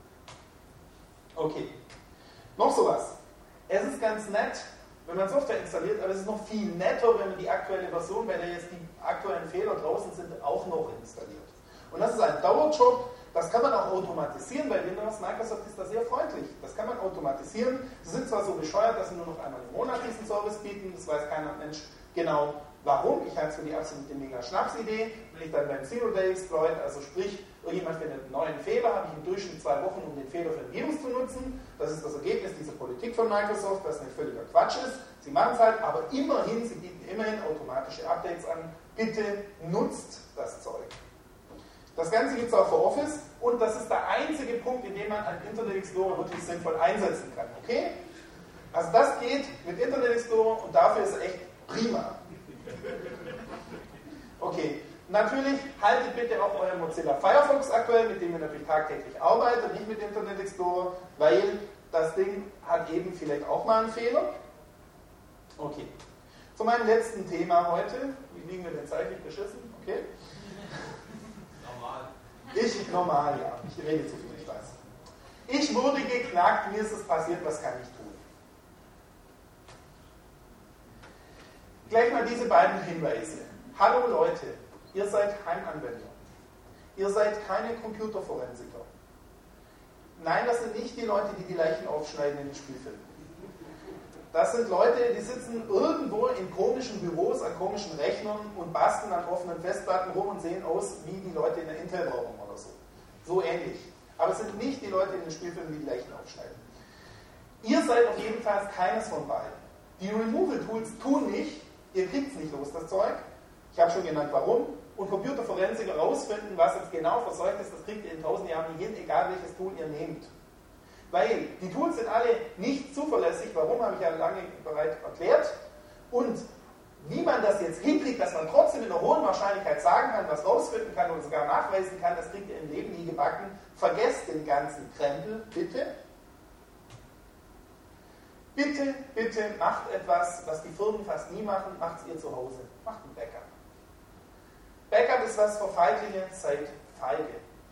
Okay, noch sowas. Es ist ganz nett, wenn man Software installiert, aber es ist noch viel netter, wenn man die aktuelle Version, bei der jetzt die aktuellen Fehler draußen sind, auch noch installiert. Und das ist ein Dauerjob, das kann man auch automatisieren bei Windows. Microsoft ist da sehr freundlich. Das kann man automatisieren. Sie sind zwar so bescheuert, dass sie nur noch einmal im Monat diesen Service bieten, das weiß keiner Mensch genau warum. Ich halte es für die absolute Mega-Schnapsidee. Will ich dann beim Zero-Day-Exploit, also sprich, irgendjemand findet einen neuen Fehler, habe ich im Durchschnitt zwei Wochen, um den Fehler für ein Virus zu nutzen. Das ist das Ergebnis dieser Politik von Microsoft, was nicht völliger Quatsch ist. Sie machen es halt, aber immerhin, sie bieten immerhin automatische Updates an. Bitte nutzt das Zeug. Das Ganze gibt es auch für Office und das ist der einzige Punkt, in dem man einen Internet Explorer wirklich sinnvoll einsetzen kann. Okay? Also das geht mit Internet Explorer und dafür ist er echt prima. Okay, Natürlich haltet bitte auch euer Mozilla Firefox aktuell, mit dem ihr natürlich tagtäglich arbeitet, nicht mit Internet Explorer, weil das Ding hat eben vielleicht auch mal einen Fehler. Okay. Zu meinem letzten Thema heute. Wie liegen wir denn zeitlich beschissen? Okay. Normal. Ich, normal, ja. Ich rede zu viel, ich weiß. Ich wurde geknackt, mir ist es passiert, was kann ich tun? Gleich mal diese beiden Hinweise. Hallo Leute, ihr seid Heimanwender. Ihr seid keine Computerforensiker. Nein, das sind nicht die Leute, die die Leichen aufschneiden in den Spielfilmen. Das sind Leute, die sitzen irgendwo in komischen Büros an komischen Rechnern und basteln an offenen Festplatten rum und sehen aus wie die Leute in der Intel-Werbung oder so. So ähnlich. Aber es sind nicht die Leute in den Spielfilmen, die die Leichen aufschneiden. Ihr seid auf jeden Fall keines von beiden. Die Removal-Tools tun nicht, ihr kriegt es nicht los, das Zeug. Ich habe schon genannt, warum. Und Computerforensiker rausfinden, was jetzt genau verseucht ist, das kriegt ihr in tausend Jahren nicht hin, egal welches Tool ihr nehmt. Weil die Tools sind alle nicht zuverlässig, warum, habe ich ja lange bereits erklärt. Und wie man das jetzt hinkriegt, dass man trotzdem in einer hohen Wahrscheinlichkeit sagen kann, was rausfinden kann und sogar nachweisen kann, das kriegt ihr im Leben nie gebacken. Vergesst den ganzen Krempel, bitte. Bitte, bitte macht etwas, was die Firmen fast nie machen, macht es ihr zu Hause. Macht ein Backup. Backup ist was für Feiglinge, seid feige.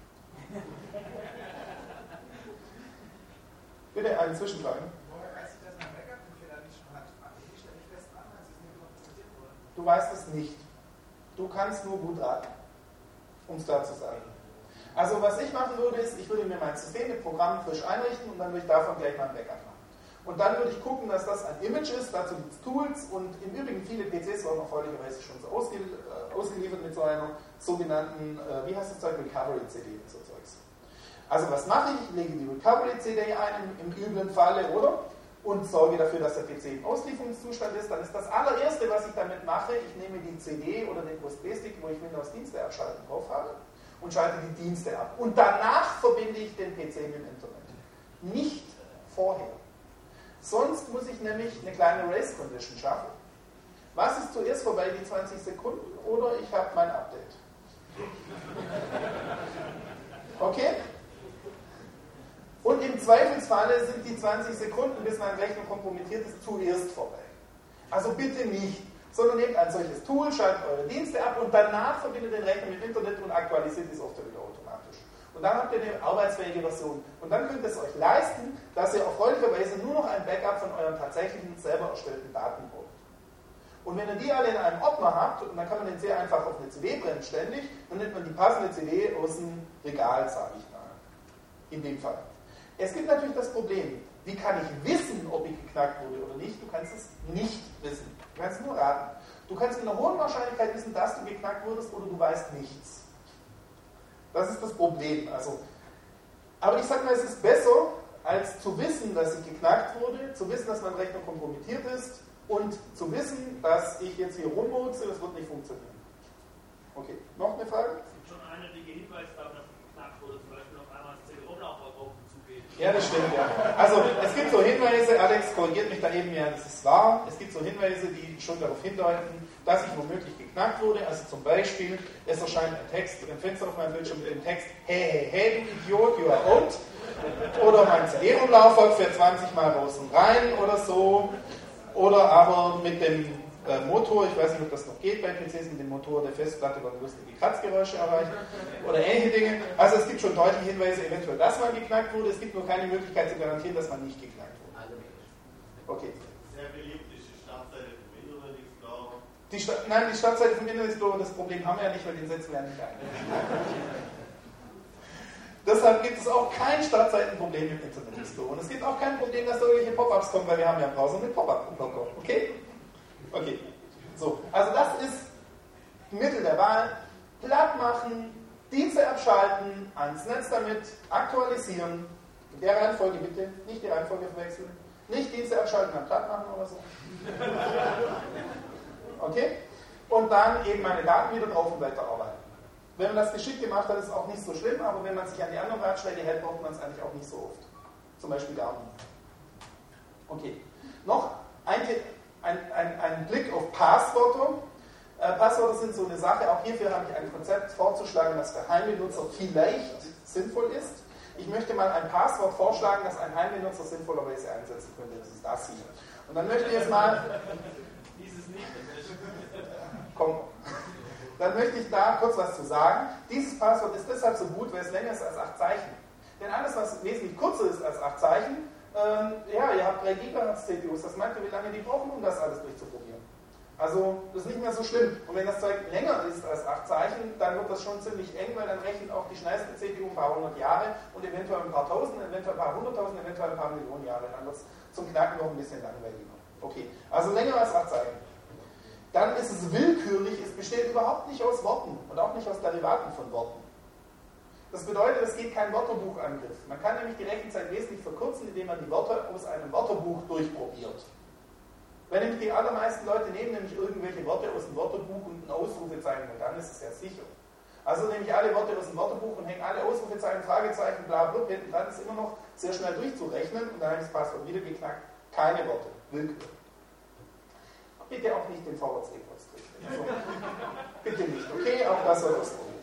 Bitte einen Zwischenfragen. Woher weiß ich, dass mein Backup den Fehler nicht schon hat? Wie stelle ich fest an, als es mir dokumentiert wurde? Du weißt es nicht. Du kannst nur gut raten, um es klar zu sagen. Also was ich machen würde, ist, ich würde mir mein System mit Programmen frisch einrichten und dann würde ich davon gleich mal ein Backup machen. Und dann würde ich gucken, dass das ein Image ist, dazu gibt es Tools und im Übrigen viele P Cs werden erfreulicherweise schon so ausge, äh, ausgeliefert mit so einer sogenannten, äh, wie heißt das Zeug, Recovery-C D und so Zeugs. Also was mache ich? Ich lege die Recovery-C D ein, im, im üblen Falle, oder? Und sorge dafür, dass der P C im Auslieferungszustand ist. Dann ist das allererste, was ich damit mache, ich nehme die C D oder den U S B-Stick, wo ich Windows-Dienste abschalten drauf habe und schalte die Dienste ab. Und danach verbinde ich den P C mit dem Internet. Nicht vorher. Sonst muss ich nämlich eine kleine Race-Condition schaffen. Was ist zuerst vorbei, die zwanzig Sekunden oder ich habe mein Update? Okay? Und im Zweifelsfalle sind die zwanzig Sekunden, bis mein Rechner kompromittiert ist, zuerst vorbei. Also bitte nicht, sondern nehmt ein solches Tool, schaltet eure Dienste ab und danach verbindet den Rechner mit Internet und aktualisiert die Software wieder automatisch. Und dann habt ihr eine arbeitsfähige Version. Und dann könnt ihr es euch leisten, dass ihr erfreulicherweise nur noch ein Backup von euren tatsächlichen, selber erstellten Daten braucht. Und wenn ihr die alle in einem Ordner habt, und dann kann man den sehr einfach auf eine C D brennen ständig, dann nimmt man die passende C D aus dem Regal, sage ich mal. In dem Fall. Es gibt natürlich das Problem, wie kann ich wissen, ob ich geknackt wurde oder nicht? Du kannst es nicht wissen. Du kannst nur raten. Du kannst mit einer hohen Wahrscheinlichkeit wissen, dass du geknackt wurdest oder du weißt nichts. Das ist das Problem. Also, aber ich sage mal, es ist besser, als zu wissen, dass ich geknackt wurde, zu wissen, dass mein Rechner kompromittiert ist und zu wissen, dass ich jetzt hier rummurkse, das wird nicht funktionieren. Okay, noch eine Frage? Es gibt schon eindeutige Hinweise darauf, dass geknackt wurde, zum Beispiel auf einmal das C D-ROM-Laufwerk offen zugeht. Ja, das stimmt, ja. Also, es gibt so Hinweise, Alex korrigiert mich da eben, ja, das ist wahr, es gibt so Hinweise, die schon darauf hindeuten, dass ich womöglich geknackt wurde. Also zum Beispiel, es erscheint ein Text, ein Fenster auf meinem Bildschirm mit dem Text, hey, hey, hey, du Idiot, you are out. Oder mein C D-ROM-Laufwerk fährt zwanzig Mal raus und rein oder so. Oder aber mit dem äh, Motor, ich weiß nicht, ob das noch geht bei P Cs, mit dem Motor der Festplatte werden lustige Kratzgeräusche erreicht. Oder ähnliche Dinge. Also es gibt schon deutliche Hinweise, eventuell, dass man geknackt wurde. Es gibt nur keine Möglichkeit zu garantieren, dass man nicht geknackt wurde. Okay. Sehr beliebt ist die Startseite vom Internet Explorer. Die Sta- Nein, die Startseite vom Internet Explorer, das Problem haben wir ja nicht, weil den setzen wir ja nicht ein. Deshalb gibt es auch kein Startseitenproblem im Internet Explorer. Und es gibt auch kein Problem, dass da irgendwelche Pop-ups kommen, weil wir haben ja einen Browser mit Pop-up-Blocker. Okay? Okay. So, also das ist Mittel der Wahl. Platt machen, Dienste abschalten, ans Netz damit, aktualisieren. In der Reihenfolge bitte, nicht die Reihenfolge verwechseln. Nicht Dienste abschalten, dann platt machen oder so. Okay? Und dann eben meine Daten wieder drauf und weiterarbeiten. Wenn man das geschickt gemacht hat, ist es auch nicht so schlimm, aber wenn man sich an die anderen Ratschläge hält, braucht man es eigentlich auch nicht so oft. Zum Beispiel gar nicht. Okay. Noch ein, ein, ein, ein Blick auf Passwörter. Äh, Passwörter sind so eine Sache, auch hierfür habe ich ein Konzept vorzuschlagen, das für Heimbenutzer vielleicht sinnvoll ist. Ich möchte mal ein Passwort vorschlagen, das ein Heimbenutzer sinnvollerweise einsetzen könnte. Das ist das hier. Und dann möchte ich jetzt mal... Dieses nicht. Komm. Dann möchte ich da kurz was zu sagen. Dieses Passwort ist deshalb so gut, weil es länger ist als acht Zeichen. Denn alles, was wesentlich kürzer ist als acht Zeichen, ähm, ja, ihr habt drei Gigahertz C P Us, das meint ihr, wie lange die brauchen, um das alles durchzuprobieren. Also, das ist nicht mehr so schlimm. Und wenn das Zeug länger ist als acht Zeichen, dann wird das schon ziemlich eng, weil dann rechnet auch die schnellste C P U ein paar hundert Jahre und eventuell ein paar tausend, eventuell ein paar hunderttausend, eventuell ein paar Millionen Jahre. Dann wird es zum Knacken noch ein bisschen langweiliger. Okay, also länger als acht Zeichen. Dann ist es willkürlich, es besteht überhaupt nicht aus Worten und auch nicht aus Derivaten von Worten. Das bedeutet, es geht kein Wörterbuchangriff. Man kann nämlich die Rechenzeit wesentlich verkürzen, indem man die Wörter aus einem Wörterbuch durchprobiert. Wenn nämlich die allermeisten Leute nehmen nämlich irgendwelche Worte aus dem Wörterbuch und ein Ausrufezeichen und dann ist es ja sicher. Also nehme ich alle Worte aus dem Wörterbuch und hänge alle Ausrufezeichen, Fragezeichen, bla bla, hinten dran ist immer noch sehr schnell durchzurechnen und dann habe ich das Passwort wieder geknackt. Keine Worte, willkürlich. Bitte auch nicht den Vorwärts-Rückwärts-Trick. Also, bitte nicht, okay? Auch das soll ausprobiert.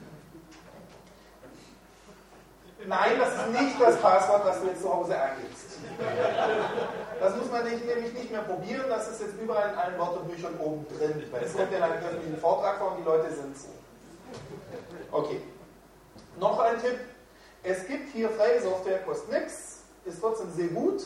Nein, das ist nicht das Passwort, das du jetzt zu Hause eingibst. Das muss man nicht, nämlich nicht mehr probieren, das ist jetzt überall in allen Wörterbüchern oben drin, weil es kommt ja in einem öffentlichen Vortrag vor und die Leute sind so. Okay. Noch ein Tipp. Es gibt hier freie Software, kostet nichts, ist trotzdem sehr gut.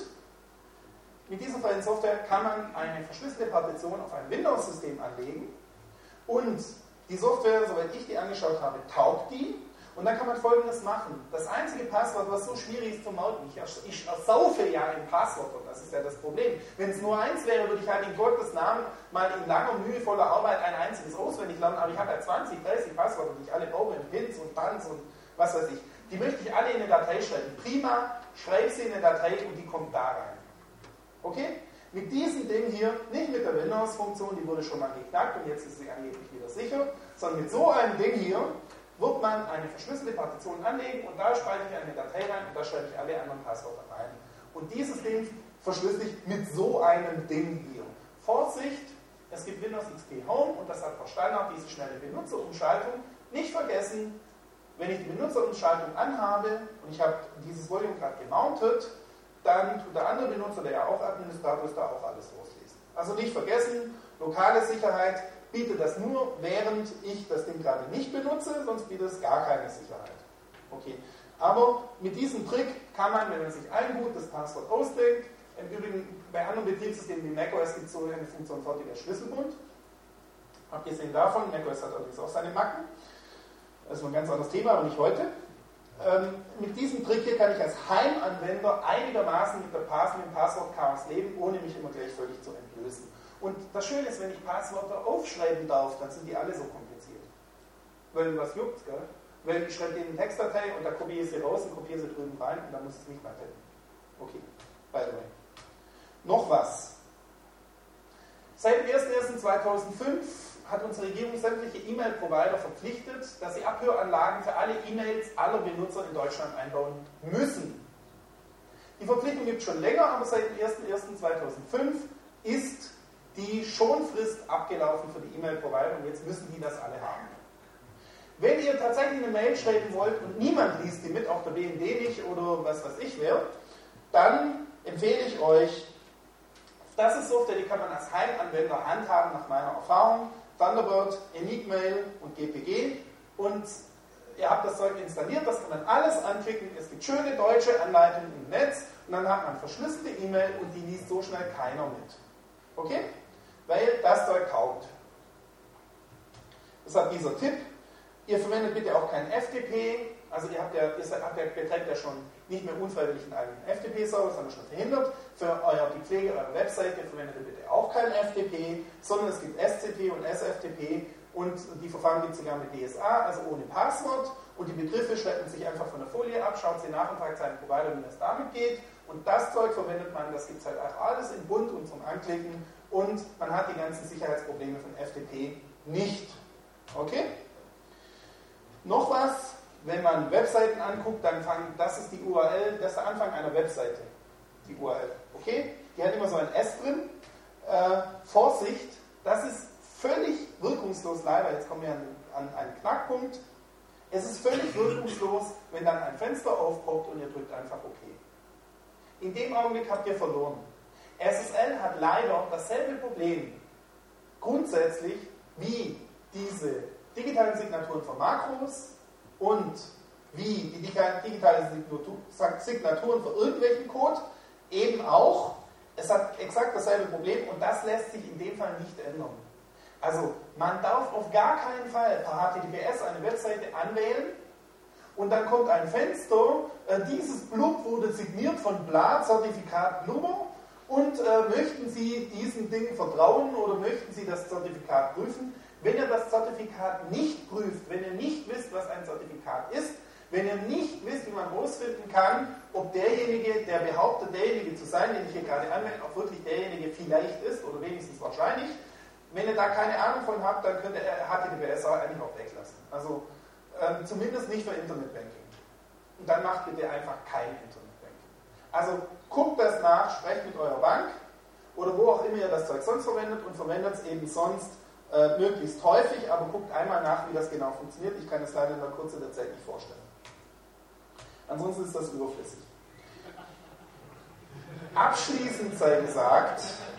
Mit dieser freien Software kann man eine verschlüsselte Partition auf ein Windows-System anlegen und die Software, soweit ich die angeschaut habe, taugt die und dann kann man Folgendes machen. Das einzige Passwort, was so schwierig ist zu merken, ich, ich ersaufe ja ein Passwort und das ist ja das Problem. Wenn es nur eins wäre, würde ich halt in Gottes Namen mal in langer, mühevoller Arbeit ein einziges auswendig lernen, aber ich habe ja zwanzig, dreißig Passwörter, die ich alle brauche, in Pins und Pans und was weiß ich. Die möchte ich alle in eine Datei schreiben. Prima, schreibe sie in eine Datei und die kommt da rein. Okay? Mit diesem Ding hier, nicht mit der Windows-Funktion, die wurde schon mal geknackt und jetzt ist sie angeblich wieder sicher, sondern mit so einem Ding hier wird man eine verschlüsselte Partition anlegen und da speichere ich eine Datei rein und da schreibe ich alle anderen Passwörter rein. Und dieses Ding verschlüssel ich mit so einem Ding hier. Vorsicht, es gibt Windows X P Home und das hat Frau Steinhardt diese schnelle Benutzerumschaltung. Nicht vergessen, wenn ich die Benutzerumschaltung anhabe und ich habe dieses Volume gerade gemountet, dann tut der andere Benutzer, der ja auch Administrator ist, da auch alles loslesen. Also nicht vergessen, lokale Sicherheit bietet das nur, während ich das Ding gerade nicht benutze, sonst bietet es gar keine Sicherheit. Okay. Aber mit diesem Trick kann man, wenn man sich ein gutes Passwort ausdenkt, im Übrigen bei anderen Betriebssystemen wie macOS gibt es so eine Funktion fertiger Schlüsselbund. Abgesehen davon, macOS hat allerdings auch seine Macken. Das ist ein ganz anderes Thema, aber nicht heute. Ähm, mit diesem Trick hier kann ich als Heimanwender einigermaßen mit, der Pass, mit dem Passwort-Chaos leben, ohne mich immer gleich völlig zu entblößen. Und das Schöne ist, wenn ich Passwörter aufschreiben darf, dann sind die alle so kompliziert. Weil was juckt's, gell? Weil ich schreibe denen eine Textdatei und da kopiere ich sie raus und kopiere sie drüben rein und dann muss ich es nicht mehr tippen. Okay, by the way. Noch was. Seit dem ersten ersten zweitausendfünf hat unsere Regierung sämtliche E-Mail-Provider verpflichtet, dass sie Abhöranlagen für alle E-Mails aller Benutzer in Deutschland einbauen müssen. Die Verpflichtung gibt es schon länger, aber seit dem ersten ersten zweitausendfünf ist die Schonfrist abgelaufen für die E-Mail-Provider und jetzt müssen die das alle haben. Wenn ihr tatsächlich eine Mail schreiben wollt und niemand liest die mit, auch der B N D nicht oder was weiß ich wer, dann empfehle ich euch, das ist Software, die kann man als Heimanwender handhaben, nach meiner Erfahrung. Thunderbird, Enigmail und G P G. Und ihr habt das Zeug installiert, das kann man alles anklicken. Es gibt schöne deutsche Anleitungen im Netz und dann hat man verschlüsselte E-Mail und die liest so schnell keiner mit. Okay? Weil das Zeug taugt. Deshalb dieser Tipp. Ihr verwendet bitte auch kein F T P. Also ihr habt ja, ihr habt ja, betreibt ja schon nicht mehr unfreiwillig einen eigenen F T P-Server, das haben wir schon verhindert. Für euer, die Pflege eurer Webseite verwendet ihr bitte auch kein F T P, sondern es gibt S C P und S F T P und die Verfahren gibt es sogar mit D S A, also ohne Passwort. Und die Begriffe schreibt man sich einfach von der Folie ab, schaut sie nach und fragt seinen Provider, wie das damit geht. Und das Zeug verwendet man, das gibt es halt auch alles in bunt und zum Anklicken. Und man hat die ganzen Sicherheitsprobleme von F T P nicht. Okay? Noch was? Wenn man Webseiten anguckt, dann fangen, das ist die U R L, das ist der Anfang einer Webseite. Die U R L. Okay? Die hat immer so ein S drin. Äh, Vorsicht, das ist völlig wirkungslos, leider, jetzt kommen wir an, an einen Knackpunkt, es ist völlig wirkungslos, wenn dann ein Fenster aufpoppt und ihr drückt einfach OK. In dem Augenblick habt ihr verloren. S S L hat leider dasselbe Problem grundsätzlich wie diese digitalen Signaturen für Makros und wie die digitalen Signaturen für irgendwelchen Code eben auch. Es hat exakt dasselbe Problem und das lässt sich in dem Fall nicht ändern. Also man darf auf gar keinen Fall per H T T P S eine Webseite anwählen und dann kommt ein Fenster, äh, dieses Blub wurde signiert von Bla, Zertifikat Nummer und äh, möchten Sie diesen Dingen vertrauen oder möchten Sie das Zertifikat prüfen? Wenn ihr das Zertifikat nicht prüft, wenn ihr nicht wisst, was ein Zertifikat ist, wenn ihr nicht wisst, wie man herausfinden kann, ob derjenige, der behauptet, derjenige zu sein, den ich hier gerade anwende, auch wirklich derjenige vielleicht ist oder wenigstens wahrscheinlich, wenn ihr da keine Ahnung von habt, dann könnt ihr H T T P S eigentlich auch weglassen. Also ähm, zumindest nicht für Internetbanking. Und dann macht bitte einfach kein Internetbanking. Also guckt das nach, sprecht mit eurer Bank oder wo auch immer ihr das Zeug sonst verwendet und verwendet es eben sonst äh, möglichst häufig, aber guckt einmal nach, wie das genau funktioniert. Ich kann es leider in der Kürze der Zeit nicht vorstellen. Ansonsten ist das überflüssig. Abschließend sei gesagt,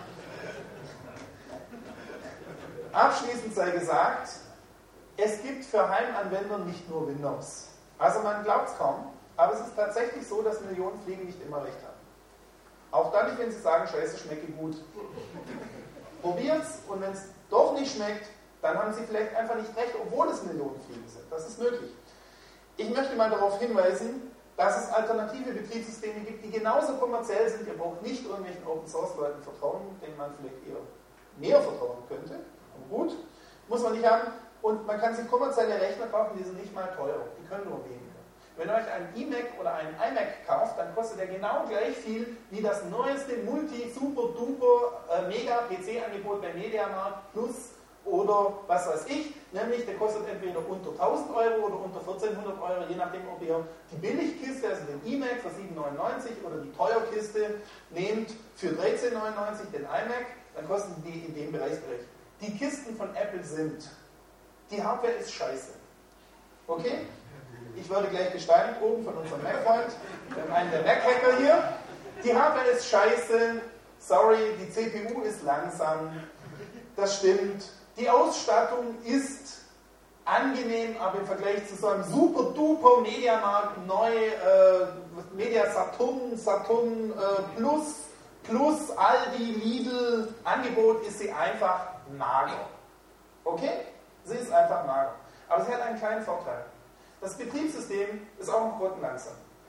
abschließend sei gesagt, es gibt für Heimanwender nicht nur Windows. Also man glaubt es kaum, aber es ist tatsächlich so, dass Millionen Fliegen nicht immer recht haben. Auch dann nicht, wenn sie sagen, Scheiße, schmecke gut. Probiert's und wenn es doch nicht schmeckt, dann haben sie vielleicht einfach nicht recht, obwohl es Millionen Fliegen sind. Das ist möglich. Ich möchte mal darauf hinweisen, dass es alternative Betriebssysteme gibt, die genauso kommerziell sind. Ihr braucht nicht irgendwelchen Open-Source-Leuten vertrauen, denen man vielleicht eher mehr vertrauen könnte. Aber gut, muss man nicht haben. Und man kann sich kommerzielle Rechner kaufen, die sind nicht mal teuer. Die können nur weniger. Wenn ihr euch einen iMac oder einen iMac kauft, dann kostet der genau gleich viel wie das neueste Multi-Super-Duper-Mega-P C-Angebot bei MediaMarkt Plus oder was weiß ich, nämlich der kostet entweder unter tausend Euro oder unter vierzehnhundert Euro, je nachdem, ob ihr die Billigkiste, also den iMac für sieben neunundneunzig oder die Teuerkiste nehmt für dreizehn neunundneunzig, den iMac, dann kosten die in dem Bereichsbereich. Die Kisten von Apple sind, die Hardware ist scheiße. Okay? Ich werde gleich gesteinigt oben von unserem Mac-Freund, wir haben einen der Mac-Hacker hier. Die Hardware ist scheiße, sorry, die C P U ist langsam, das stimmt. Die Ausstattung ist angenehm, aber im Vergleich zu so einem super-duper Mediamarkt neu, äh, Media Saturn, Saturn äh, Plus, Plus, Aldi, Lidl Angebot ist sie einfach mager. Okay? Sie ist einfach mager. Aber sie hat einen kleinen Vorteil. Das Betriebssystem ist auch noch grottenlangsam.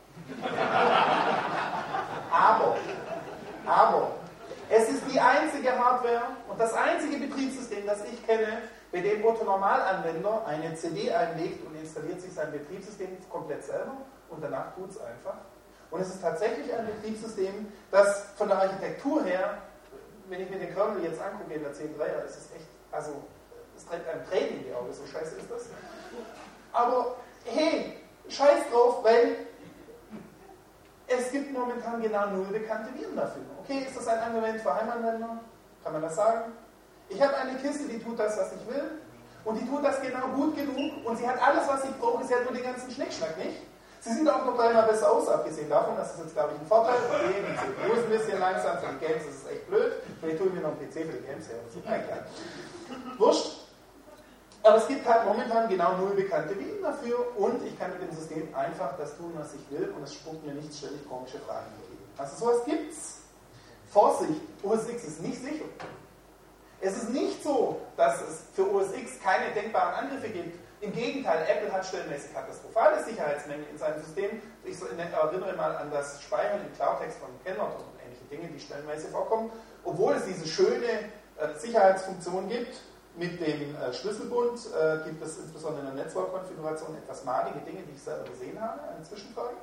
aber, aber, es ist die einzige Hardware und das einzige Betriebssystem, das ich kenne, bei dem Otto Normalanwender eine C D einlegt und installiert sich sein Betriebssystem komplett selber und danach tut es einfach. Und es ist tatsächlich ein Betriebssystem, das von der Architektur her, wenn ich mir den Kernel jetzt angucke in der zehn Punkt drei, ist es echt, also es trägt einem Tränen in die Augen, so scheiße ist das. Aber hey, scheiß drauf, weil es gibt momentan genau null bekannte Viren dafür. Okay, ist das ein Anwendung für Heimanwender? Kann man das sagen? Ich habe eine Kiste, die tut das, was ich will. Und die tut das genau gut genug. Und sie hat alles, was ich brauche. Sie hat nur den ganzen Schnickschnack nicht. Sie sieht auch noch dreimal besser aus, abgesehen davon. Das ist jetzt, glaube ich, ein Vorteil. Okay, die C P U ist ein bisschen langsam. Für die Games ist es echt blöd. Vielleicht tue ich mir noch einen P C für die Games her. Das ist egal. Wurscht. Aber es gibt halt momentan genau null bekannte Viren dafür. Und ich kann mit dem System einfach das tun, was ich will. Und es spuckt mir nicht ständig komische Fragen entgegen. Also sowas gibt's. Vorsicht, O S X ist nicht sicher. Es ist nicht so, dass es für O S X keine denkbaren Angriffe gibt. Im Gegenteil, Apple hat stellenweise katastrophale Sicherheitsmengen in seinem System. Ich erinnere mal an das Speichern im Klartext von Kennwort und ähnliche Dinge, die stellenweise vorkommen. Obwohl es diese schöne äh, Sicherheitsfunktion gibt, mit dem äh, Schlüsselbund, äh, gibt es insbesondere in der Netzwerkkonfiguration etwas malige Dinge, die ich selber gesehen habe. Eine Zwischenfrage?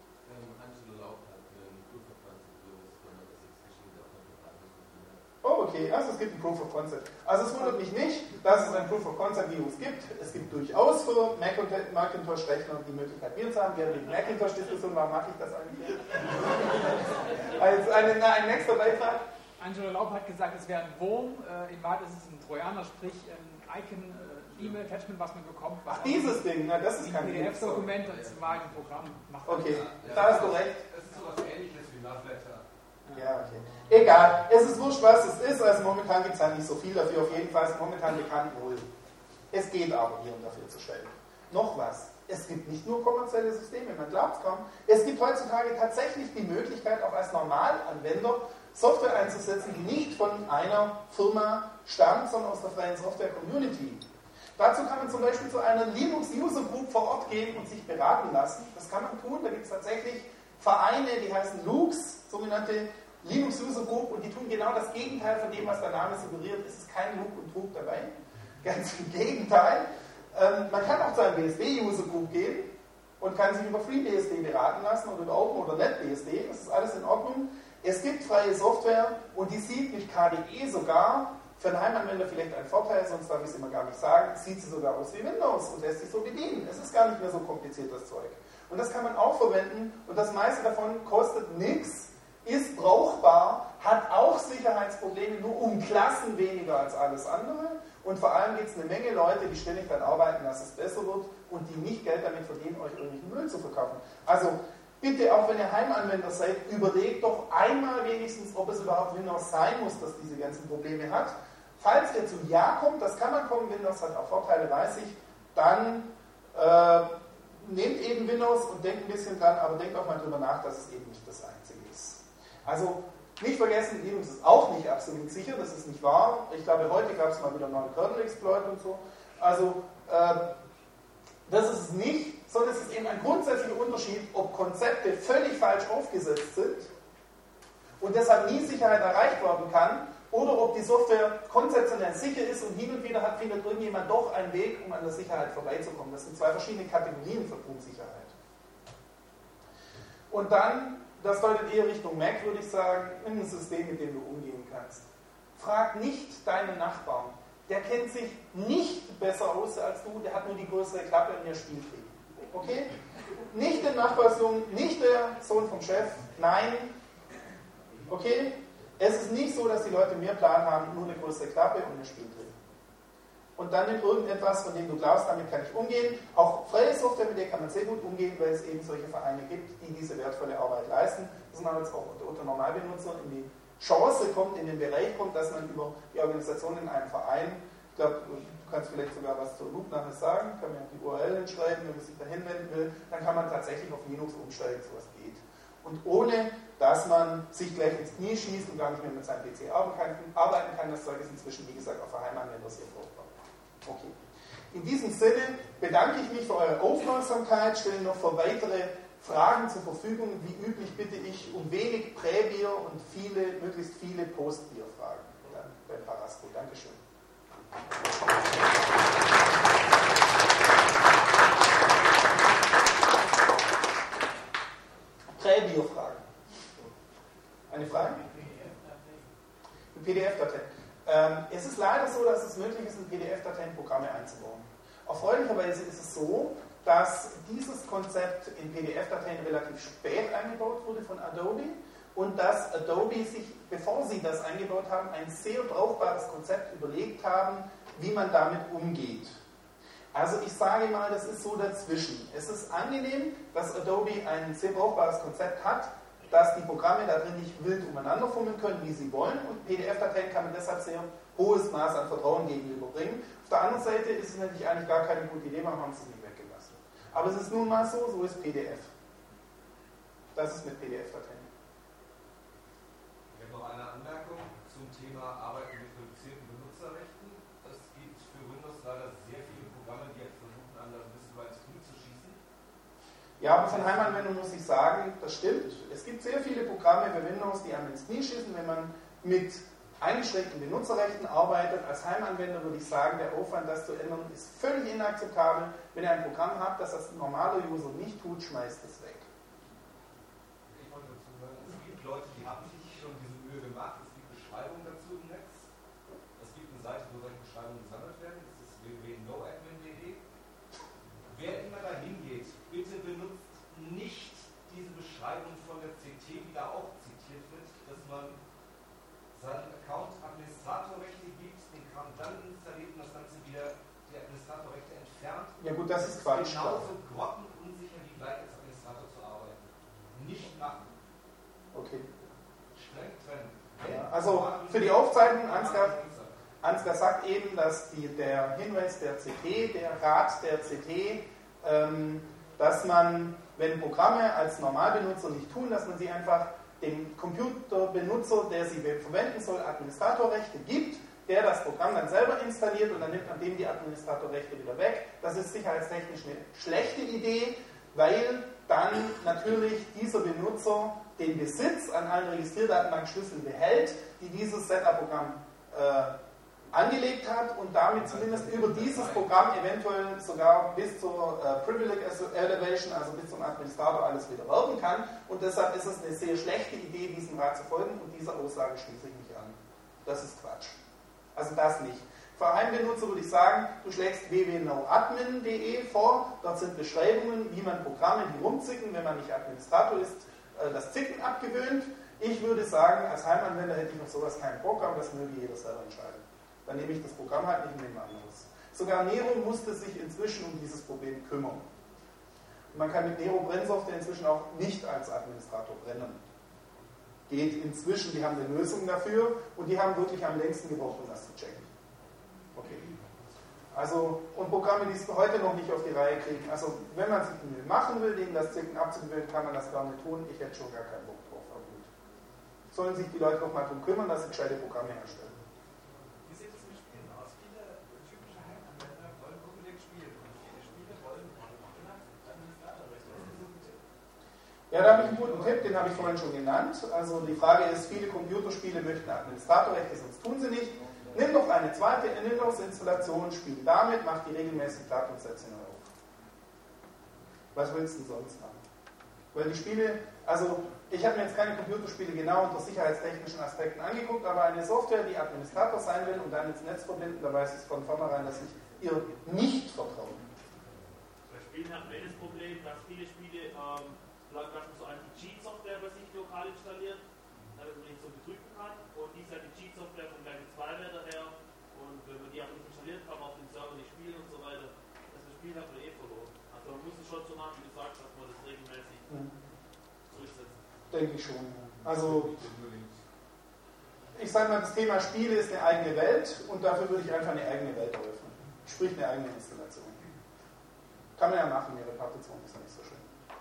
Oh, okay, also es gibt ein Proof of Concept. Also es wundert mich nicht, dass es ein Proof of Concept Virus gibt. Es gibt durchaus für Macintosh-Rechner die Möglichkeit, Viren zu haben. Wir haben die Macintosh-Diskussion, warum mache ich das eigentlich? Also ein, ein nächster Beitrag. Angelo Laub hat gesagt, es wäre ein Wurm. Äh, in Wahrheit ist es ein Trojaner, sprich ein Icon, äh, E-Mail-Attachment, was man bekommt. Was Ach, dieses Ding, na, das ist kein P D F-Dokument, das war ein Programm. Macht Okay, Ja, da hast du recht. Es ist sowas ähnliches wie Love Letter. Ja, okay. Egal, es ist wurscht, was es ist. Also momentan gibt es halt nicht so viel dafür. Auf jeden Fall ist momentan bekannt null. Es geht aber, Viren dafür zu stellen. Noch was. Es gibt nicht nur kommerzielle Systeme, man glaubt es kaum. Es gibt heutzutage tatsächlich die Möglichkeit, auch als Normalanwender Software einzusetzen, die nicht von einer Firma stammt, sondern aus der freien Software-Community. Dazu kann man zum Beispiel zu einer Linux-User-Group vor Ort gehen und sich beraten lassen. Das kann man tun, da gibt es tatsächlich Vereine, die heißen L U Gs, sogenannte Linux User Group, und die tun genau das Gegenteil von dem, was der Name suggeriert. Es ist kein Lug und Trug dabei. Ganz im Gegenteil. Ähm, man kann auch zu einem B S D User Group gehen und kann sich über FreeBSD beraten lassen oder über Open oder NetBSD. Das ist alles in Ordnung. Es gibt freie Software und die sieht mit K D E sogar, für einen Heimanwender vielleicht ein Vorteil, sonst darf ich es immer gar nicht sagen, sieht sie sogar aus wie Windows und lässt sich so bedienen. Es ist gar nicht mehr so kompliziert, das Zeug. Und das kann man auch verwenden und das meiste davon kostet nichts, ist brauchbar, hat auch Sicherheitsprobleme, nur um Klassen weniger als alles andere. Und vor allem gibt es eine Menge Leute, die ständig daran arbeiten, dass es besser wird und die nicht Geld damit verdienen, euch irgendwelchen Müll zu verkaufen. Also bitte, auch wenn ihr Heimanwender seid, überlegt doch einmal wenigstens, ob es überhaupt Windows sein muss, das diese ganzen Probleme hat. Falls ihr zu Ja kommt, das kann man kommen, Windows hat auch Vorteile, weiß ich, dann äh, nehmt eben Windows und denkt ein bisschen dran, aber denkt auch mal drüber nach, dass es eben nicht das Einzige ist. Also nicht vergessen, Linux ist auch nicht absolut sicher, das ist nicht wahr. Ich glaube, heute gab es mal wieder einen neuen Kernel-Exploit und so. Also, äh, das ist es nicht, sondern es ist eben ein grundsätzlicher Unterschied, ob Konzepte völlig falsch aufgesetzt sind und deshalb nie Sicherheit erreicht werden kann, oder ob die Software konzeptionell sicher ist und hin und wieder hat, findet irgendjemand doch einen Weg, um an der Sicherheit vorbeizukommen. Das sind zwei verschiedene Kategorien von Unsicherheit. Und dann, das deutet eher Richtung Mac, würde ich sagen, nimm ein System, mit dem du umgehen kannst. Frag nicht deinen Nachbarn. Der kennt sich nicht besser aus als du, der hat nur die größere Klappe und der spielt gegen. Okay? Nicht den Nachbarssohn, nicht der Sohn vom Chef, nein. Okay? Es ist nicht so, dass die Leute mehr Plan haben, nur eine größere Klappe und eine Spieltrieb. Und dann nimm irgendetwas, von dem du glaubst, damit kann ich umgehen. Auch freie Software, mit der kann man sehr gut umgehen, weil es eben solche Vereine gibt, die diese wertvolle Arbeit leisten. Dass man jetzt auch unter Normalbenutzer in die Chance kommt, in den Bereich kommt, dass man über die Organisation in einem Verein, ich glaube, du kannst vielleicht sogar was zur Loop nachher sagen, kann man die U R L hinschreiben, wenn man sich da hinwenden will, dann kann man tatsächlich auf Linux umsteigen, so was geht. Und ohne, dass man sich gleich ins Knie schießt und gar nicht mehr mit seinem P C arbeiten kann, das Zeug ist inzwischen, wie gesagt, auf der Heimanwender sehr fruchtbar. Okay. In diesem Sinne bedanke ich mich für eure Aufmerksamkeit, stelle noch für weitere Fragen zur Verfügung. Wie üblich bitte ich um wenig Präbier und viele, möglichst viele Postbierfragen dann bei Parasco. Dankeschön. Präbierfragen. Eine Frage? P D F-Datei. Ähm, es ist leider so, dass es möglich ist, in P D F-Dateien Programme einzubauen. Erfreulicherweise ist es so, dass dieses Konzept in P D F-Dateien relativ spät eingebaut wurde von Adobe und dass Adobe sich, bevor sie das eingebaut haben, ein sehr brauchbares Konzept überlegt haben, wie man damit umgeht. Also ich sage mal, das ist so dazwischen. Es ist angenehm, dass Adobe ein sehr brauchbares Konzept hat, dass die Programme da drin nicht wild umeinander fummeln können, wie sie wollen, und P D F-Dateien kann man deshalb sehr hohes Maß an Vertrauen gegenüberbringen. Auf der anderen Seite ist es natürlich eigentlich gar keine gute Idee, man hat es nicht weggelassen. Aber es ist nun mal so, so ist P D F. Das ist mit P D F-Dateien. Ich habe noch eine Anmerkung zum Thema Arbeiten mit reduzierten Benutzerrechten. Es gibt für Windows leider sehr viele Programme, die jetzt versuchen, an das ein bisschen weit ins Knie zu schießen. Ja, aber von Heimanwendung muss ich sagen, das stimmt. Es gibt sehr viele Programme für Windows, die einem ins Knie schießen, wenn man mit eingeschränkten Benutzerrechten arbeitet. Als Heimanwender würde ich sagen, der Aufwand, das zu ändern, ist völlig inakzeptabel. Wenn ihr ein Programm habt, das als normaler User nicht tut, schmeißt es weg. Ich wollte dazu sagen, es gibt Leute, die haben sich schon diese Mühe gemacht. Es gibt Beschreibungen dazu im Netz. Es gibt eine Seite, wo solche Beschreibungen gesammelt werden. Das ist w w w punkt noadmin punkt de. Wer immer da hingeht, bitte benutzt nicht diese Beschreibung von der C T, die da auch zitiert wird, dass man seine Ja gut, das ist Quatsch. Genauso grottenunsicher wie gleich als Administrator zu arbeiten. Nicht machen. Okay. Streng trennen. Ja, also für die Aufzeichnung, Ansgar, Ansgar sagt eben, dass die, der Hinweis der C T, der Rat der C T, ähm, dass man, wenn Programme als Normalbenutzer nicht tun, dass man sie einfach dem Computerbenutzer, der sie verwenden soll, Administratorrechte gibt, der das Programm dann selber installiert und dann nimmt man dem die Administratorrechte wieder weg. Das ist sicherheitstechnisch eine schlechte Idee, weil dann natürlich dieser Benutzer den Besitz an allen Registrierdatenbankschlüsseln behält, die dieses Setup-Programm äh, angelegt hat und damit zumindest über dieses Programm eventuell sogar bis zur äh, Privilege Elevation, also bis zum Administrator, alles wieder werben kann. Und deshalb ist es eine sehr schlechte Idee, diesem Rat zu folgen, und dieser Aussage schließe ich mich an. Das ist Quatsch. Also das nicht. Für Heimbenutzer würde ich sagen, du schlägst w w w punkt no admin punkt d e vor, dort sind Beschreibungen, wie man Programme, die rumzicken, wenn man nicht Administrator ist, äh, das Zicken abgewöhnt. Ich würde sagen, als Heimanwender hätte ich auf sowas keinen Bock, aber das möge jeder selber entscheiden. Dann nehme ich das Programm halt nicht und nehme anderes. Sogar Nero musste sich inzwischen um dieses Problem kümmern. Und man kann mit Nero Brennsoftware inzwischen auch nicht als Administrator brennen. Geht inzwischen, die haben eine Lösung dafür und die haben wirklich am längsten gebraucht, um das zu checken. Okay. Also, und Programme, die es heute noch nicht auf die Reihe kriegen. Also, wenn man sich Mühe machen will, denen das Zicken abzugewöhnen, kann man das gar nicht tun. Ich hätte schon gar keinen Bock drauf. Aber gut. Sollen sich die Leute noch mal darum kümmern, dass sie gescheite Programme herstellen. Wie sieht es mit Spielen aus? Viele typische Heimanwender wollen unbedingt spielen. Und viele Spiele wollen Administratorrechte. Das ist ein guter Tipp. Ja, da habe ich einen guten Tipp, den habe ich vorhin schon genannt. Also die Frage ist, viele Computerspiele möchten Administratorrechte, sonst tun sie nicht. Nimm doch eine zweite Windows-Installation, spiel damit, mach die regelmäßig Datumsätze neu auf. Was willst du sonst machen? Weil die Spiele, also ich habe mir jetzt keine Computerspiele genau unter sicherheitstechnischen Aspekten angeguckt, aber eine Software, die Administrator sein will und dann ins Netz verbinden, da weiß ich von vornherein, dass ich ihr nicht vertraue. Bei Spielen hat man das Problem, dass viele Spiele ähm, dass man so eine Cheat-Software bei sich lokal installiert, damit man nicht so betrügen kann. Und die ist ja die Cheat-Software vom gleichen Zwei-Werte her. Und wenn man die aber nicht installiert, kann man auf dem Server nicht spielen und so weiter. Das Spiel hat man eh verloren. Also man muss es schon so machen, wie du sagst, dass man das regelmäßig mhm. durchsetzt. Denke ich schon. Also ich sage mal, das Thema Spiele ist eine eigene Welt und dafür würde ich einfach eine eigene Welt eröffnen. Sprich eine eigene Installation. Kann man ja machen, ihre Partition ist ja nicht so schön.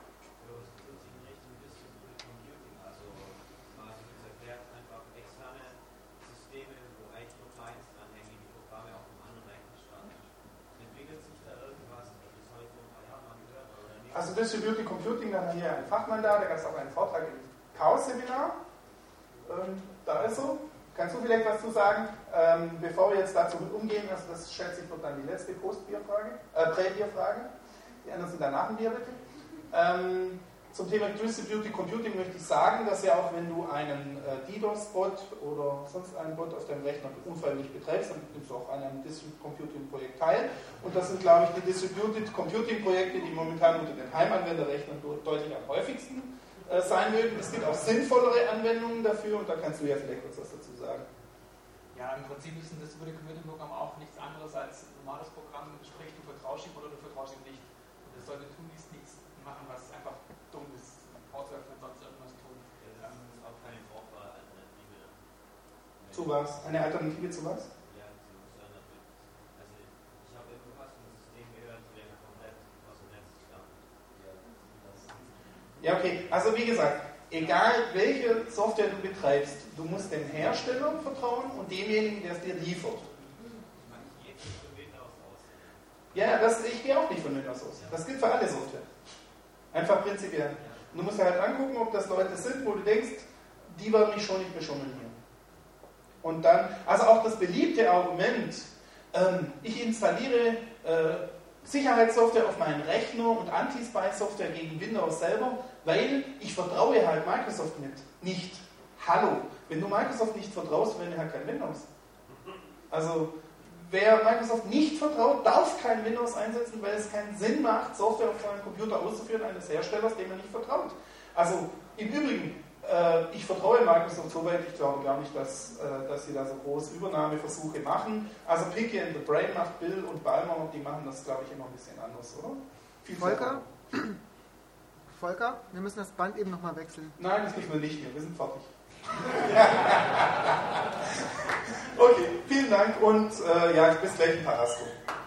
Also Distributed Computing, da haben wir hier einen Fachmann da, da gab es auch einen Vortrag im Chaos-Seminar. Ähm, da ist so. Kannst du vielleicht was zu sagen, ähm, bevor wir jetzt dazu umgehen, also das schätze ich wird dann die letzte Post-Bier-Frage, äh, Prä-Bier-Frage. Die anderen sind danach ein Bier, bitte. Ähm, zum Thema Distributed Computing möchte ich sagen, dass ja auch wenn du einen äh, DDoS-Bot oder sonst einen Bot auf deinem Rechner unfreiwillig betreibst, dann nimmst du auch an einem Distributed Computing Projekt teil. Und das sind, glaube ich, die Distributed Computing Projekte, die momentan unter den Heimanwenderrechnern deutlich am häufigsten äh, sein mögen. Es gibt auch sinnvollere Anwendungen dafür und da kannst du ja vielleicht kurz was dazu sagen. Ja, im Prinzip ist ein Distributed Computing Programm auch nichts anderes als ein normales Programm, sprich du vertraust ihm oder du vertraust ihm nicht. Und das sollte tunlichst nichts machen, was einfach dumm ist, auswerfen und sonst irgendwas tun. Ja, das ist auch keine brauchbare Alternative. Zu was? Eine Alternative zu was? Ja, zu Standard. Also ich habe irgendwas von einem System gehört, der komplett aus dem Netz stammt. Ja, okay. Also wie gesagt, egal welche Software du betreibst, du musst dem Hersteller vertrauen und demjenigen, der es dir liefert. Ich gehe nicht von Windows aus. Ja, das, ich gehe auch nicht von Windows aus. Das gilt für alle Software. Einfach prinzipiell. Und du musst dir halt angucken, ob das Leute sind, wo du denkst, die werden mich schon nicht beschummeln hier. Und dann, also auch das beliebte Argument, ähm, ich installiere äh, Sicherheitssoftware auf meinen Rechner und Anti-Spy-Software gegen Windows selber, weil ich vertraue halt Microsoft mit. Nicht. Hallo. Wenn du Microsoft nicht vertraust, verwende halt kein Windows. Also, wer Microsoft nicht vertraut, darf kein Windows einsetzen, weil es keinen Sinn macht, Software auf seinem Computer auszuführen eines Herstellers, dem er nicht vertraut. Also, im Übrigen, Äh, ich vertraue Microsoft so weit, ich glaube gar nicht, dass, äh, dass sie da so große Übernahmeversuche machen. Also Picky and the Brain macht Bill und Balmer, die machen das, glaube ich, immer ein bisschen anders, oder? Viel Volker? Volker, wir müssen das Band eben nochmal wechseln. Nein, das müssen wir nicht mehr, wir sind fertig. Okay, vielen Dank und äh, ja, bis gleich in Parasto.